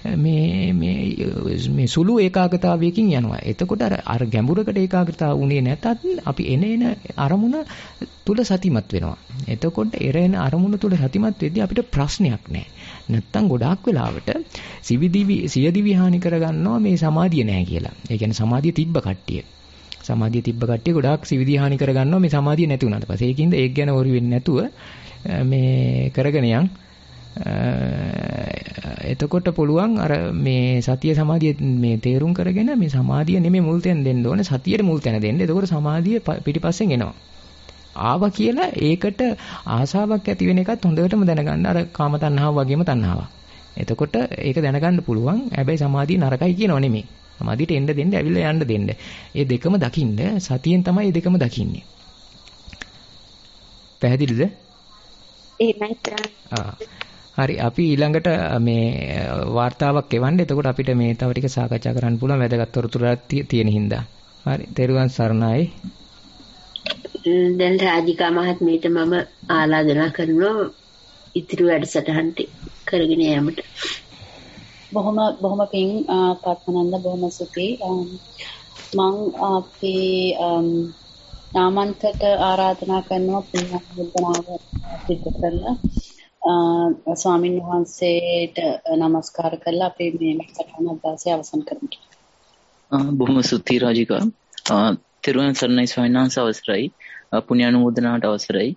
මේ සුළු ඒකාග්‍රතාවයකින් යනවා. එතකොට අර ගැඹුරකට ඒකාග්‍රතාව උනේ නැතත් අපි එන අරමුණ තුල සතිමත් වෙනවා. එතකොට එන අරමුණ තුල සතිමත් වෙද්දී අපිට ප්‍රශ්නයක් නැහැ. නැත්තම් ගොඩාක් වෙලාවට සියදිවි හානි කරගන්නවා මේ සමාධිය නැහැ කියලා. ඒ කියන්නේ සමාධිය තිබ්බ කට්ටිය ගොඩාක් සිවිදි හානි කරගන්නවා මේ සමාධිය නැති වුණාට පස්සේ. ඒකින්ද ඒක ගැන වොරි වෙන්නේ නැතුව මේ කරගෙන යන්. එතකොට පුළුවන් අර මේ සතිය සමාධිය මේ තේරුම් කරගෙන මේ සමාධිය නෙමෙයි මුල් තැන දෙන්න ඕනේ, සතියට මුල් තැන දෙන්න. එතකොට සමාධිය පිටිපස්සෙන් එනවා. ආවා කියලා ඒකට ආසාවක් ඇති වෙන එකත් හොඳටම දැනගන්න. අර කාම තණ්හාව වගේම තණ්හාවක්. එතකොට ඒක දැනගන්න පුළුවන්. හැබැයි සමාධිය නරකයි කියනව නෙමෙයි. සමාධියට එන්න දෙන්න, ඇවිල්ලා යන්න දෙන්න. ඒ දෙකම දකින්න සතියෙන් තමයි මේ දෙකම දකින්නේ. පැහැදිලිද? එහෙමයි. හරි, අපි ඊළඟට මේ වார்த்தාවක් එවන්න. එතකොට අපිට මේ තව ටික සාකච්ඡා කරන්න පුළුවන් වැදගත් තොරතුරු තියෙන හින්දා. හරි, තෙරුවන් සරණයි. දැන් රාජිකා මහත්මියට මම ආරාධනා කරනවා ඉතිරි වැඩසටහනට කරගෙන යාමට. බොහොම පිං පත්මනන්ද බොහොම සුපී. මං අපේ නාමන්තට ආරාධනා කරනවා පුණ්‍යවන්තනාව සිද්ධ කරලා ස්වාමීන් වහන්සේට নমස්කාර කරලා අපේ මේ වැඩසටහන අදහසේ අවසන් කරමු. බොහොම සුපී රාජිකා. තිරුවන් සරණයි ස්වාමීන් වහන්සේ අවසරයි. පුණ්‍යානුමෝදනාවට අවසරයි.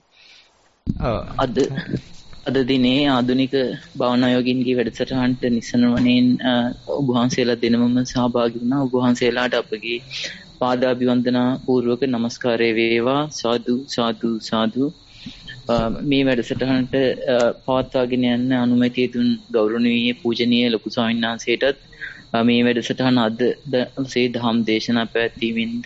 අද දිනේ ආධුනික භාවනා යෝගින්ගේ වැඩසටහනට නිසන වනේන් ඔබ වහන්සේලා දෙනමම සහභාගී වුණා. ඔබ වහන්සේලාට අපගේ පාදාභිවන්දනා පූර්වක নমස්කාරය වේවා. සාදු සාදු සාදු. මේ වැඩසටහනට පවත්වාගෙන යන්න අනුමැතිය දුන් ගෞරවනීය පූජනීය ලොකු ස්වාමීන් වහන්සේටත් මේ වැඩසටහන අද සේ දහම් දේශනා පැවැත්වීමෙන්ද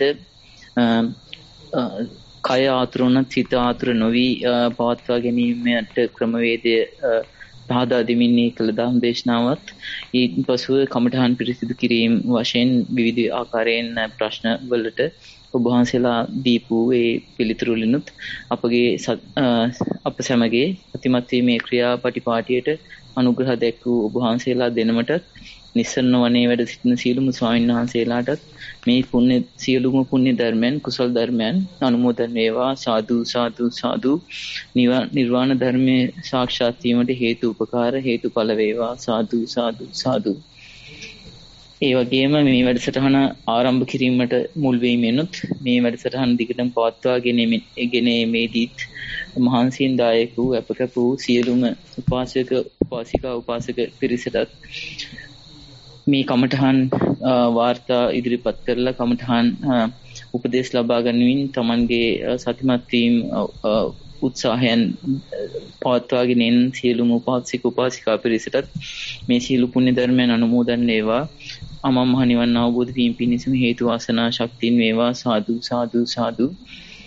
කය ආතුරුණත් සිත ආතුර නොවි පවත්වා ගැනීමට ක්‍රමවේදය පහදා දෙමින් කළ දහම් දේශනාවත් ඊට පසුව කමඨහන් පිරිසිදු කිරීම වශයෙන් විවිධ ආකාරයෙන් ප්‍රශ්න වලට ඔබ වහන්සේලා දීපු ඒ පිළිතුරුලිනුත් අපගේ අප සැමගේ ප්‍රතිමත් වීමේ ක්‍රියාපටිපාටියට අනුග්‍රහ දැක්වූ ඔබ වහන්සේලා දෙනමට නිස්සරණ වනේ වැඩ සිටින සියලුම ස්වාමීන් වහන්සේලාටත් මේ සියලුම පුණ්‍ය ධර්මයන් කුසල ධර්මයන් අනුමෝදන් වේවා. සාදු සාදු සාදු. නිර්වාණ ධර්මයේ සාක්ෂාත් වීමට හේතු උපකාර හේතුඵල වේවා. සාදු සාදු සාදු. ඒ වගේම මේ වැඩසටහන ආරම්භ කිරීමට මුල් වෙමිනුත් මේ වැඩසටහන දිගටම පවත්වාගෙන මේදීත් මහන්සියෙන් දායක වූ අපකප වූ සියලුම උපාසක උපාසික පිරිසටත් මේ කමඨහන් වාර්තා ඉදිරිපත් කරලා කමඨහන් උපදේශ ලබා ගන්නමින් තමන්ගේ සතිමත් වීම උත්සාහයන් පවත්වාගෙන යන සියලුම උපාසිකා පිරිසටත් මේ සියලු පුණ්‍ය ධර්මයන් අනුමෝදන් වේවා. අමා මහ නිවන් අවබෝධ වීම පිණිසම හේතු වාසනා ශක්තියින් වේවා. සාදු සාදු සාදු.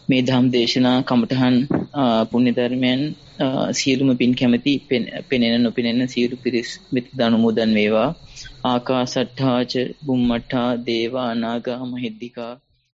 මේ ධම් දේශනා කමඨහන් පුණ්‍ය ධර්මයන් සියලුම පින් කැමැති පෙනෙන නොපෙනෙන සියලු පිරිස් වෙත අනුමෝදන් වේවා. ආකාසට්ඨා ච බුම්මට්ඨා දේවා නාග මහිද්దికා